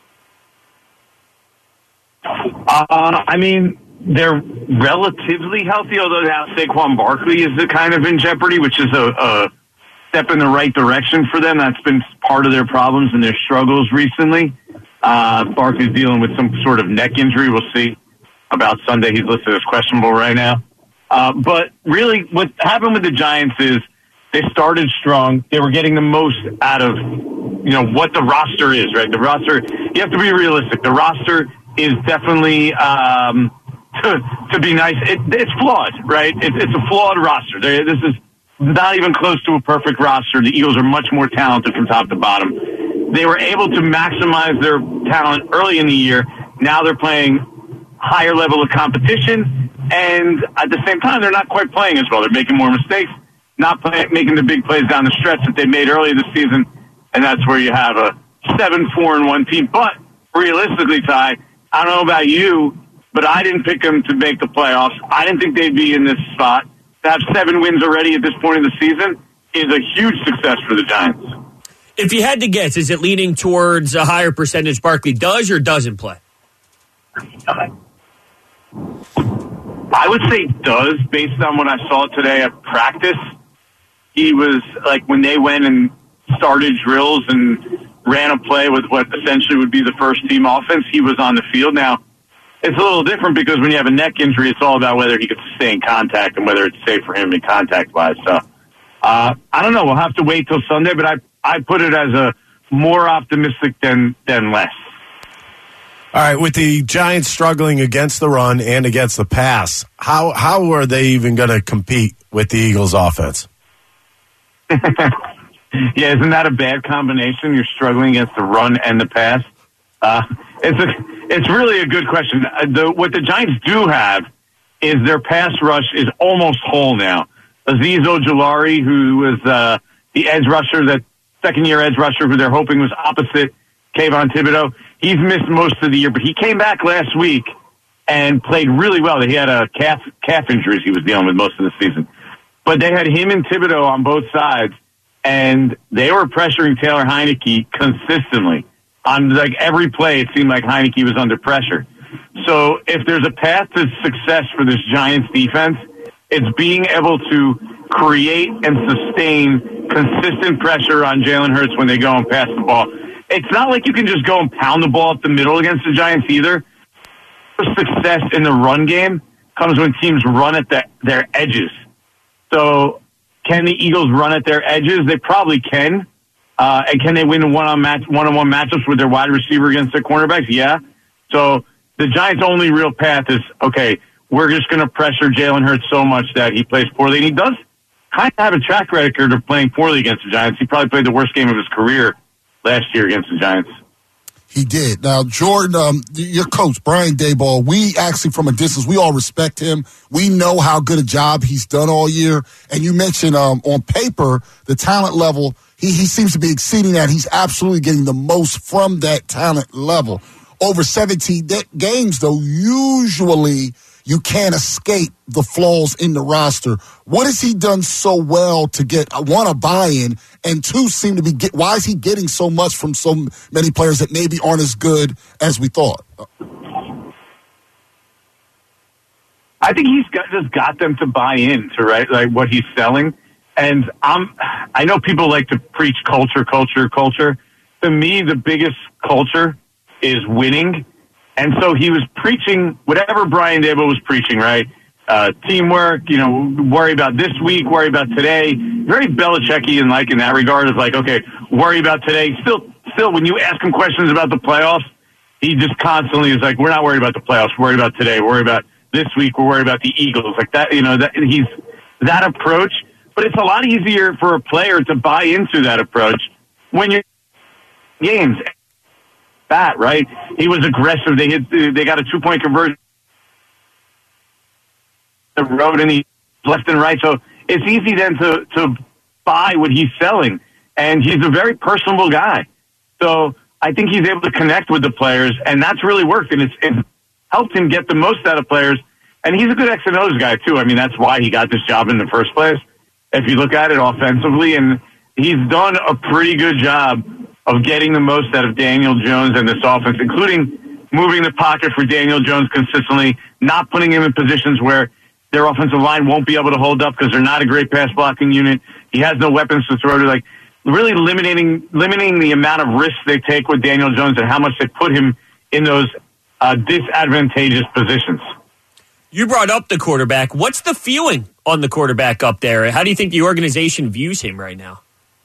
I mean, they're relatively healthy, although now Saquon Barkley is kind of in jeopardy, which is a step in the right direction for them. That's been part of their problems and their struggles recently. Barkley's dealing with some sort of neck injury. We'll see about Sunday. He's listed as questionable right now. But really, what happened with the Giants is they started strong. They were getting the most out of, what the roster is, right? The roster, you have to be realistic. The roster is definitely, to be nice, it's flawed, right? It's a flawed roster. This is not even close to a perfect roster. The Eagles are much more talented from top to bottom. They were able to maximize their talent early in the year. Now they're playing higher level of competition, and at the same time, they're not quite playing as well. They're making more mistakes, not making the big plays down the stretch that they made early this season, and that's where you have a 7-4-1 team. But realistically, Ty, I don't know about you, but I didn't pick them to make the playoffs. I didn't think they'd be in this spot. To have 7 wins already at this point in the season is a huge success for the Giants. If you had to guess, is it leaning towards a higher percentage Barkley does or doesn't play? I would say does, based on what I saw today at practice. He was, like, when they went and started drills and ran a play with what essentially would be the first-team offense, he was on the field. Now, it's a little different because when you have a neck injury, it's all about whether he could stay in contact and whether it's safe for him in contact-wise. So, I don't know. We'll have to wait till Sunday, but I put it as a more optimistic than less. All right, with the Giants struggling against the run and against the pass, how are they even going to compete with the Eagles' offense? Yeah, isn't that a bad combination? You're struggling against the run and the pass. It's really a good question. What the Giants do have is their pass rush is almost whole now. Azeez Ojulari, who was the edge rusher, that second-year edge rusher who they're hoping was opposite Kayvon Thibodeau, he's missed most of the year, but he came back last week and played really well. He had a calf injuries he was dealing with most of the season. But they had him and Thibodeau on both sides, and they were pressuring Taylor Heineke consistently. On like every play, it seemed like Heineke was under pressure. So if there's a path to success for this Giants defense, it's being able to create and sustain consistent pressure on Jalen Hurts when they go and pass the ball. It's not like you can just go and pound the ball up the middle against the Giants either. Success in the run game comes when teams run at their edges. So can the Eagles run at their edges? They probably can. And can they win one-on-one matchups with their wide receiver against their cornerbacks? Yeah. So the Giants' only real path is, okay, we're just going to pressure Jalen Hurts so much that he plays poorly. And he does kind of have a track record of playing poorly against the Giants. He probably played the worst game of his career last year against the Giants. He did. Now, Jordan, your coach, Brian Daboll, we actually, from a distance, we all respect him. We know how good a job he's done all year. And you mentioned on paper, the talent level, he seems to be exceeding that. He's absolutely getting the most from that talent level. Over 17 games, though, usually you can't escape the flaws in the roster. What has he done so well to get, one, a buy-in, and two, seem to be why is he getting so much from so many players that maybe aren't as good as we thought? I think he's just got them to buy into, right, like what he's selling. And I know people like to preach culture. To me, the biggest culture is winning. And so he was preaching whatever Brian Daboll was preaching, right? Teamwork, worry about this week, worry about today. Very Belichickian, like in that regard, is like, okay, worry about today. Still, when you ask him questions about the playoffs, he just constantly is like, we're not worried about the playoffs, we're worried about today, we're worried about this week, we're worried about the Eagles. Like that, he's that approach. But it's a lot easier for a player to buy into that approach when you're games. That, right? He was aggressive. They got a 2-point conversion. The road and he left and right. So it's easy then to buy what he's selling. And he's a very personable guy. So I think he's able to connect with the players, and that's really worked. And it's helped him get the most out of players. And he's a good X and O's guy, too. I mean, that's why he got this job in the first place, if you look at it offensively. And he's done a pretty good job of getting the most out of Daniel Jones and this offense, including moving the pocket for Daniel Jones consistently, not putting him in positions where their offensive line won't be able to hold up because they're not a great pass blocking unit. He has no weapons to throw to. Like, really limiting the amount of risks they take with Daniel Jones and how much they put him in those disadvantageous positions. You brought up the quarterback. What's the feeling on the quarterback up there? How do you think the organization views him right now?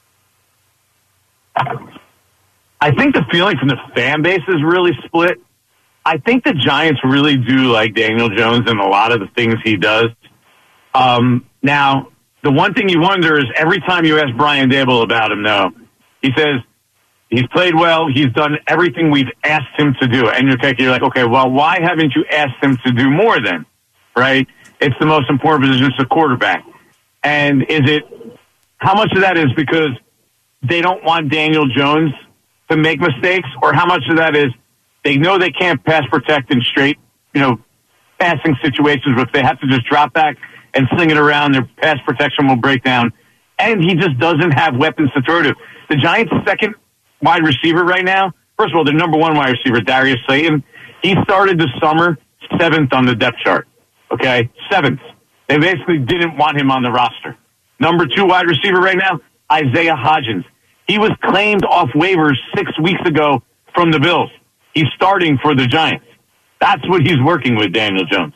I think the feeling from the fan base is really split. I think the Giants really do like Daniel Jones and a lot of the things he does. Now, the one thing you wonder is every time you ask Brian Daboll about him, he says he's played well, he's done everything we've asked him to do. And you're like, okay, well, why haven't you asked him to do more then? Right? It's the most important position, it's the quarterback. And how much of that is because they don't want Daniel Jones to make mistakes, or how much of that is they know they can't pass protect in straight, passing situations, but if they have to just drop back and sling it around, their pass protection will break down. And he just doesn't have weapons to throw to. The Giants' second wide receiver right now, first of all, their number one wide receiver, Darius Slayton, he started the summer 7th on the depth chart. Okay? 7th. They basically didn't want him on the roster. Number 2 wide receiver right now, Isaiah Hodgins. He was claimed off waivers 6 weeks ago from the Bills. He's starting for the Giants. That's what he's working with, Daniel Jones.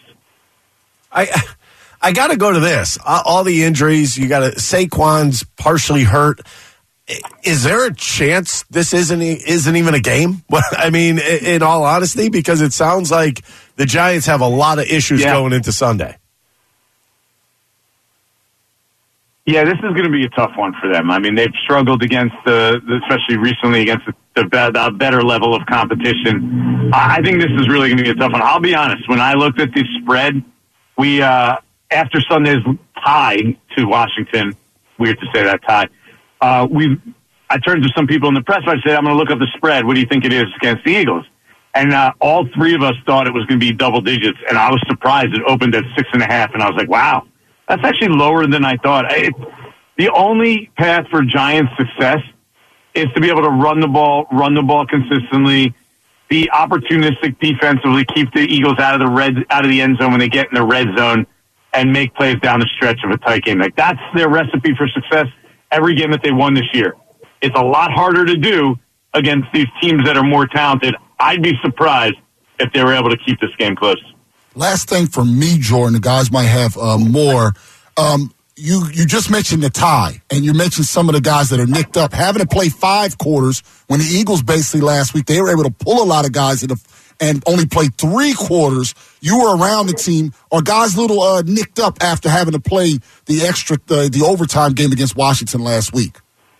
I got to go to this. All the injuries, you got to. Saquon's partially hurt. Is there a chance this isn't even a game? I mean, in all honesty, because it sounds like the Giants have a lot of issues going into Sunday. Yeah, this is going to be a tough one for them. I mean, they've struggled against especially recently against the better level of competition. I think this is really going to be a tough one. I'll be honest. When I looked at the spread, we after Sunday's tie to Washington, weird to say that tie. I turned to some people in the press. I said, "I'm going to look up the spread. What do you think it is against the Eagles?" And all three of us thought it was going to be double digits, and I was surprised. It opened at 6.5, and I was like, "Wow." That's actually lower than I thought. The only path for Giants' success is to be able to run the ball consistently, be opportunistic defensively, keep the Eagles out of the end zone when they get in the red zone, and make plays down the stretch of a tight game. Like, that's their recipe for success every game that they won this year. It's a lot harder to do against these teams that are more talented. I'd be surprised if they were able to keep this game close. Last thing for me, Jordan, the guys might have more. You just mentioned the tie, and you mentioned some of the guys that are nicked up. Having to play 5 quarters when the Eagles basically last week, they were able to pull a lot of guys and only play 3 quarters. You were around the team. Are guys a little nicked up after having to play the overtime game against Washington last week?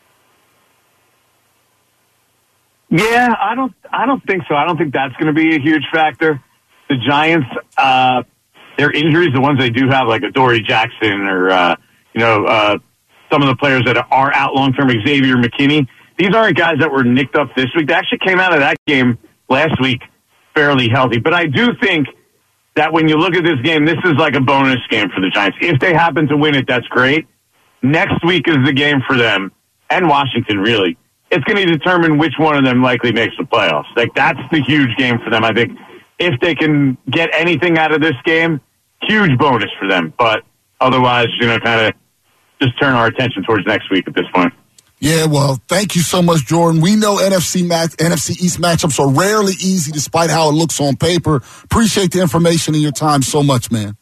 Yeah, I don't think so. I don't think that's going to be a huge factor. The Giants, their injuries, the ones they do have, like a Dory Jackson or, some of the players that are out long-term, Xavier McKinney, these aren't guys that were nicked up this week. They actually came out of that game last week fairly healthy. But I do think that when you look at this game, this is like a bonus game for the Giants. If they happen to win it, that's great. Next week is the game for them, and Washington, really. It's going to determine which one of them likely makes the playoffs. Like, that's the huge game for them. I think if they can get anything out of this game, huge bonus for them. But otherwise, kind of just turn our attention towards next week at this point. Yeah, well, thank you so much, Jordan. We know NFC East matchups are rarely easy despite how it looks on paper. Appreciate the information and your time so much, man.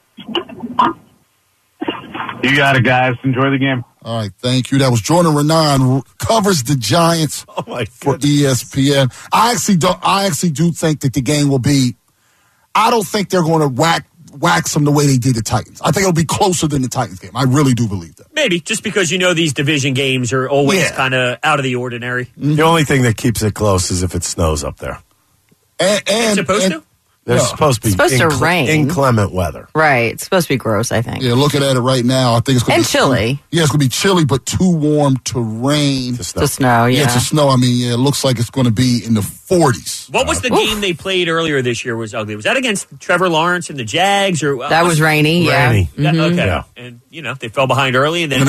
You got it, guys. Enjoy the game. All right, thank you. That was Jordan Renan, covers the Giants for ESPN. I actually do think that the game will be, I don't think they're going to wax them the way they did the Titans. I think it'll be closer than the Titans game. I really do believe that. Maybe, just because these division games are always kind of out of the ordinary. The only thing that keeps it close is if it snows up there. It's supposed to? There's supposed to be rain. Inclement weather. Right. It's supposed to be gross, I think. Yeah, looking at it right now, I think it's going to be... And chilly. Yeah, it's going to be chilly, but too warm to rain. To snow, yeah. Yeah, to snow. I mean, it looks like it's going to be in the 40s. What was the game they played earlier this year was ugly? Was that against Trevor Lawrence and the Jags? Or that was rainy, yeah. Mm-hmm. Okay. Yeah. And, they fell behind early and then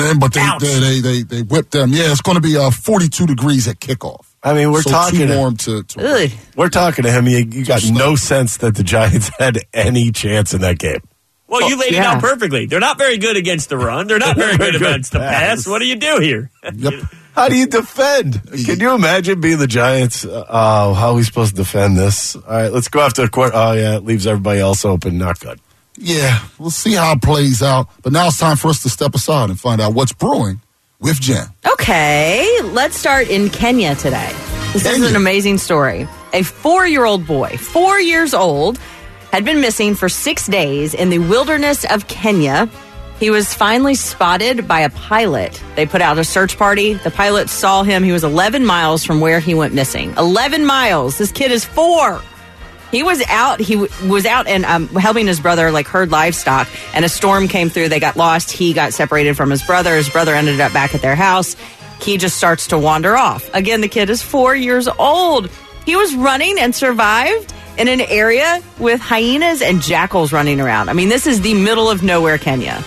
they whipped them. Yeah, it's going to be 42 degrees at kickoff. I mean, we're talking too warm to we're talking to him. You got no sense that the Giants had any chance in that game. Well, you laid it out perfectly. They're not very good against the run. They're not very good against the pass. What do you do here? Yep. How do you defend? Can you imagine being the Giants? How are we supposed to defend this? All right, let's go after the court. Oh, yeah, it leaves everybody else open. Not good. Yeah, we'll see how it plays out. But now it's time for us to step aside and find out what's brewing with Jen. Okay, let's start in Kenya today. This is an amazing story. A 4-year-old boy, 4 years old, had been missing for 6 days in the wilderness of Kenya. He was finally spotted by a pilot. They put out a search party. The pilot saw him. He was 11 miles from where he went missing. 11 miles. This kid is 4. He was out. He was out and helping his brother, herd livestock, and a storm came through. They got lost. He got separated from his brother. His brother ended up back at their house. He just starts to wander off. Again, the kid is 4 years old. He was running and survived in an area with hyenas and jackals running around. I mean, this is the middle of nowhere, Kenya.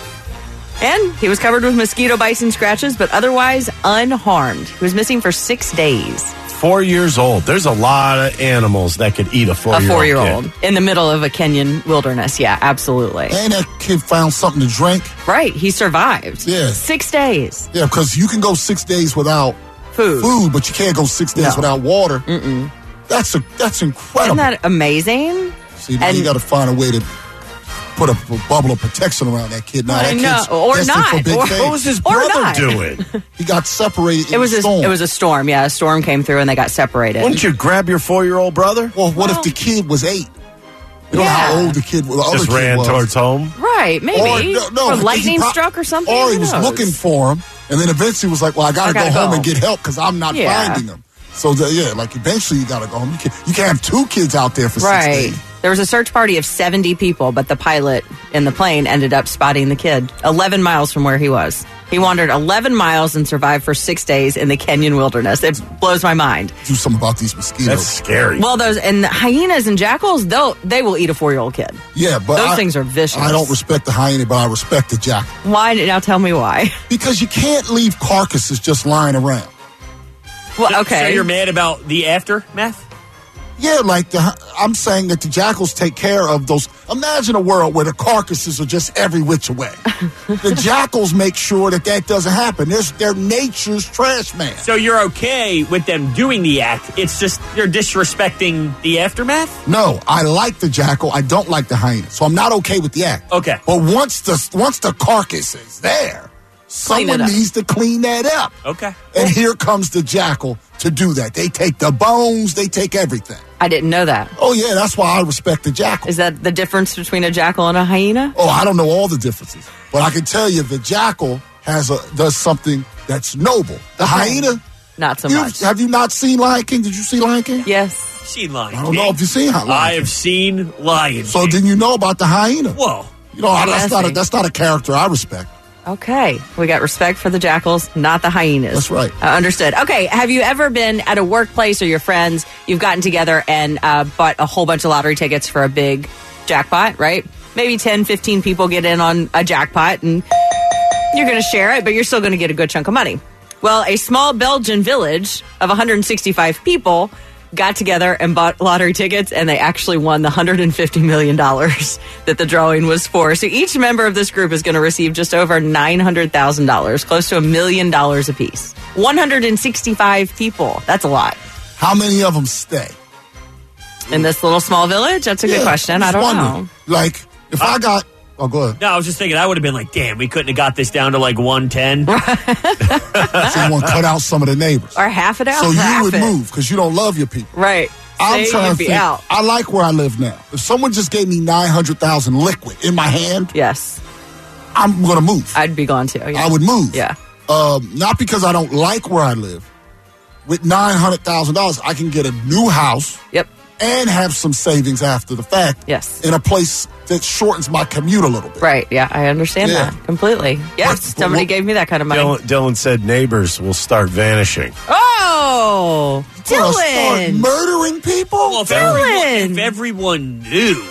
And he was covered with mosquito bites and scratches, but otherwise unharmed. He was missing for 6 days. 4 years old. There's a lot of animals that could eat a 4-year-old kid. In the middle of a Kenyan wilderness. Yeah, absolutely. And that kid found something to drink. Right. He survived. Yeah. 6 days. Yeah, because you can go 6 days without food, but you can't go 6 days without water. Mm-mm. That's incredible. Isn't that amazing? See, now you got to find a way to put a bubble of protection around that kid. Now that kid's destined for big things. What was his brother doing? He got separated. It was a storm. Yeah, a storm came through and they got separated. Wouldn't you grab your 4-year-old brother? Well, what if the kid was 8? You don't know how old the kid was. Just ran towards home? Right, maybe. Or lightning struck or something. Or he was looking for him, and then eventually was like, well, I got to go home and get help because I'm not finding him. So, eventually you got to go home. You can't have 2 kids out there for 6 days. There was a search party of 70 people, but the pilot in the plane ended up spotting the kid 11 miles from where he was. He wandered 11 miles and survived for 6 days in the Kenyan wilderness. It blows my mind. Do something about these mosquitoes. That's scary. Well, the hyenas and jackals, they will eat a 4-year-old kid. Yeah, but those things are vicious. I don't respect the hyena, but I respect the jackal. Why? Now tell me why. Because you can't leave carcasses just lying around. Well, okay. So you're mad about the aftermath? Yeah, I'm saying that the jackals take care of those. Imagine a world where the carcasses are just every which way. The jackals make sure that doesn't happen. They're nature's trash man. So you're okay with them doing the act. It's just you're disrespecting the aftermath? No, I like the jackal. I don't like the hyena. So I'm not okay with the act. Okay. But once the carcass is there, someone needs to clean that up. Okay. And here comes the jackal to do that. They take the bones. They take everything. I didn't know that. Oh, yeah, that's why I respect the jackal. Is that the difference between a jackal and a hyena? Oh, I don't know all the differences. But I can tell you the jackal does something that's noble. The hyena... Not so much. Have you not seen Lion King? Did you see Lion King? Yes. Seen Lion King. I don't know if you've seen Lion King. I have seen Lion King. So then you know about the hyena. Whoa. That's not a character I respect. Okay. We got respect for the jackals, not the hyenas. That's right. Understood. Okay. Have you ever been at a workplace or your friends, you've gotten together and bought a whole bunch of lottery tickets for a big jackpot, right? Maybe 10, 15 people get in on a jackpot, and you're going to share it, but you're still going to get a good chunk of money. Well, a small Belgian village of 165 people got together and bought lottery tickets, and they actually won the $150 million that the drawing was for. So each member of this group is going to receive just over $900,000, close to $1 million apiece. 165 people. That's a lot. How many of them stay? In this little small village? That's a good question. I don't know. Like, if I got... Oh, go ahead. No, I was just thinking I would have been like, damn, we couldn't have got this down to like 110. So you want to cut out some of the neighbors. Or half it out. So you half would it. move because you don't love your people. Right. I'm Say trying you'd to be think. out. I like where I live now. If someone just gave me $900,000 liquid in my hand, yes, I'm going to move. I'd be gone too. Yeah. I would move. Yeah. Not because I don't like where I live. With $900,000, I can get a new house. Yep. And have some savings after the fact. Yes. In a place that shortens my commute a little bit. Right. Yeah, I understand that completely. Yes, somebody gave me that kind of money. Dylan said neighbors will start vanishing. Oh, Start Dylan. murdering people? Well, if everyone knew,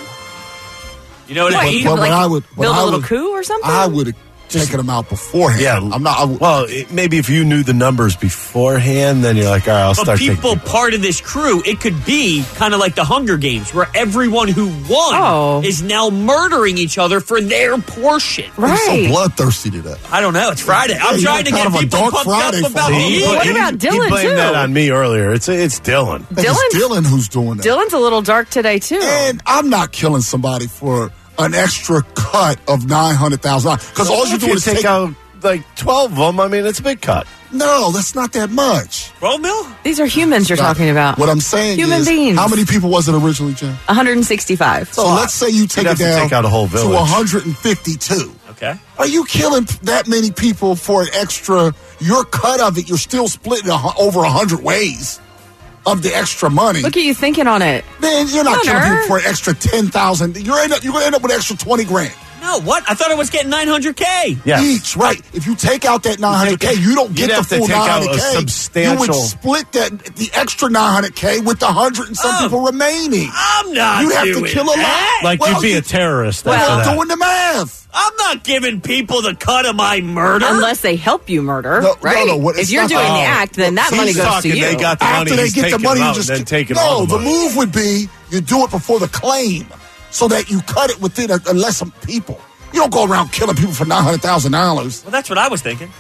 you know what I mean? But I would build a little coup or something? I would have taken them out beforehand. Yeah, I'm not. Well, maybe if you knew the numbers beforehand, then you're like, all right, I'll But start taking people part of this crew, it could be kind of like the Hunger Games, where everyone who won is now murdering each other for their portion. I'm so bloodthirsty to that. I don't know. It's Friday. I'm Yeah, trying to kind get of a people dark pumped Friday up for about me. me. What about Dylan, He blamed too? that on me earlier. It's Dylan. It's Dylan who's doing that. Dylan's a little dark today too. And I'm not killing somebody for an extra cut of $900,000 because all you do is take out like 12 of them. I mean, it's a big cut. No, that's not that much. 12 mil? These are humans you're talking about. What I'm saying Human is, beings. how many people was it originally, Jim? 165. So let's say you take You'd it have to down take out a whole to village. 152. Okay. Are you killing that many people for an extra? Your cut of it, you're still splitting over 100 ways of the extra money. Look at you thinking on it. Man, you're not killing Hunter. people for an extra 10,000. You're going to end up with an extra 20 grand. No, what? I thought I was getting $900K. Yes. Each, right. If you take out that $900K, you don't You'd get the have to full take out a $900K. substantial- You would split the extra $900K with the 100 and some people remaining. I'm not You have doing to kill a lot. that. Like you'd be a terrorist. Well, after that. doing the math. I'm not giving people the cut of my murder. Unless they help you murder, No, right? it's If you're not doing that. the act, then that He's money goes to talking, you. they got the After money, they he's get the taking money, them you out just and then taking all no. the The money. move would be you do it before the claim, so that you cut it within a less of people. You don't go around killing people for $900,000. Well, that's what I was thinking.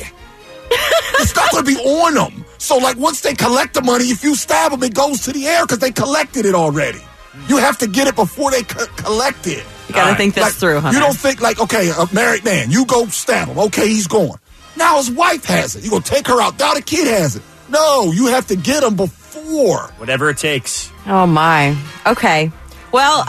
It's not going to be on them. So, like, once they collect the money, if you stab them, it goes to the air because they collected it already. You have to get it before they collect it. You got to think this Like, through, Hunter. You don't think, like, okay, a married man, you go stab him. Okay, he's gone. Now his wife has it. You going to take her out. Now the kid has it. No, you have to get them before. Whatever it takes. Oh my. Okay. Well,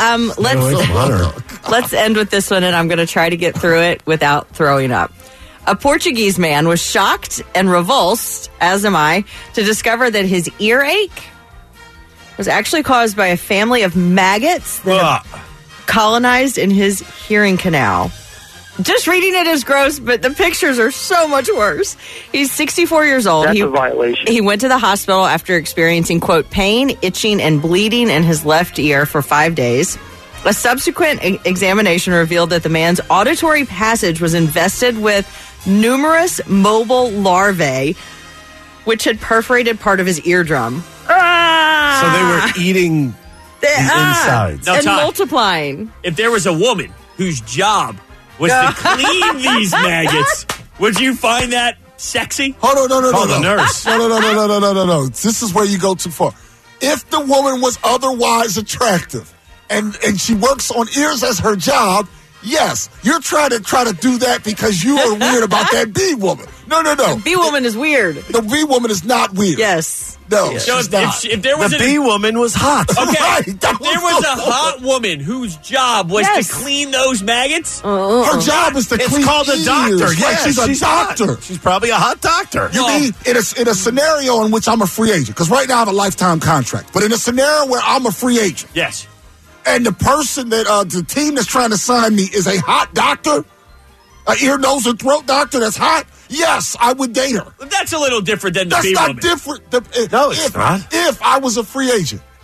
let's end with this one, and I'm going to try to get through it without throwing up. A Portuguese man was shocked and revulsed, as am I, to discover that his earache was actually caused by a family of maggots that have colonized in his hearing canal. Just reading it is gross, but the pictures are so much worse. He's 64 years old. That's a violation. He went to the hospital after experiencing, quote, pain, itching, and bleeding in his left ear for 5 days. A subsequent examination revealed that the man's auditory passage was infested with numerous mobile larvae, which had perforated part of his eardrum. So they were eating the insides. Now, and Todd, multiplying. if there was a woman whose job was to clean these maggots, would you find that sexy? Hold on, no. Call the nurse. No. This is where you go too far. If the woman was otherwise attractive and she works on ears as her job, yes, you're trying to do that because you are weird about that bee woman. No. Bee woman is weird. The bee woman is not weird. Yes. No, So she's not. if there was The bee woman was hot. Okay, Right, if that there was a hot woman whose job was Yes. to clean those maggots, Her job is to It's clean called a ears. doctor. Right, Yes, she's a hot. doctor. She's probably a hot doctor. You mean in a scenario in which I'm a free agent? Because right now I have a lifetime contract. But in a scenario where I'm a free agent, yes. and the person that the team that's trying to sign me is a hot doctor, an ear, nose, and throat doctor that's hot, yes, I would date her. That's a little different than the That's bee not woman. different. No, it's not. If I was a free agent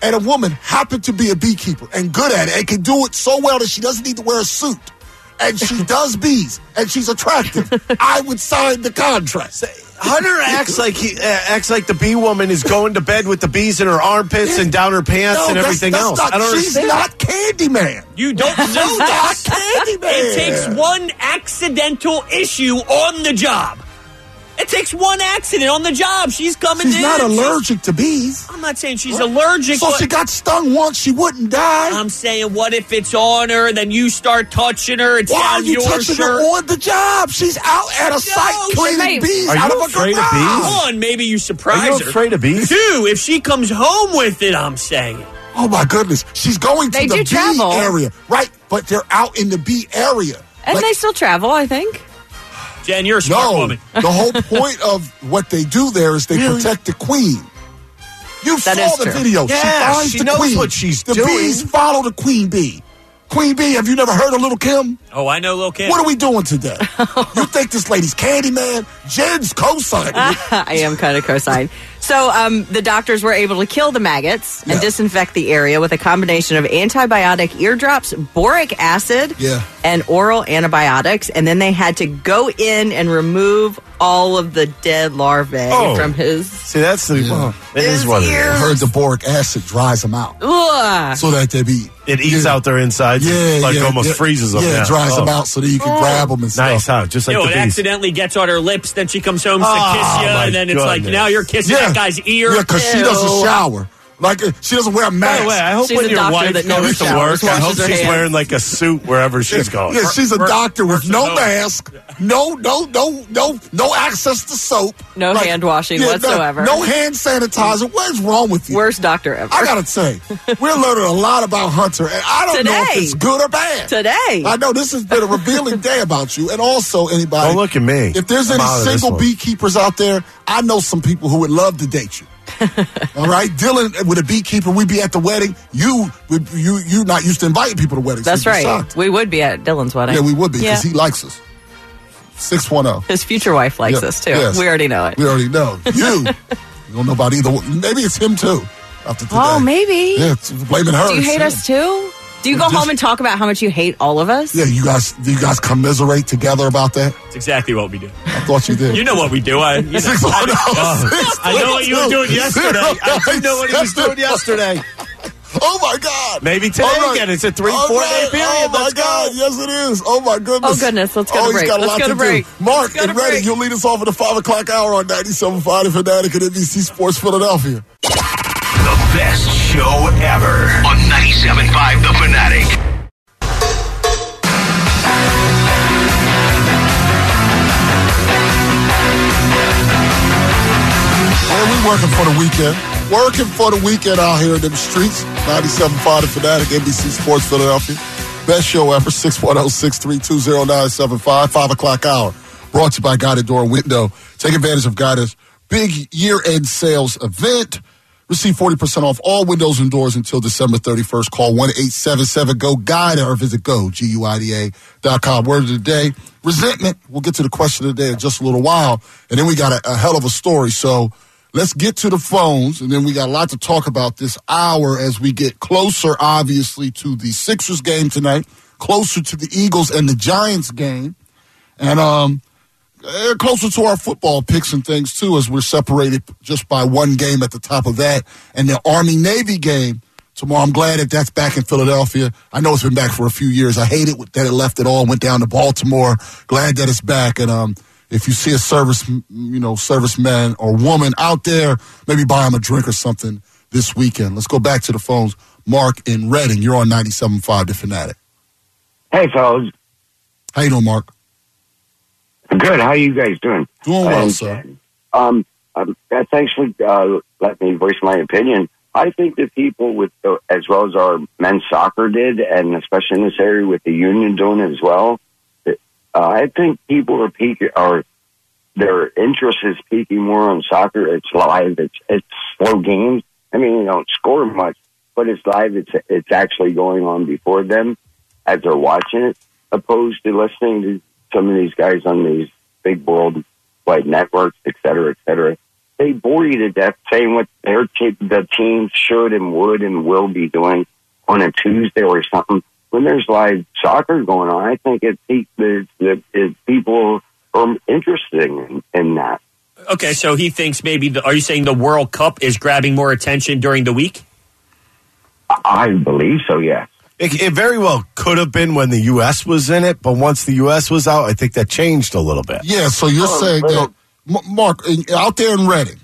and a woman happened to be a beekeeper and good at it and can do it so well that she doesn't need to wear a suit, and she does bees, and she's attractive, I would sign the contract. Hunter acts like the bee woman is going to bed with the bees in her armpits and down her pants and everything else. I don't She's understand. not Candyman. You don't know that. It takes one accidental issue on the job. It takes one accident on the job. She's coming in. She's not allergic to bees. I'm not saying she's allergic. So she got stung once, she wouldn't die. I'm saying, what if it's on her, then you start touching her, it's Why are down you your touching shirt? her on the job? She's out at a site cleaning bees Are out you of a afraid of garage. bees? One, maybe you surprise her. Are you afraid of bees? Two, if she comes home with it, I'm saying. Oh my goodness. She's going to They the do bee travel. area. Right, but they're out in the bee area. And they still travel, I think. Jen, you're a smart woman. The whole point of what they do there is they protect the queen. You That saw is the true. video. Yeah, she finds she the knows queen. what she's the doing. bees follow the queen bee. Queen bee, have you never heard of Little Kim? Oh, I know Lil' Kim. What are we doing today? You think this lady's Candyman? Jen's co-signing. I am kind of co-signed. So the doctors were able to kill the maggots and disinfect the area with a combination of antibiotic eardrops, boric acid, and oral antibiotics. And then they had to go in and remove all of the dead larvae from his See, that's the... Well, it is what it I is. heard the boric acid dries them out. Ugh. So that they be... It eats out their insides. Almost freezes them. Yeah, it dries them out so that you can grab them and stuff. Nice, huh? Just like Yo, the it bees. accidentally gets on her lips, then she comes home to kiss you, my and then it's like, goodness. now you're kissing that guy's ear. Yeah, because she doesn't Ew. shower. Like, she doesn't wear a mask. By the way, I hope She's when a your doctor wife that never goes to showers, work, I hope washes her she's hands. wearing like a suit wherever she's going. Yeah, she's a doctor with no mask, no access to soap, No hand washing whatsoever. no hand sanitizer. What is wrong with you? Worst doctor ever. I gotta say, we're learning a lot about Hunter, and I don't know if Today. it's good or bad. Today. I know this has been a revealing day about you, and also anybody. Don't look at me. If there's I'm any out of this single one. beekeepers out there, I know some people who would love to date you. All right, Dylan with a beekeeper, we'd be at the wedding. You not used to inviting people to weddings. That's You'd be right. shocked. We would be at Dylan's wedding. Yeah, we would be because Yeah. he likes us. 610. His future wife likes us too. Yes. We already know it. We already know. You don't know about either one. Maybe it's him too. After today. Oh, maybe. Yeah, it's blaming her. Do you hate Yeah. us too? Do you go home and talk about how much you hate all of us? Yeah, do you guys commiserate together about that? It's exactly what we do. I thought you did. You know what we do. I know what you were doing yesterday. I do know what he was doing yesterday. Oh my God! Maybe today again. It's a 3-4 day period. Oh my Let's God! go. Yes, it is. Oh my goodness! Oh, goodness. Let's go to he's break. got a Let's lot go to do. break. Mark Let's go to and Redding, break. you'll lead us off at the 5 o'clock hour on 97.5 The Fanatic and NBC Sports Philadelphia. The best show ever on 97.5 The Fanatic. And we working for the weekend. Working for the weekend out here in the streets. 97.5 The Fanatic, NBC Sports Philadelphia. Best show ever, 610-632-0975, 5 o'clock hour. Brought to you by Guided Door and Window. Take advantage of Guided's big year-end sales event. Receive 40% off all windows and doors until December 31st. Call 1-877-GO-GUIDA or visit GoGuida.com. Word of the day, resentment. We'll get to the question of the day in just a little while. And then we got a hell of a story. So let's get to the phones, and then we got a lot to talk about this hour as we get closer, obviously, to the Sixers game tonight, closer to the Eagles and the Giants game, and closer to our football picks and things, too, as we're separated just by one game at the top of that, and the Army-Navy game tomorrow. I'm glad that that's back in Philadelphia. I know it's been back for a few years. I hate it that it left it all and went down to Baltimore. Glad that it's back, and if you see a serviceman or woman out there, maybe buy them a drink or something this weekend. Let's go back to the phones. Mark in Reading, you're on 97.5 The Fanatic. Hey, fellas. How you doing, Mark? Good. How you guys doing? Doing well, sir. Thanks for letting me voice my opinion. I think that people with, as well as our men's soccer did, and especially in this area with the union doing it as well, I think people are peaking, or their interest is peaking more on soccer. It's live. It's slow games. I mean, you don't score much, but it's live. It's actually going on before them as they're watching it, opposed to listening to some of these guys on these big worldwide networks, et cetera, et cetera. they bore you to death saying what the team should and would and will be doing on a Tuesday or something. When there's live soccer going on, I think people are interested in that. Okay, so he thinks maybe, are you saying the World Cup is grabbing more attention during the week? I believe so, yes. It very well could have been when the U.S. was in it, but once the U.S. was out, I think that changed a little bit. Yeah, so you're saying that, Mark, out there in Reading,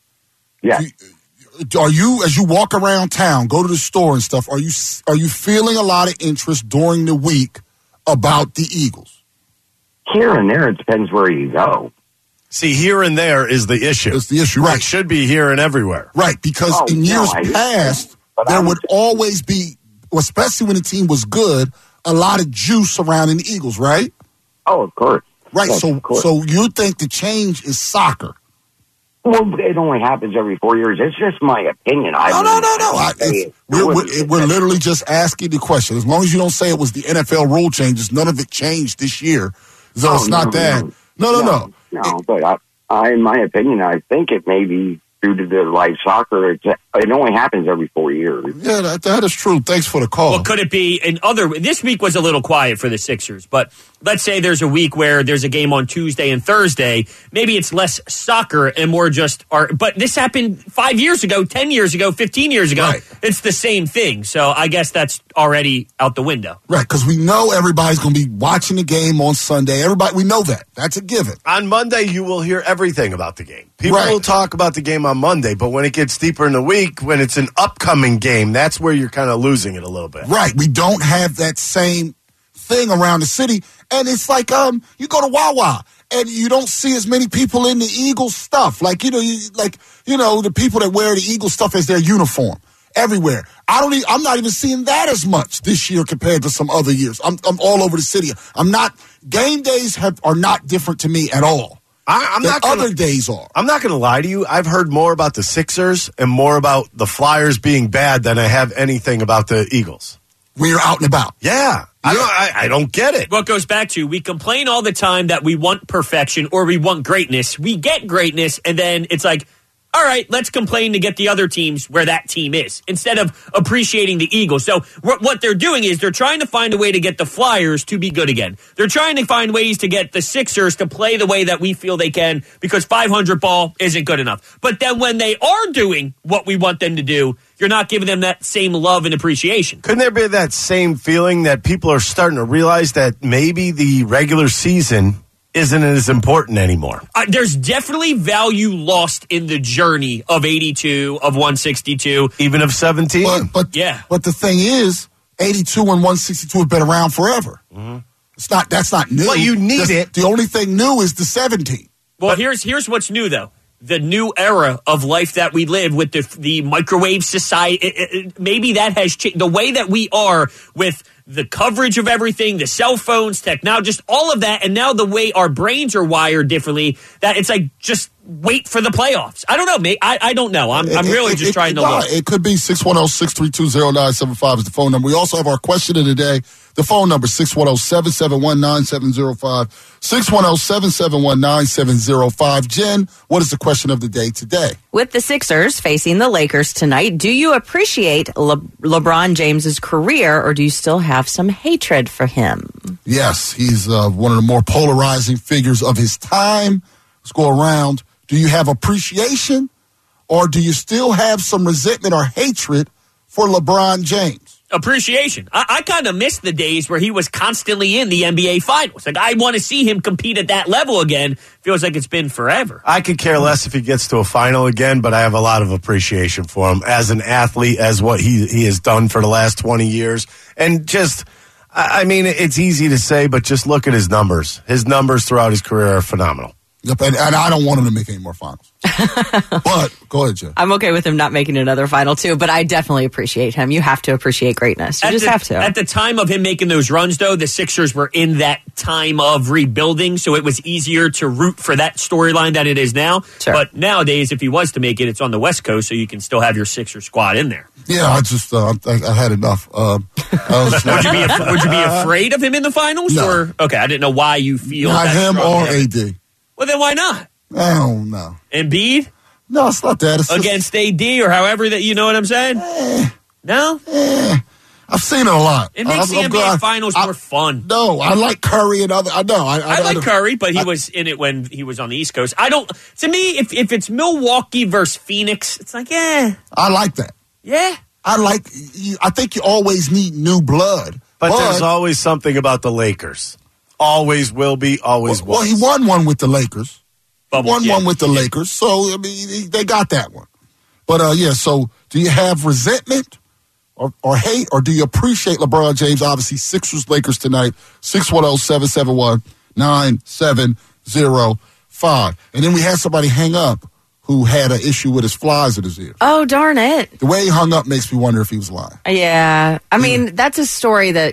are you, as you walk around town, go to the store and stuff, are you feeling a lot of interest during the week about the Eagles? Here and there, it depends where you go. See, here and there is the issue. It's the issue, right? It should be here and everywhere. Right, because in years past, there would always be, especially when the team was good, a lot of juice surrounding the Eagles, right? Oh, of course. Right, yes, so you think the change is soccer? Well, it only happens every 4 years. It's just my opinion. No. We're literally just asking the question. As long as you don't say it was the NFL rule changes, none of it changed this year. So it's not that. No. No, but in my opinion, I think it may be due to the live soccer. It only happens every 4 years. Yeah, that is true. Thanks for the call. Well, could it be this week was a little quiet for the Sixers, but let's say there's a week where there's a game on Tuesday and Thursday. Maybe it's less soccer and more just art. But this happened 5 years ago, 10 years ago, 15 years ago. Right. It's the same thing. So I guess that's already out the window. Right, because we know everybody's going to be watching the game on Sunday. We know that. That's a given. On Monday, you will hear everything about the game. People will talk about the game on Monday, but when it gets deeper in the week, when it's an upcoming game, that's where you're kind of losing it a little bit. Right. We don't have that same thing around the city. And it's like you go to Wawa and you don't see as many people in the Eagles stuff. Like, the people that wear the Eagles stuff as their uniform everywhere. I'm not even seeing that as much this year compared to some other years. I'm all over the city. Game days are not different to me at all. Other days are. I'm not going to lie to you. I've heard more about the Sixers and more about the Flyers being bad than I have anything about the Eagles. When you're out and about. Yeah. I don't get it. Well, it goes back to, we complain all the time that we want perfection or we want greatness. We get greatness, and then it's like, all right, let's complain to get the other teams where that team is, instead of appreciating the Eagles. So what they're doing is they're trying to find a way to get the Flyers to be good again. They're trying to find ways to get the Sixers to play the way that we feel they can, because 500 ball isn't good enough. But then when they are doing what we want them to do, you're not giving them that same love and appreciation. Couldn't there be that same feeling that people are starting to realize that maybe the regular season isn't as important anymore? There's definitely value lost in the journey of 82, of 162. Even of 17? But the thing is, 82 and 162 have been around forever. Mm-hmm. That's not new. Well, you need it. The only thing new is the 17. Well, here's what's new, though. The new era of life that we live with, the microwave society, maybe that has changed. The way that we are with the coverage of everything, the cell phones, technology, just all of that, and now the way our brains are wired differently, that it's like, just wait for the playoffs. I don't know, mate. I don't know. I'm really just trying to look. It could be 610-632-0975 is the phone number. We also have our question of the day. The phone number, 610-771-9705. 610-771-9705. Jen, what is the question of the day today? With the Sixers facing the Lakers tonight, do you appreciate LeBron James's career, or do you still have some hatred for him? Yes, he's one of the more polarizing figures of his time. Let's go around. Do you have appreciation, or do you still have some resentment or hatred for LeBron James? Appreciation. I kind of miss the days where he was constantly in the NBA Finals. Like, I want to see him compete at that level again. Feels like it's been forever. I could care less if he gets to a final again, but I have a lot of appreciation for him as an athlete, as what he has done for the last 20 years. And just, I mean, it's easy to say, but just look at his numbers. His numbers throughout his career are phenomenal. Yep, and I don't want him to make any more finals. But, go ahead, Jen. I'm okay with him not making another final, too, but I definitely appreciate him. You have to appreciate greatness. You just have to. At the time of him making those runs, though, the Sixers were in that time of rebuilding, so it was easier to root for that storyline than it is now. Sure. But nowadays, if he was to make it, it's on the West Coast, so you can still have your Sixer squad in there. Yeah, I just, I had enough. Would you be afraid of him in the finals? No. Or, okay, I didn't know why you feel not that him strong. or AD. Well, then why not? I don't know. Embiid? No, it's not that. It's against AD or however that, you know what I'm saying? No? I've seen it a lot. It makes the NBA Finals more fun. No, I like Curry and other. I know. I like Curry, but he was in it when he was on the East Coast. To me, if it's Milwaukee versus Phoenix, it's like, I like that. Yeah. I think you always need new blood. But there's always something about the Lakers. Always will be, always was. Well, he won one with the Lakers. One with the Lakers. So, I mean, they got that one. But, so do you have resentment or hate, or do you appreciate LeBron James? Obviously, Sixers, Lakers tonight, 610-771-9705. And then we had somebody hang up who had an issue with his flies in his ear. Oh, darn it. The way he hung up makes me wonder if he was lying. Yeah. I mean, that's a story that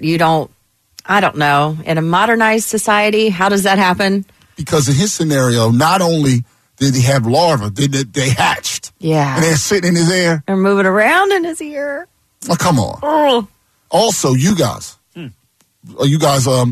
I don't know. In a modernized society, how does that happen? Because in his scenario, not only did he have larvae, they hatched. Yeah. And they're sitting in his ear. They're moving around in his ear. Oh, come on. Oh. Also, you guys, I don't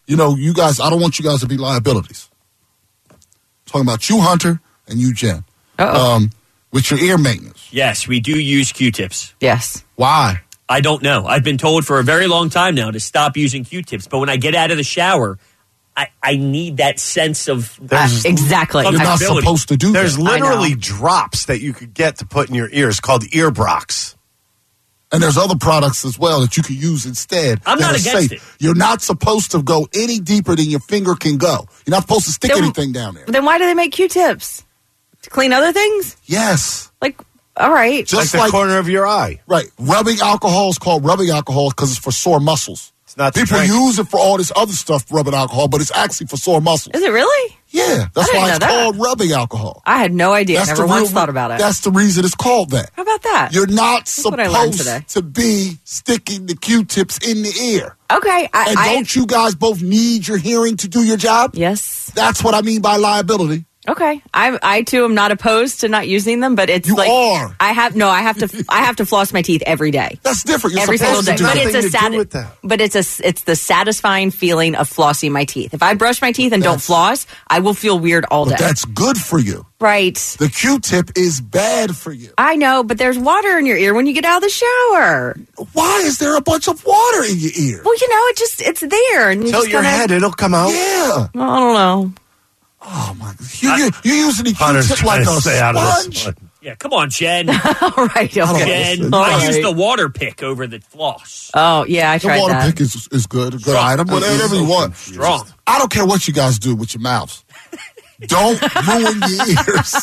want you guys to be liabilities. I'm talking about you, Hunter, and you, Jen. With your ear maintenance. Yes, we do use Q-tips. Yes. Why? I don't know. I've been told for a very long time now to stop using Q-tips. But when I get out of the shower, I need that sense of exactly. You're not supposed to do There's that. literally drops that you could get to put in your ears called ear Brox. And there's other products as well that you can use instead. I'm not against it. You're not supposed to go any deeper than your finger can go. You're not supposed to stick anything down there. Then why do they make Q-tips? To clean other things? Yes. All right. Just like the corner of your eye. Right. Rubbing alcohol is called rubbing alcohol because it's for sore muscles. It's not People use it for all this other stuff, rubbing alcohol, but it's actually for sore muscles. Is it really? Yeah. That's why it's called rubbing alcohol. I had no idea. Never once thought about it. That's the reason it's called that. How about that? You're not That's what I learned today. supposed to be sticking the Q-tips in the ear. Okay. Don't you guys both need your hearing to do your job? Yes. That's what I mean by liability. Okay, I too am not opposed to not using them, but it's are. I have to floss my teeth every day. That's different. You're every single day. supposed to do But it's the satisfying feeling of flossing my teeth. If I brush my teeth and don't floss, I will feel weird all day. But that's good for you. Right. The Q-tip is bad for you. I know, but there's water in your ear when you get out of the shower. Why is there a bunch of water in your ear? Well, it's there. And Tilt your head, it'll come out. Yeah. Well, I don't know. Oh my! You're using the Q-tip like a sponge. Yeah, come on, Jen. All right, Jen. I use the water pick over the floss. Oh yeah, I tried that. The water that. pick is good, a good item. Whatever you want. Strong. I don't care what you guys do with your mouths. Don't ruin your ears.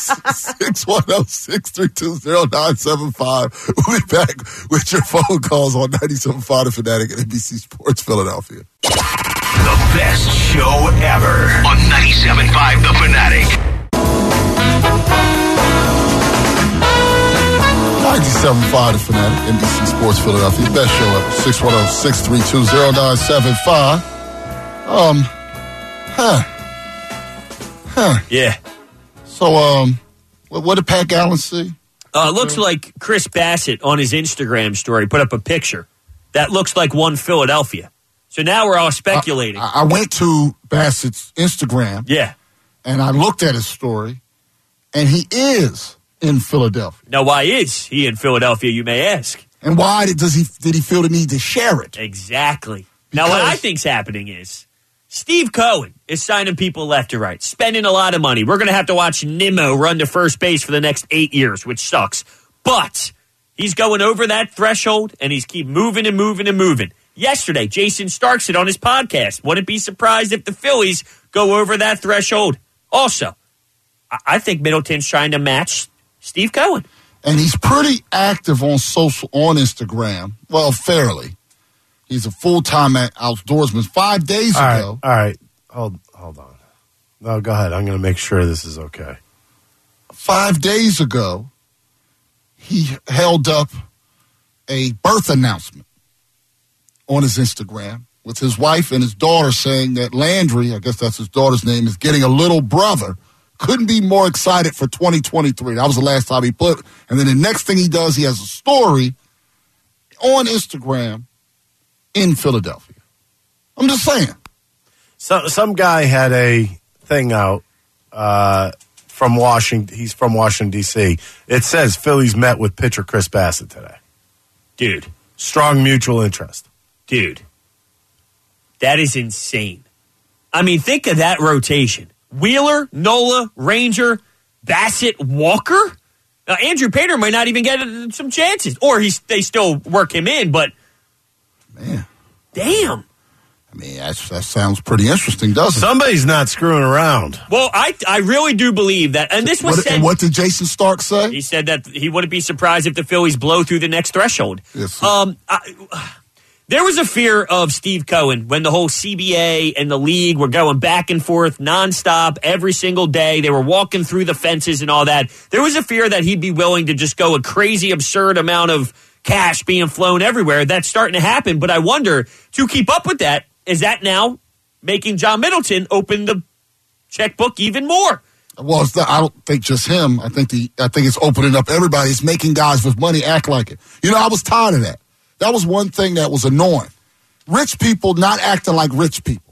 610-632-0975. We'll be back with your phone calls on 97.5 The Fanatic and NBC Sports Philadelphia. The best show ever on 97.5 The Fanatic. 97.5 The Fanatic, NBC Sports Philadelphia. Best show ever. 610-632-0975. Yeah. So, what did Pat Gallen see? Looks like Chris Bassett on his Instagram story put up a picture that looks like one Philadelphia. So now we're all speculating. I went to Bassett's Instagram. Yeah. And I looked at his story, and he is in Philadelphia. Now, why is he in Philadelphia, you may ask? And why did he feel the need to share it? Exactly. Now, what I think's happening is Steve Cohen is signing people left to right, spending a lot of money. We're going to have to watch Nimmo run to first base for the next 8 years, which sucks. But he's going over that threshold, and he's keep moving and moving and moving. Yesterday, Jason Stark said on his podcast, wouldn't be surprised if the Phillies go over that threshold. Also, I think Middleton's trying to match Steve Cohen. And he's pretty active on Instagram. Well, fairly. He's a full-time outdoorsman. 5 days ago. All right. Hold on. No, go ahead. I'm going to make sure this is okay. 5 days ago, he held up a birth announcement on his Instagram with his wife and his daughter saying that Landry, I guess that's his daughter's name, is getting a little brother. Couldn't be more excited for 2023. That was the last time he put. And then the next thing he does, he has a story on Instagram in Philadelphia. I'm just saying. Some guy had a thing out from Washington. He's from Washington, D.C. It says Phillies met with pitcher Chris Bassett today. Dude. Strong mutual interest. Dude. That is insane. I mean, think of that rotation. Wheeler, Nola, Ranger, Bassett, Walker. Now, Andrew Painter might not even get some chances. Or they still work him in, but... Man. Damn. I mean, that sounds pretty interesting, doesn't it? Somebody's not screwing around. Well, I really do believe that. And this was said... And what did Jason Stark say? He said that he wouldn't be surprised if the Phillies blow through the next threshold. Yes, there was a fear of Steve Cohen when the whole CBA and the league were going back and forth nonstop every single day. They were walking through the fences and all that. There was a fear that he'd be willing to just go a crazy, absurd amount of cash being flown everywhere. That's starting to happen. But I wonder, to keep up with that, is that now making John Middleton open the checkbook even more? Well, I don't think just him. I think it's opening up everybody. It's making guys with money act like it. You know, I was tired of that. That was one thing that was annoying. Rich people not acting like rich people.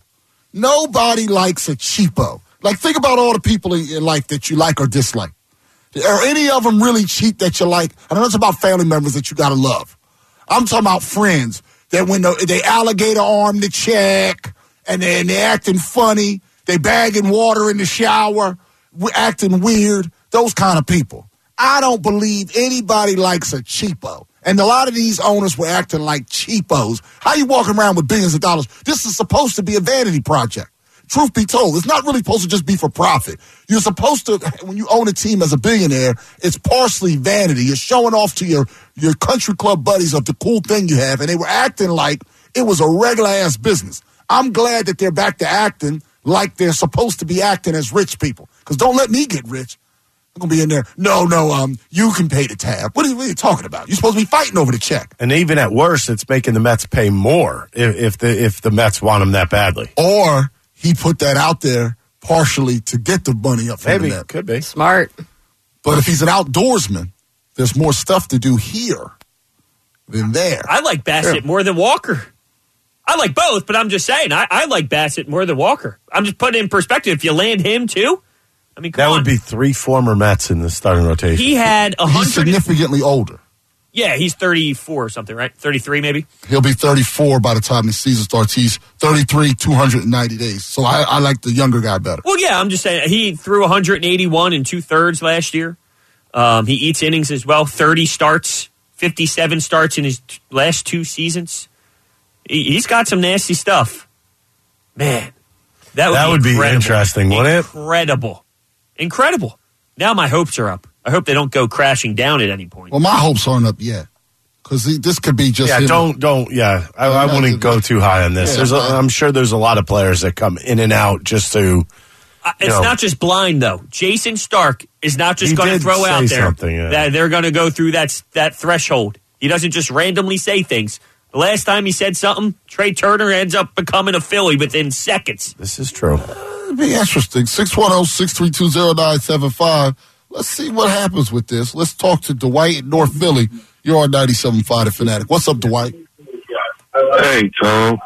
Nobody likes a cheapo. Like, think about all the people in life that you like or dislike. Are any of them really cheap that you like? I don't know, it's about family members that you got to love. I'm talking about friends that when they alligator arm the check and they're acting funny, they bagging water in the shower, acting weird, those kind of people. I don't believe anybody likes a cheapo. And a lot of these owners were acting like cheapos. How you walking around with billions of dollars? This is supposed to be a vanity project. Truth be told, it's not really supposed to just be for profit. You're supposed to, when you own a team as a billionaire, it's partially vanity. You're showing off to your country club buddies of the cool thing you have, and they were acting like it was a regular-ass business. I'm glad that they're back to acting like they're supposed to be acting as rich people. Because don't let me get rich. I'm going to be in there, no, you can pay the tab. What are you talking about? You're supposed to be fighting over the check. And even at worst, it's making the Mets pay more if the Mets want him that badly. Or he put that out there partially to get the money up from Maybe, the Mets. could be. Smart. But if he's an outdoorsman, there's more stuff to do here than there. I like Bassett more than Walker. I like both, but I'm just saying, I like Bassett more than Walker. I'm just putting it in perspective. If you land him, too, I mean, come on. That would be 3 former Mets in the starting rotation. He had 100. He's significantly older. Yeah, he's 34 or something, right? 33 maybe? He'll be 34 by the time the season starts. He's 33, 290 days. So I like the younger guy better. Well, yeah, I'm just saying, he threw 181 and 2/3 last year. He eats innings as well. 30 starts, 57 starts in his last 2 seasons. He's got some nasty stuff. Man, that would be interesting, wouldn't it? Incredible. Now my hopes are up. I hope they don't go crashing down at any point. Well, my hopes aren't up yet. Because this could be just... Yeah, him. I wouldn't go too high on this. Yeah, I'm sure there's a lot of players that come in and out just to... It's not just blind, though. Jason Stark is not just going to throw out there that they're going to go through that threshold. He doesn't just randomly say things. The last time he said something, Trey Turner ends up becoming a Philly within seconds. This is true. It'd be interesting. 610-632-0975. Let's see what happens with this. Let's talk to Dwight in North Philly. You're on 97.5 The Fanatic. What's up, Dwight? Hey, Tom.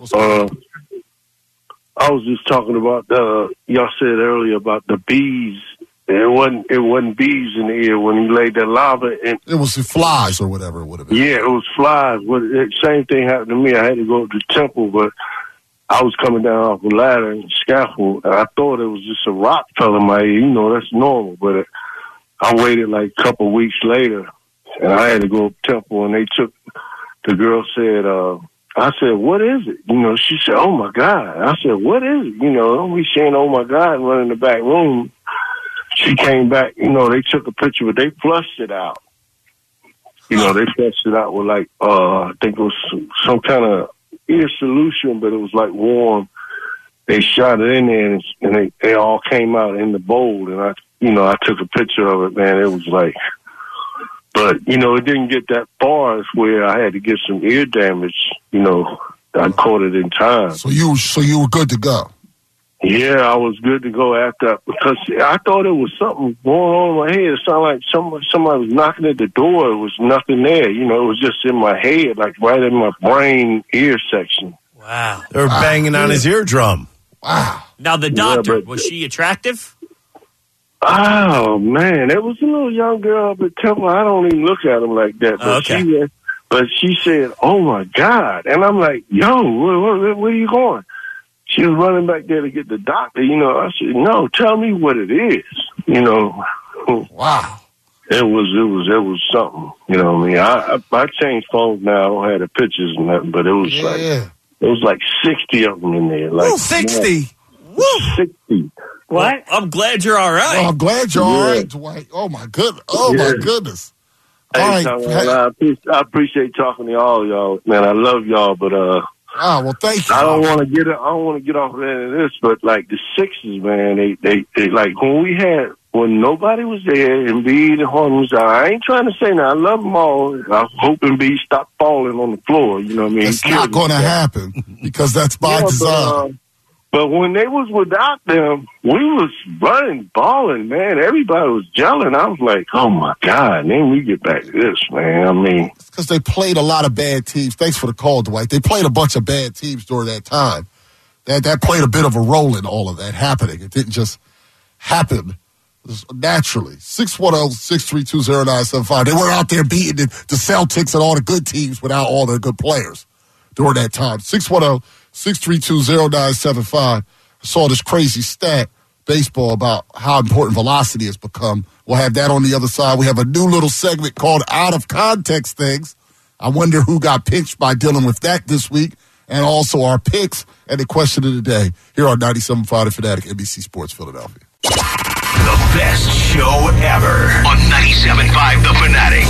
I was just talking about y'all said earlier about the bees. It wasn't bees in the ear when he laid that lava. And it was the flies or whatever it would have been. Yeah, it was flies. But the same thing happened to me. I had to go up to the temple, but I was coming down off a ladder and scaffold. And I thought it was just a rock fell in my ear. You know, that's normal. But I waited like a couple of weeks later, and I had to go up temple, and the girl said, I said, what is it? You know, she said, oh, my God. I said, what is it? You know, don't be saying, oh, my God, and run in the back room. She came back, you know, they took a picture, but they flushed it out. You know, they flushed it out with like, I think it was some kind of ear solution, but it was like warm. They shot it in there, and they all came out in the bowl, and I took a picture of it, man. It was like, but, you know, it didn't get that far. It's where I had to get some ear damage. You know, I caught it in time. So you were good to go? Yeah, I was good to go after, because I thought it was something going on in my head. It sounded like somebody was knocking at the door. It was nothing there. You know, it was just in my head, like right in my brain ear section. Wow. They were banging on his eardrum. Wow. Now, the doctor, was she attractive? Oh, man. There was a little young girl up at Temple. I don't even look at them like that. But she said, oh, my God. And I'm like, yo, where are you going? She was running back there to get the doctor. I said, no, tell me what it is. Wow. It was something. You know what I mean? I changed phones now. I don't have the pictures and nothing, but it was like 60 of them in there. Like 60? Woo! 60. What? Well, I'm glad you're all right. Oh, I'm glad you're all right, Dwight. Oh, my goodness. My goodness. Hey, I appreciate talking to all y'all, man. I love y'all, but well, thank you. I don't want to get off of any of this, but like the Sixers, man, they like when nobody was there, Embiid and Harden was out. I ain't trying to say now, I love them all. I hope Embiid stop falling on the floor. You know what I mean? It's not going to happen because that's by design. But when they was without them, we was running, balling, man. Everybody was gelling. I was like, oh, my God. And then we get back to this, man. I mean. It's because they played a lot of bad teams. Thanks for the call, Dwight. They played a bunch of bad teams during that time. That played a bit of a role in all of that happening. It didn't just happen naturally. 610-632-0975. They were out there beating the Celtics and all the good teams without all their good players during that time. 610-632-0975. I saw this crazy stat, baseball, about how important velocity has become. We'll have that on the other side. We have a new little segment called Out of Context Things. I wonder who got pinched by dealing with that this week. And also our picks and the question of the day here on 97.5 The Fanatic, NBC Sports Philadelphia. The best show ever on 97.5 The Fanatic.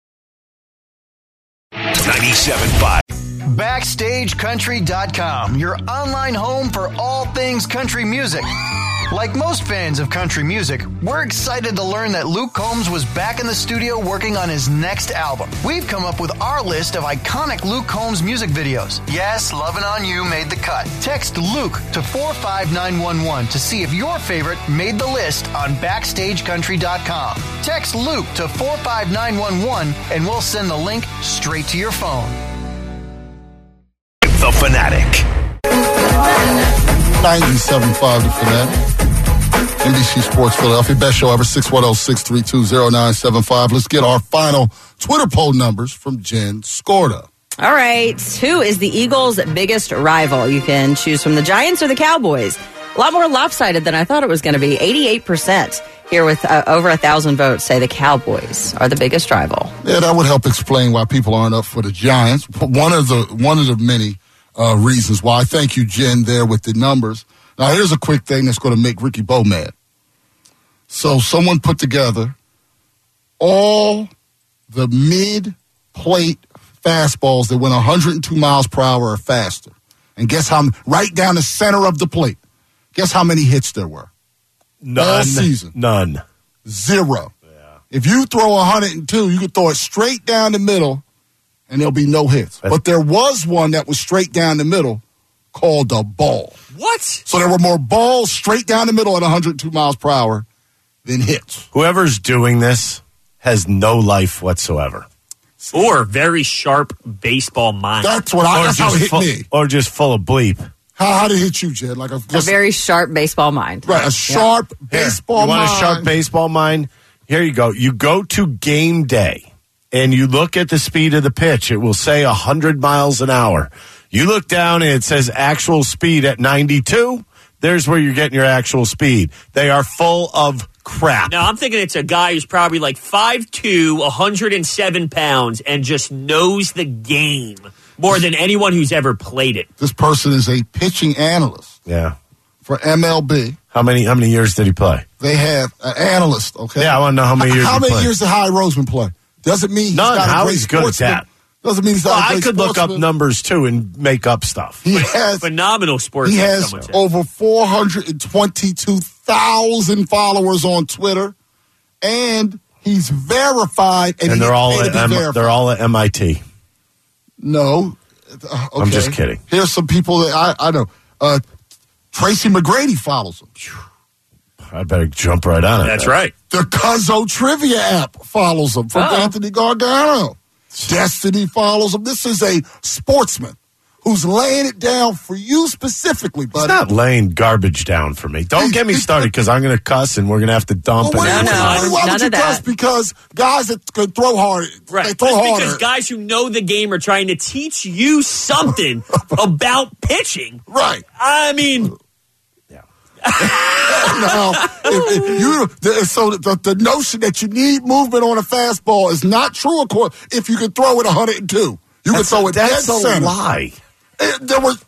97.5. BackstageCountry.com, your online home for all things country music. Like most fans of country music, we're excited to learn that Luke Combs was back in the studio working on his next album. We've come up with our list of iconic Luke Combs music videos. Yes, Lovin' On You made the cut. Text Luke to 45911 to see if your favorite made the list on BackstageCountry.com. Text Luke to 45911 and we'll send the link straight to your phone. The Fanatic. 97.5 The Fanatic. NBC Sports Philadelphia. Best show ever. 610-632-0975. Let's get our final Twitter poll numbers from Jen Skorda. All right. Who is the Eagles' biggest rival? You can choose from the Giants or the Cowboys. A lot more lopsided than I thought it was going to be. 88% here with over 1,000 votes say the Cowboys are the biggest rival. Yeah, that would help explain why people aren't up for the Giants. One of the many reasons why. Thank you, Jen, there with the numbers. Now, here's a quick thing that's going to make Ricky Bo mad. So someone put together all the mid-plate fastballs that went 102 miles per hour or faster. And guess how, right down the center of the plate, guess how many hits there were? None. All season. None. 0. Yeah. If you throw 102, you could throw it straight down the middle, and there'll be no hits. But there was one that was straight down the middle called a ball. What? So there were more balls straight down the middle at 102 miles per hour than hits. Whoever's doing this has no life whatsoever. Or very sharp baseball mind. That's how it hit me. Or just full of bleep. How did it hit you, Jed? Like a very sharp baseball mind. Right, a sharp baseball mind. You want a sharp baseball mind? Here you go. You go to game day, and you look at the speed of the pitch. It will say 100 miles an hour. You look down, and it says actual speed at 92. There's where you're getting your actual speed. They are full of crap. Now, I'm thinking it's a guy who's probably like 5'2", 107 pounds, and just knows the game more than anyone who's ever played it. This person is a pitching analyst. Yeah. For MLB. How many years did he play? They have an analyst, okay? Yeah, I want to know how many years How many years did Howie Roseman play? Doesn't mean he's none. not a great Howie's good at that. Doesn't mean he's not a great I could look up numbers, too, and make up stuff. He has phenomenal sports. He has over 422,000 followers on Twitter, and he's verified. And they're all at MIT. No. Okay. I'm just kidding. Here's some people that I know. Tracy McGrady follows him. I better jump right on it. That's right. The Cuzzo Trivia app follows him from Anthony Gargano. Destiny follows him. This is a sportsman who's laying it down for you specifically, buddy. He's not laying garbage down for me. Don't get me started because I'm going to cuss and we're going to have to dump. Why would you cuss? Because guys that can throw hard, they throw harder. Because guys who know the game are trying to teach you something about pitching. Right. I mean... No, so the notion that you need movement on a fastball is not true. If you can throw it 102, you can throw it dead center. That's a lie. There was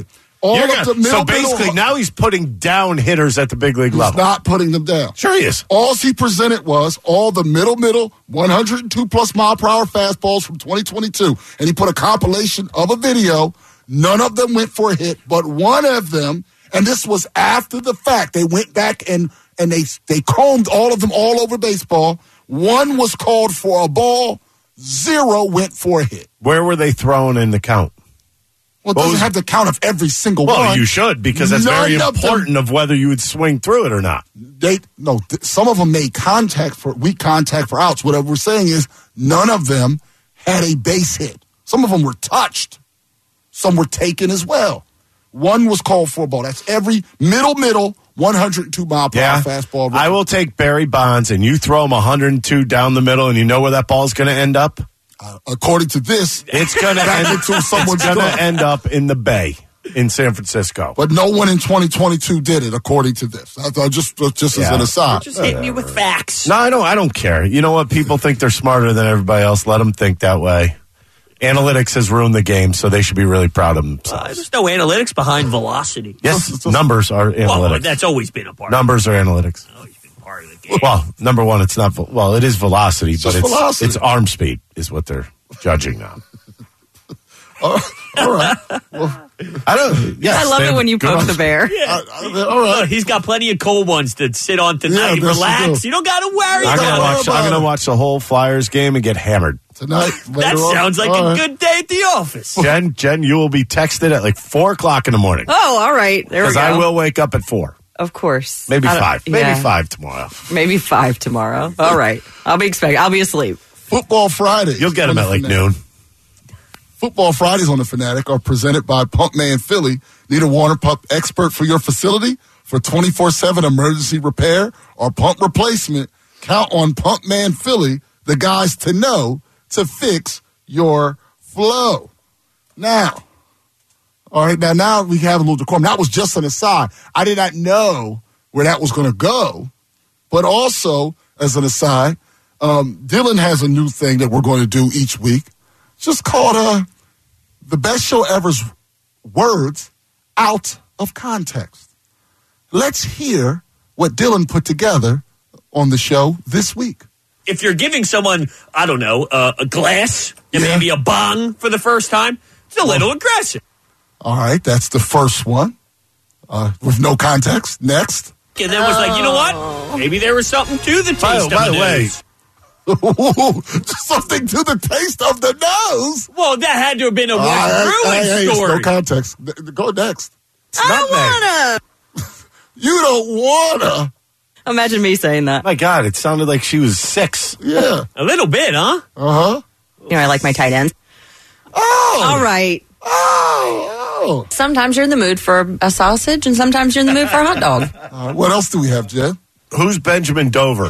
so basically, now he's putting down hitters at the big league level. He's not putting them down. Sure he is. All he presented was all the middle 102 plus mile per hour fastballs from 2022, and he put a compilation of a video. None of them went for a hit, but one of them. And this was after the fact. They went back and they combed all of them all over baseball. One was called for a ball. 0 went for a hit. Where were they thrown in the count? Well, it doesn't have the count of every single one. Well, you should, because that's very important of whether you would swing through it or not. Some of them made weak contact for outs. What we're saying is none of them had a base hit. Some of them were touched. Some were taken as well. One was called for a ball. That's every middle 102 mile per hour fastball. I will take Barry Bonds, and you throw him 102 down the middle, and you know where that ball's going to end up? According to this, it's going to end up in the Bay in San Francisco. But no one in 2022 did it, according to this. Just as an aside. Just hitting you with facts. No, I don't care. You know what? People think they're smarter than everybody else. Let them think that way. Analytics has ruined the game, so they should be really proud of themselves. There's no analytics behind velocity. Yes, numbers are analytics. Well, that's always been a part Numbers are analytics. Always been part of the game. Well, number one, it's not. Well, it is velocity, but velocity. It's arm speed is what they're judging now. All right. Well, I love it when you poke the bear. Yeah. All right. Look, he's got plenty of cold ones to sit on tonight. Yeah, Relax. You don't got to worry I'm going to watch the whole Flyers game and get hammered. Tonight. That sounds like a good day at the office. Jen, you will be texted at like 4 o'clock in the morning. Oh, all right. There we go. Because I will wake up at 4. Of course. Maybe 5. Maybe 5 tomorrow. Maybe 5 tomorrow. All right. I'll be asleep. Football Friday. You'll get them at like noon. Football Fridays on the Fanatic are presented by Pump Man Philly. Need a water pump expert for your facility for 24/7 emergency repair or pump replacement? Count on Pump Man Philly, the guys to know to fix your flow. Now we have a little decorum. That was just an aside. I did not know where that was going to go, but also as an aside, Dylan has a new thing that we're going to do each week. Just called the Best Show Ever's words out of context. Let's hear what Dylan put together on the show this week. If you're giving someone, I don't know, a glass and maybe a bong for the first time, it's a little aggressive. All right, that's the first one with no context. Next. And then was like, you know what? Maybe there was something to the taste By of the the way, nose. Something to the taste of the nose. Well, that had to have been a brewing story. No context. Go next. I don't wanna. You don't wanna. Imagine me saying that. My God, it sounded like she was 6. Yeah. A little bit, huh? Uh-huh. You know, I like my tight ends. Oh. All right. Oh. Sometimes you're in the mood for a sausage, and sometimes you're in the mood for a hot dog. What else do we have, Jen? Who's Benjamin Dover?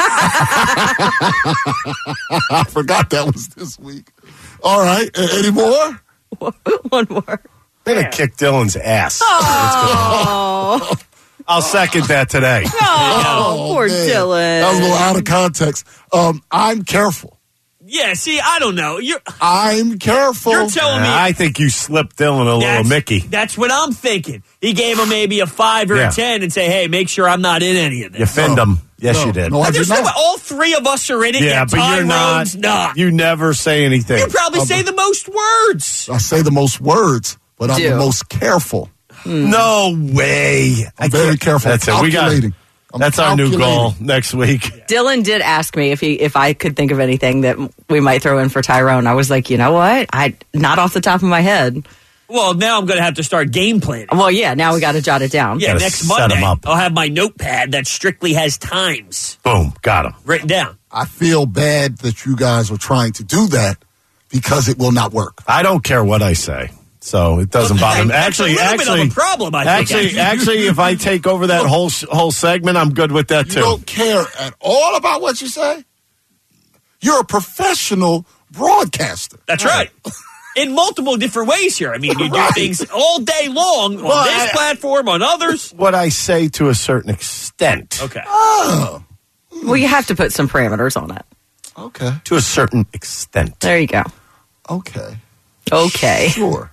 I forgot that was this week. All right. Any more? One more. I'm going to kick Dylan's ass. Oh. I'll second that today. Oh, poor man. Dylan. That was a little out of context. I'm careful. Yeah, see, I don't know. I'm careful. You're telling me. I think you slipped Dylan a little Mickey. That's what I'm thinking. He gave him maybe a 5 or a 10 and say, hey, make sure I'm not in any of this. You finned him. Yes, you did. No, I did There's not. no, all 3 of us are in it. Yeah, yet but you're Tyrone's not. You never say anything. You probably say the most words. I say the most words, but I'm the most careful. No way. I'm very careful. That's it. We got. That's our new goal next week. Dylan did ask me if I could think of anything that we might throw in for Tyrone. I was like, you know what? Not off the top of my head. Well, now I'm going to have to start game planning. Well, yeah, now we got to jot it down. Yeah, next Monday, I'll have my notepad that strictly has times. Boom, got him. Written down. I feel bad that you guys are trying to do that because it will not work. I don't care what I say. So it doesn't bother me. That's a little bit of a problem, I think. Actually, if I take over that whole segment, I'm good with that, too. You don't care at all about what you say? You're a professional broadcaster. That's right. In multiple different ways here. I mean, you do things all day long on this platform, on others. What I say to a certain extent. Okay. Oh. Well, you have to put some parameters on it. Okay. To a certain extent. There you go. Okay. Sure.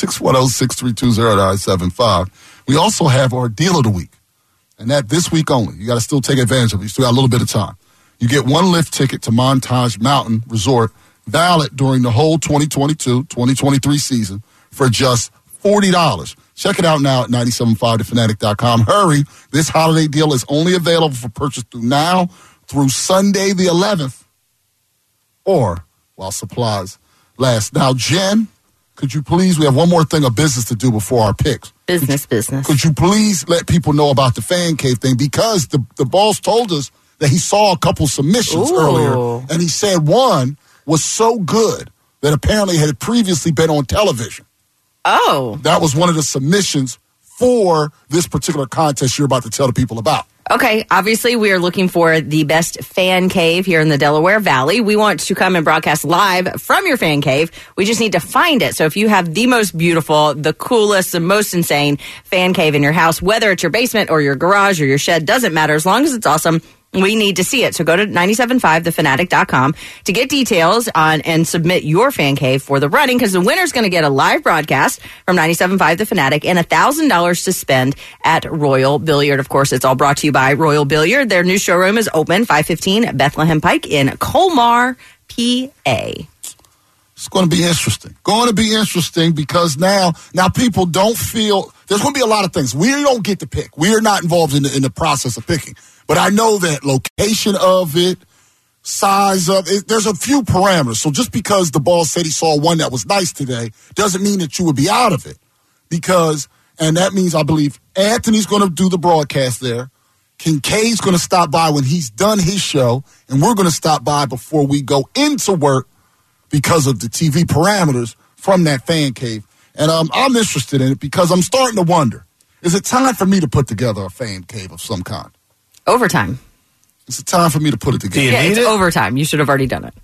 610-632-0975. We also have our deal of the week. And that this week only. You got to still take advantage of it. You still got a little bit of time. You get one lift ticket to Montage Mountain Resort, valid during the whole 2022-2023 season for just $40. Check it out now at 975thefanatic.com. Hurry. This holiday deal is only available for purchase through Sunday the 11th or while supplies last. Now, Jen, could you please, we have one more thing of business to do before our picks. Business. Could you please let people know about the fan cave thing? Because the boss told us that he saw a couple submissions earlier, and he said one was so good that apparently had previously been on television. Oh. That was one of the submissions for this particular contest you're about to tell the people about. Okay, obviously we are looking for the best fan cave here in the Delaware Valley. We want to come and broadcast live from your fan cave. We just need to find it. So if you have the most beautiful, the coolest, the most insane fan cave in your house, whether it's your basement or your garage or your shed, doesn't matter. As long as it's awesome, we need to see it. So go to 975thefanatic.com to get details on and submit your fan cave for the running, because the winner's going to get a live broadcast from 97.5 The Fanatic and $1,000 to spend at Royal Billiard. Of course, it's all brought to you by Royal Billiard. Their new showroom is open, 515 Bethlehem Pike in Colmar, PA. It's going to be interesting. Going to be interesting because now people don't feel there's going to be a lot of things. We don't get to pick. We are not involved in the process of picking. But I know that location of it, size of it, there's a few parameters. So just because the boss said he saw one that was nice today doesn't mean that you would be out of it. And that means I believe Anthony's going to do the broadcast there. Kincaid's going to stop by when he's done his show. And we're going to stop by before we go into work because of the TV parameters from that fan cave. And I'm interested in it because I'm starting to wonder, is it time for me to put together a fan cave of some kind? Overtime. It's time for me to put it together. It's overtime. You should have already done it.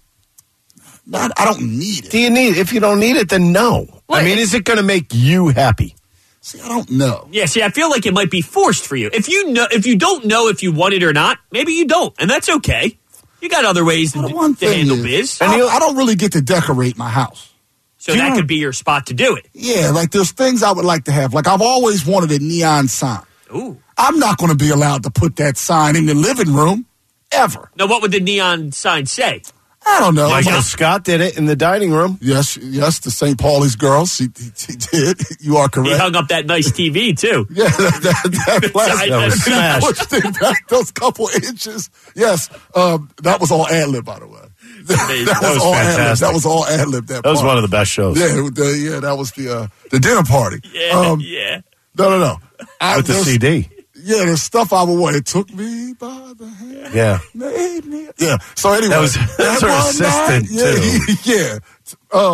I don't need it. Do you need it? If you don't need it, then no. What? I mean, is it going to make you happy? See, I don't know. Yeah, see, I feel like it might be forced for you. If you don't know if you want it or not, maybe you don't, and that's okay. You got other ways to handle biz. I don't really get to decorate my house. So that could be your spot to do it. Yeah, like there's things I would like to have. Like I've always wanted a neon sign. Ooh. I'm not going to be allowed to put that sign in the living room, ever. Now, what would the neon sign say? I don't know. Michael Scott did it in the dining room. Yes, the St. Pauli's girls. He did. You are correct. He hung up that nice TV, too. Yeah, that was smashed. Pushed it back those couple inches. Yes, that was all ad-lib, by the way. That was all fantastic. That was all ad-lib. That was one of the best shows. Yeah, that was the dinner party. Yeah. No. With the CD. Yeah, there's stuff I would want. It took me by the hand. Yeah. Made me. Yeah. So anyway. That was her assistant, too. Yeah.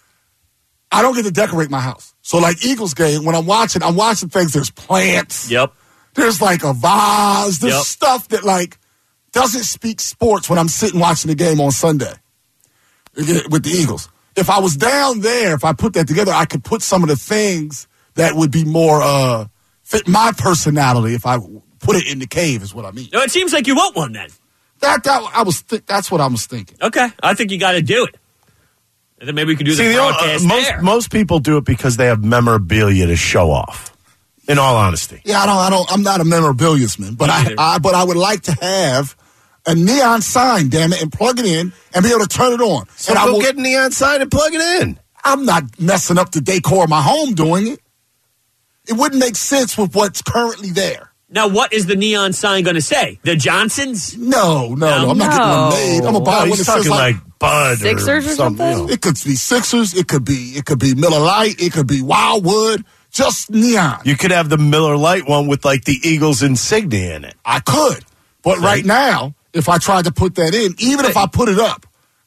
I don't get to decorate my house. So like Eagles game, when I'm watching things, there's plants. Yep. There's like a vase. There's stuff that like doesn't speak sports when I'm sitting watching the game on Sunday with the Eagles. If I was down there, if I put that together, I could put some of the things that would be more fit my personality if I put it in the cave is what I mean. No, it seems like you want one then. That's what I was thinking. Okay, I think you got to do it. And then maybe we could do the broadcast there. Most people do it because they have memorabilia to show off. In all honesty. Yeah, I'm not a memorabilia-man, but I would like to have a neon sign, damn it, and plug it in and be able to turn it on. So and go get a neon sign and plug it in. I'm not messing up the decor of my home doing it. It wouldn't make sense with what's currently there. Now, what is the neon sign going to say? The Johnsons? No. I'm not getting one made. I'm going to buy one that says like Bud Sixers or something? You know. It could be Sixers. It could be Miller Lite. It could be Wildwood. Just neon. You could have the Miller Lite one with like the Eagles insignia in it. I could. But right now, if I tried to put that in, even if I put it up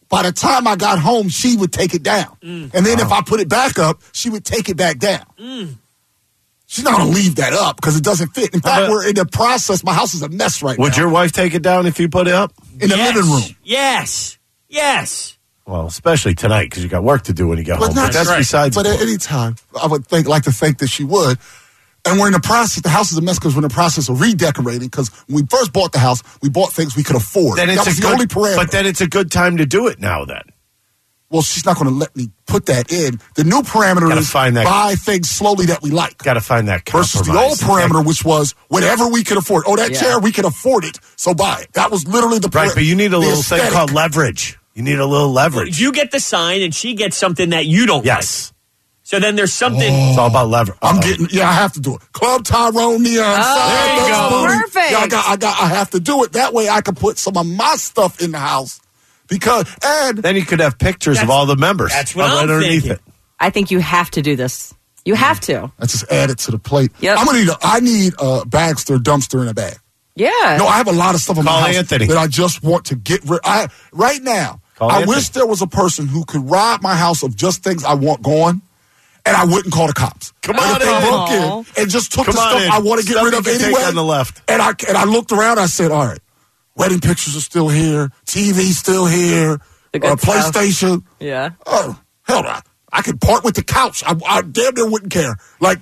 by the time I got home, she would take it down. And then if I put it back up, she would take it back down. She's not going to leave that up because it doesn't fit. In fact, we're in the process. My house is a mess right now. Would your wife take it down if you put it up? In the living room. Yes. Well, especially tonight because you got work to do when you get home. But That's right. Besides. But at any time, I would like to think that she would. And we're in the process. The house is a mess because we're in the process of redecorating. Because when we first bought the house, we bought things we could afford. Then that was the only parameter. But then it's a good time to do it now. Then. Well, she's not going to let me put that in. The new parameter is buy things slowly that we like. Got to find that compromise. Versus the old parameter, which was whatever we could afford. Oh, that chair, we can afford it, so buy it. That was literally the right. But you need a little thing called leverage. You need a little leverage. You get the sign, and she gets something that you don't like. So then there's something. It's all about leverage. I'm getting. Yeah, I have to do it. Club Tyrone neon sign. There you go. Perfect. Yeah, I have to do it. That way, I can put some of my stuff in the house. And then you could have pictures of all the members. That's what I'm underneath thinking. it. I think you have to do this. You have to. I just add it to the plate. Yep. I need a Bagster dumpster in a bag. Yeah. No, I have a lot of stuff in my house Anthony. that I just want to get rid of. Right now, Call I Anthony. wish there was a person who could rob my house of just things I want gone, and I wouldn't call the cops. Come on, if they broke in and just took the stuff I want to get rid of anyway. On the left. And I looked around. I said, all right, wedding pictures are still here, TV still here, PlayStation. Yeah. Oh, hell no. I could part with the couch. I damn near wouldn't care.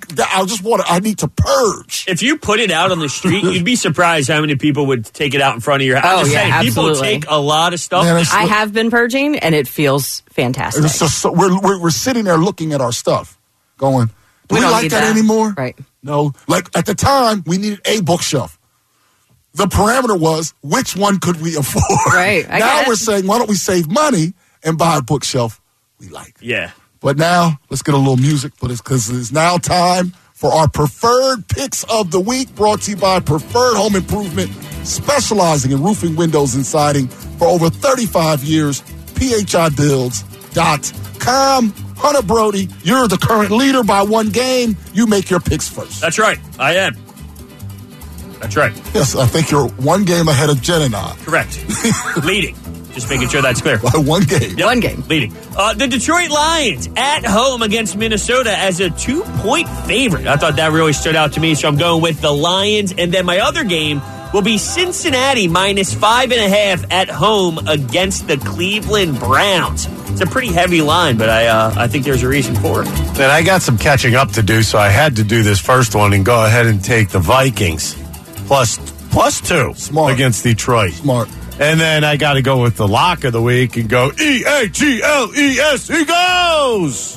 I need to purge. If you put it out on the street, you'd be surprised how many people would take it out in front of your house. Oh, I'm just yeah, saying, absolutely. people take a lot of stuff. Man, I have been purging, and it feels fantastic. It's just we're sitting there looking at our stuff, going, do we don't like need that anymore? Right. No. Like at the time, we needed a bookshelf. The parameter was which one could we afford? Right. Now we're saying, why don't we save money and buy a bookshelf we like? Yeah. But now, let's get a little music for this because it's now time for our preferred picks of the week, brought to you by Preferred Home Improvement, specializing in roofing, windows, and siding for over 35 years. PHIBuilds.com. Hunter Brody, you're the current leader by one game. You make your picks first. That's right. I am. That's right. Yes, I think you're one game ahead of Jen and I. Correct. Leading. Just making sure that's clear. By one game. Yep. One game. Leading. The Detroit Lions at home against Minnesota as a 2-point favorite. I thought that really stood out to me, so I'm going with the Lions. And then my other game will be Cincinnati minus 5.5 at home against the Cleveland Browns. It's a pretty heavy line, but I think there's a reason for it. Then I got some catching up to do, so I had to do this first one and go ahead and take the Vikings plus 2 against Detroit. Smart. And then I got to go with the lock of the week and go Eagles, Eagles.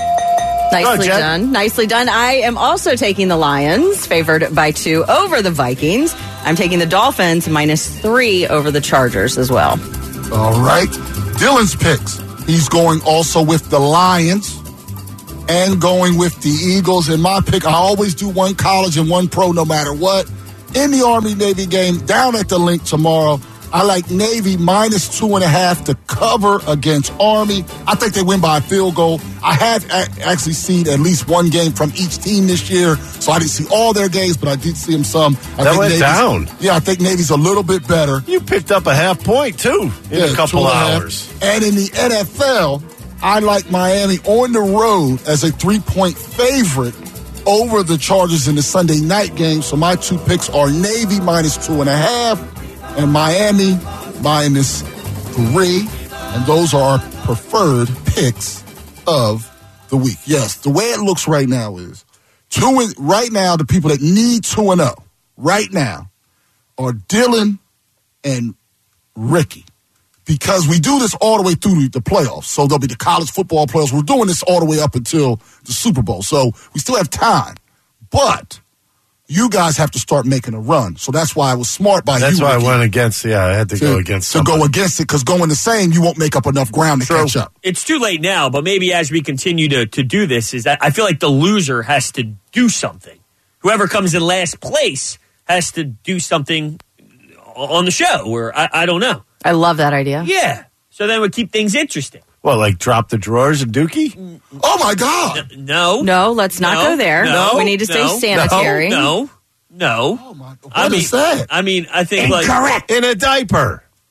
Nicely done. Nicely done. I am also taking the Lions, favored by 2 over the Vikings. I'm taking the Dolphins minus 3 over the Chargers as well. All right. Dylan's picks. He's going also with the Lions and going with the Eagles. In my pick, I always do one college and one pro no matter what. In the Army-Navy game, down at the link tomorrow, I like Navy minus 2.5 to cover against Army. I think they win by a field goal. I have actually seen at least one game from each team this year, so I didn't see all their games, but I did see them some. That went down. Yeah, I think Navy's a little bit better. You picked up a half point, too, in a couple hours. And in the NFL, I like Miami on the road as a 3-point favorite over the Chargers in the Sunday night game. So my 2 picks are Navy minus 2.5 and Miami minus 3. And those are our preferred picks of the week. Yes, the way it looks right now is right now, the people that need 2-0 right now are Dylan and Ricky. Because we do this all the way through the playoffs. So there'll be the college football playoffs. We're doing this all the way up until the Super Bowl. So we still have time. But you guys have to start making a run. So that's why I was smart by That's you. why Ricky, I went against, I had to go against to somebody. go against it, because going the same, you won't make up enough ground to catch up. It's too late now, but maybe as we continue to do this, is that I feel like the loser has to do something. Whoever comes in last place has to do something on the show, or I don't know. I love that idea. Yeah. So then we keep things interesting. Well, like drop the drawers and Dookie? Oh, my God. No. No, let's not go there. No, we need to stay sanitary. No. What is that? I mean, I think Incorrect. like In a diaper.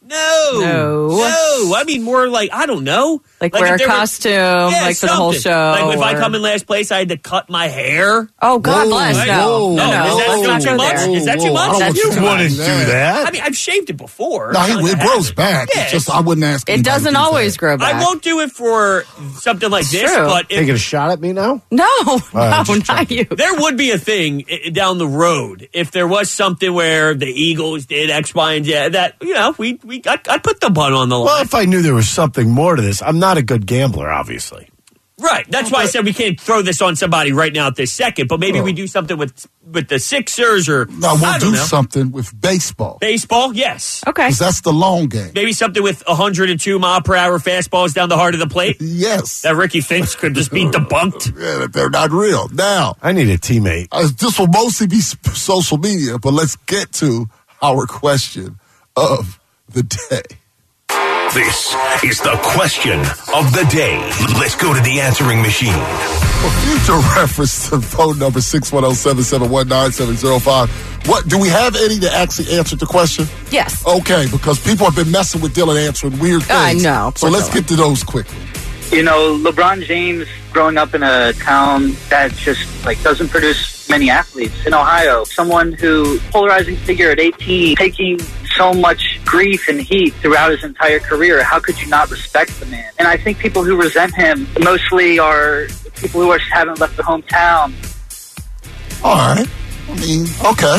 No. I mean, more like, I don't know. Like wear if a there costume, was- for the whole show. Like if I or- come in last place, I had to cut my hair. Oh, God bless. Right? No. Is that too much? Is that too much? You wouldn't do that. I mean, I've shaved it before. No, It's not it like I grows haven't. back. Yeah, It's just I wouldn't ask. It anybody doesn't to do always that. grow back. I won't do it for something like this, True. but if, Taking a shot at me now? No, just not you. there would be a thing down the road if there was something where the Eagles did X, Y, and Z. That I'd put the bun on the line. Well, if I knew there was something more to this, I'm not a good gambler, obviously. Right. That's why I said we can't throw this on somebody right now at this second. But maybe we do something with the Sixers or No, I we'll don't do know. something with baseball. Baseball, yes. Okay. Because that's the long game. Maybe something with 102 mile per hour fastballs down the heart of the plate. Yes. That Ricky thinks could just be debunked. Yeah, that they're not real. Now, I need a teammate. this will mostly be social media, but let's get to our question of the day. This is the question of the day. Let's go to the answering machine. For future reference to phone number 610-771-9705, what do we have any that actually answered the question? Yes. Okay, because people have been messing with Dylan answering weird things. I know. So let's get to those quickly. You know, LeBron James growing up in a town that just doesn't produce many athletes in Ohio. Someone who polarizing figure at 18, taking so much grief and heat throughout his entire career. How could you not respect the man? And I think people who resent him mostly are people who haven't left the hometown. All right. I mean, okay.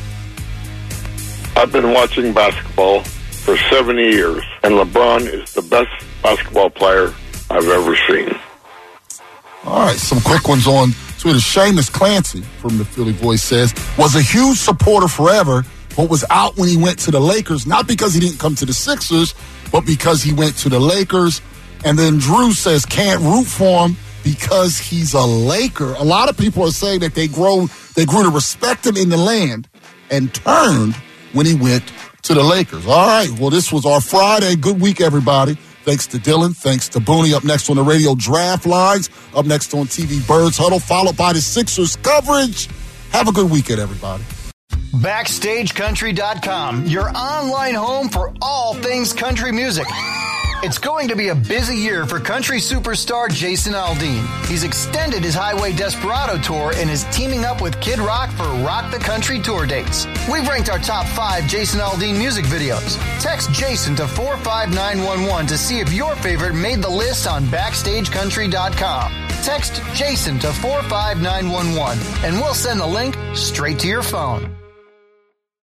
I've been watching basketball for 70 years, and LeBron is the best basketball player I've ever seen. All right, some quick ones on Twitter. Seamus Clancy from the Philly Voice says, was a huge supporter forever, but was out when he went to the Lakers, not because he didn't come to the Sixers, but because he went to the Lakers. And then Drew says, can't root for him because he's a Laker. A lot of people are saying that they grew to respect him in the land and turned when he went to the Lakers. All right, well, this was our Friday. Good week, everybody. Thanks to Dylan. Thanks to Booney. Up next on the radio, Draft Lines. Up next on TV, Birds Huddle, followed by the Sixers coverage. Have a good weekend, everybody. BackstageCountry.com, your online home for all things country music. It's going to be a busy year for country superstar Jason Aldean. He's extended his Highway Desperado tour and is teaming up with Kid Rock for Rock the Country tour dates. We've ranked our top 5 Jason Aldean music videos. Text Jason to 45911 to see if your favorite made the list on BackstageCountry.com. Text Jason to 45911 and we'll send the link straight to your phone.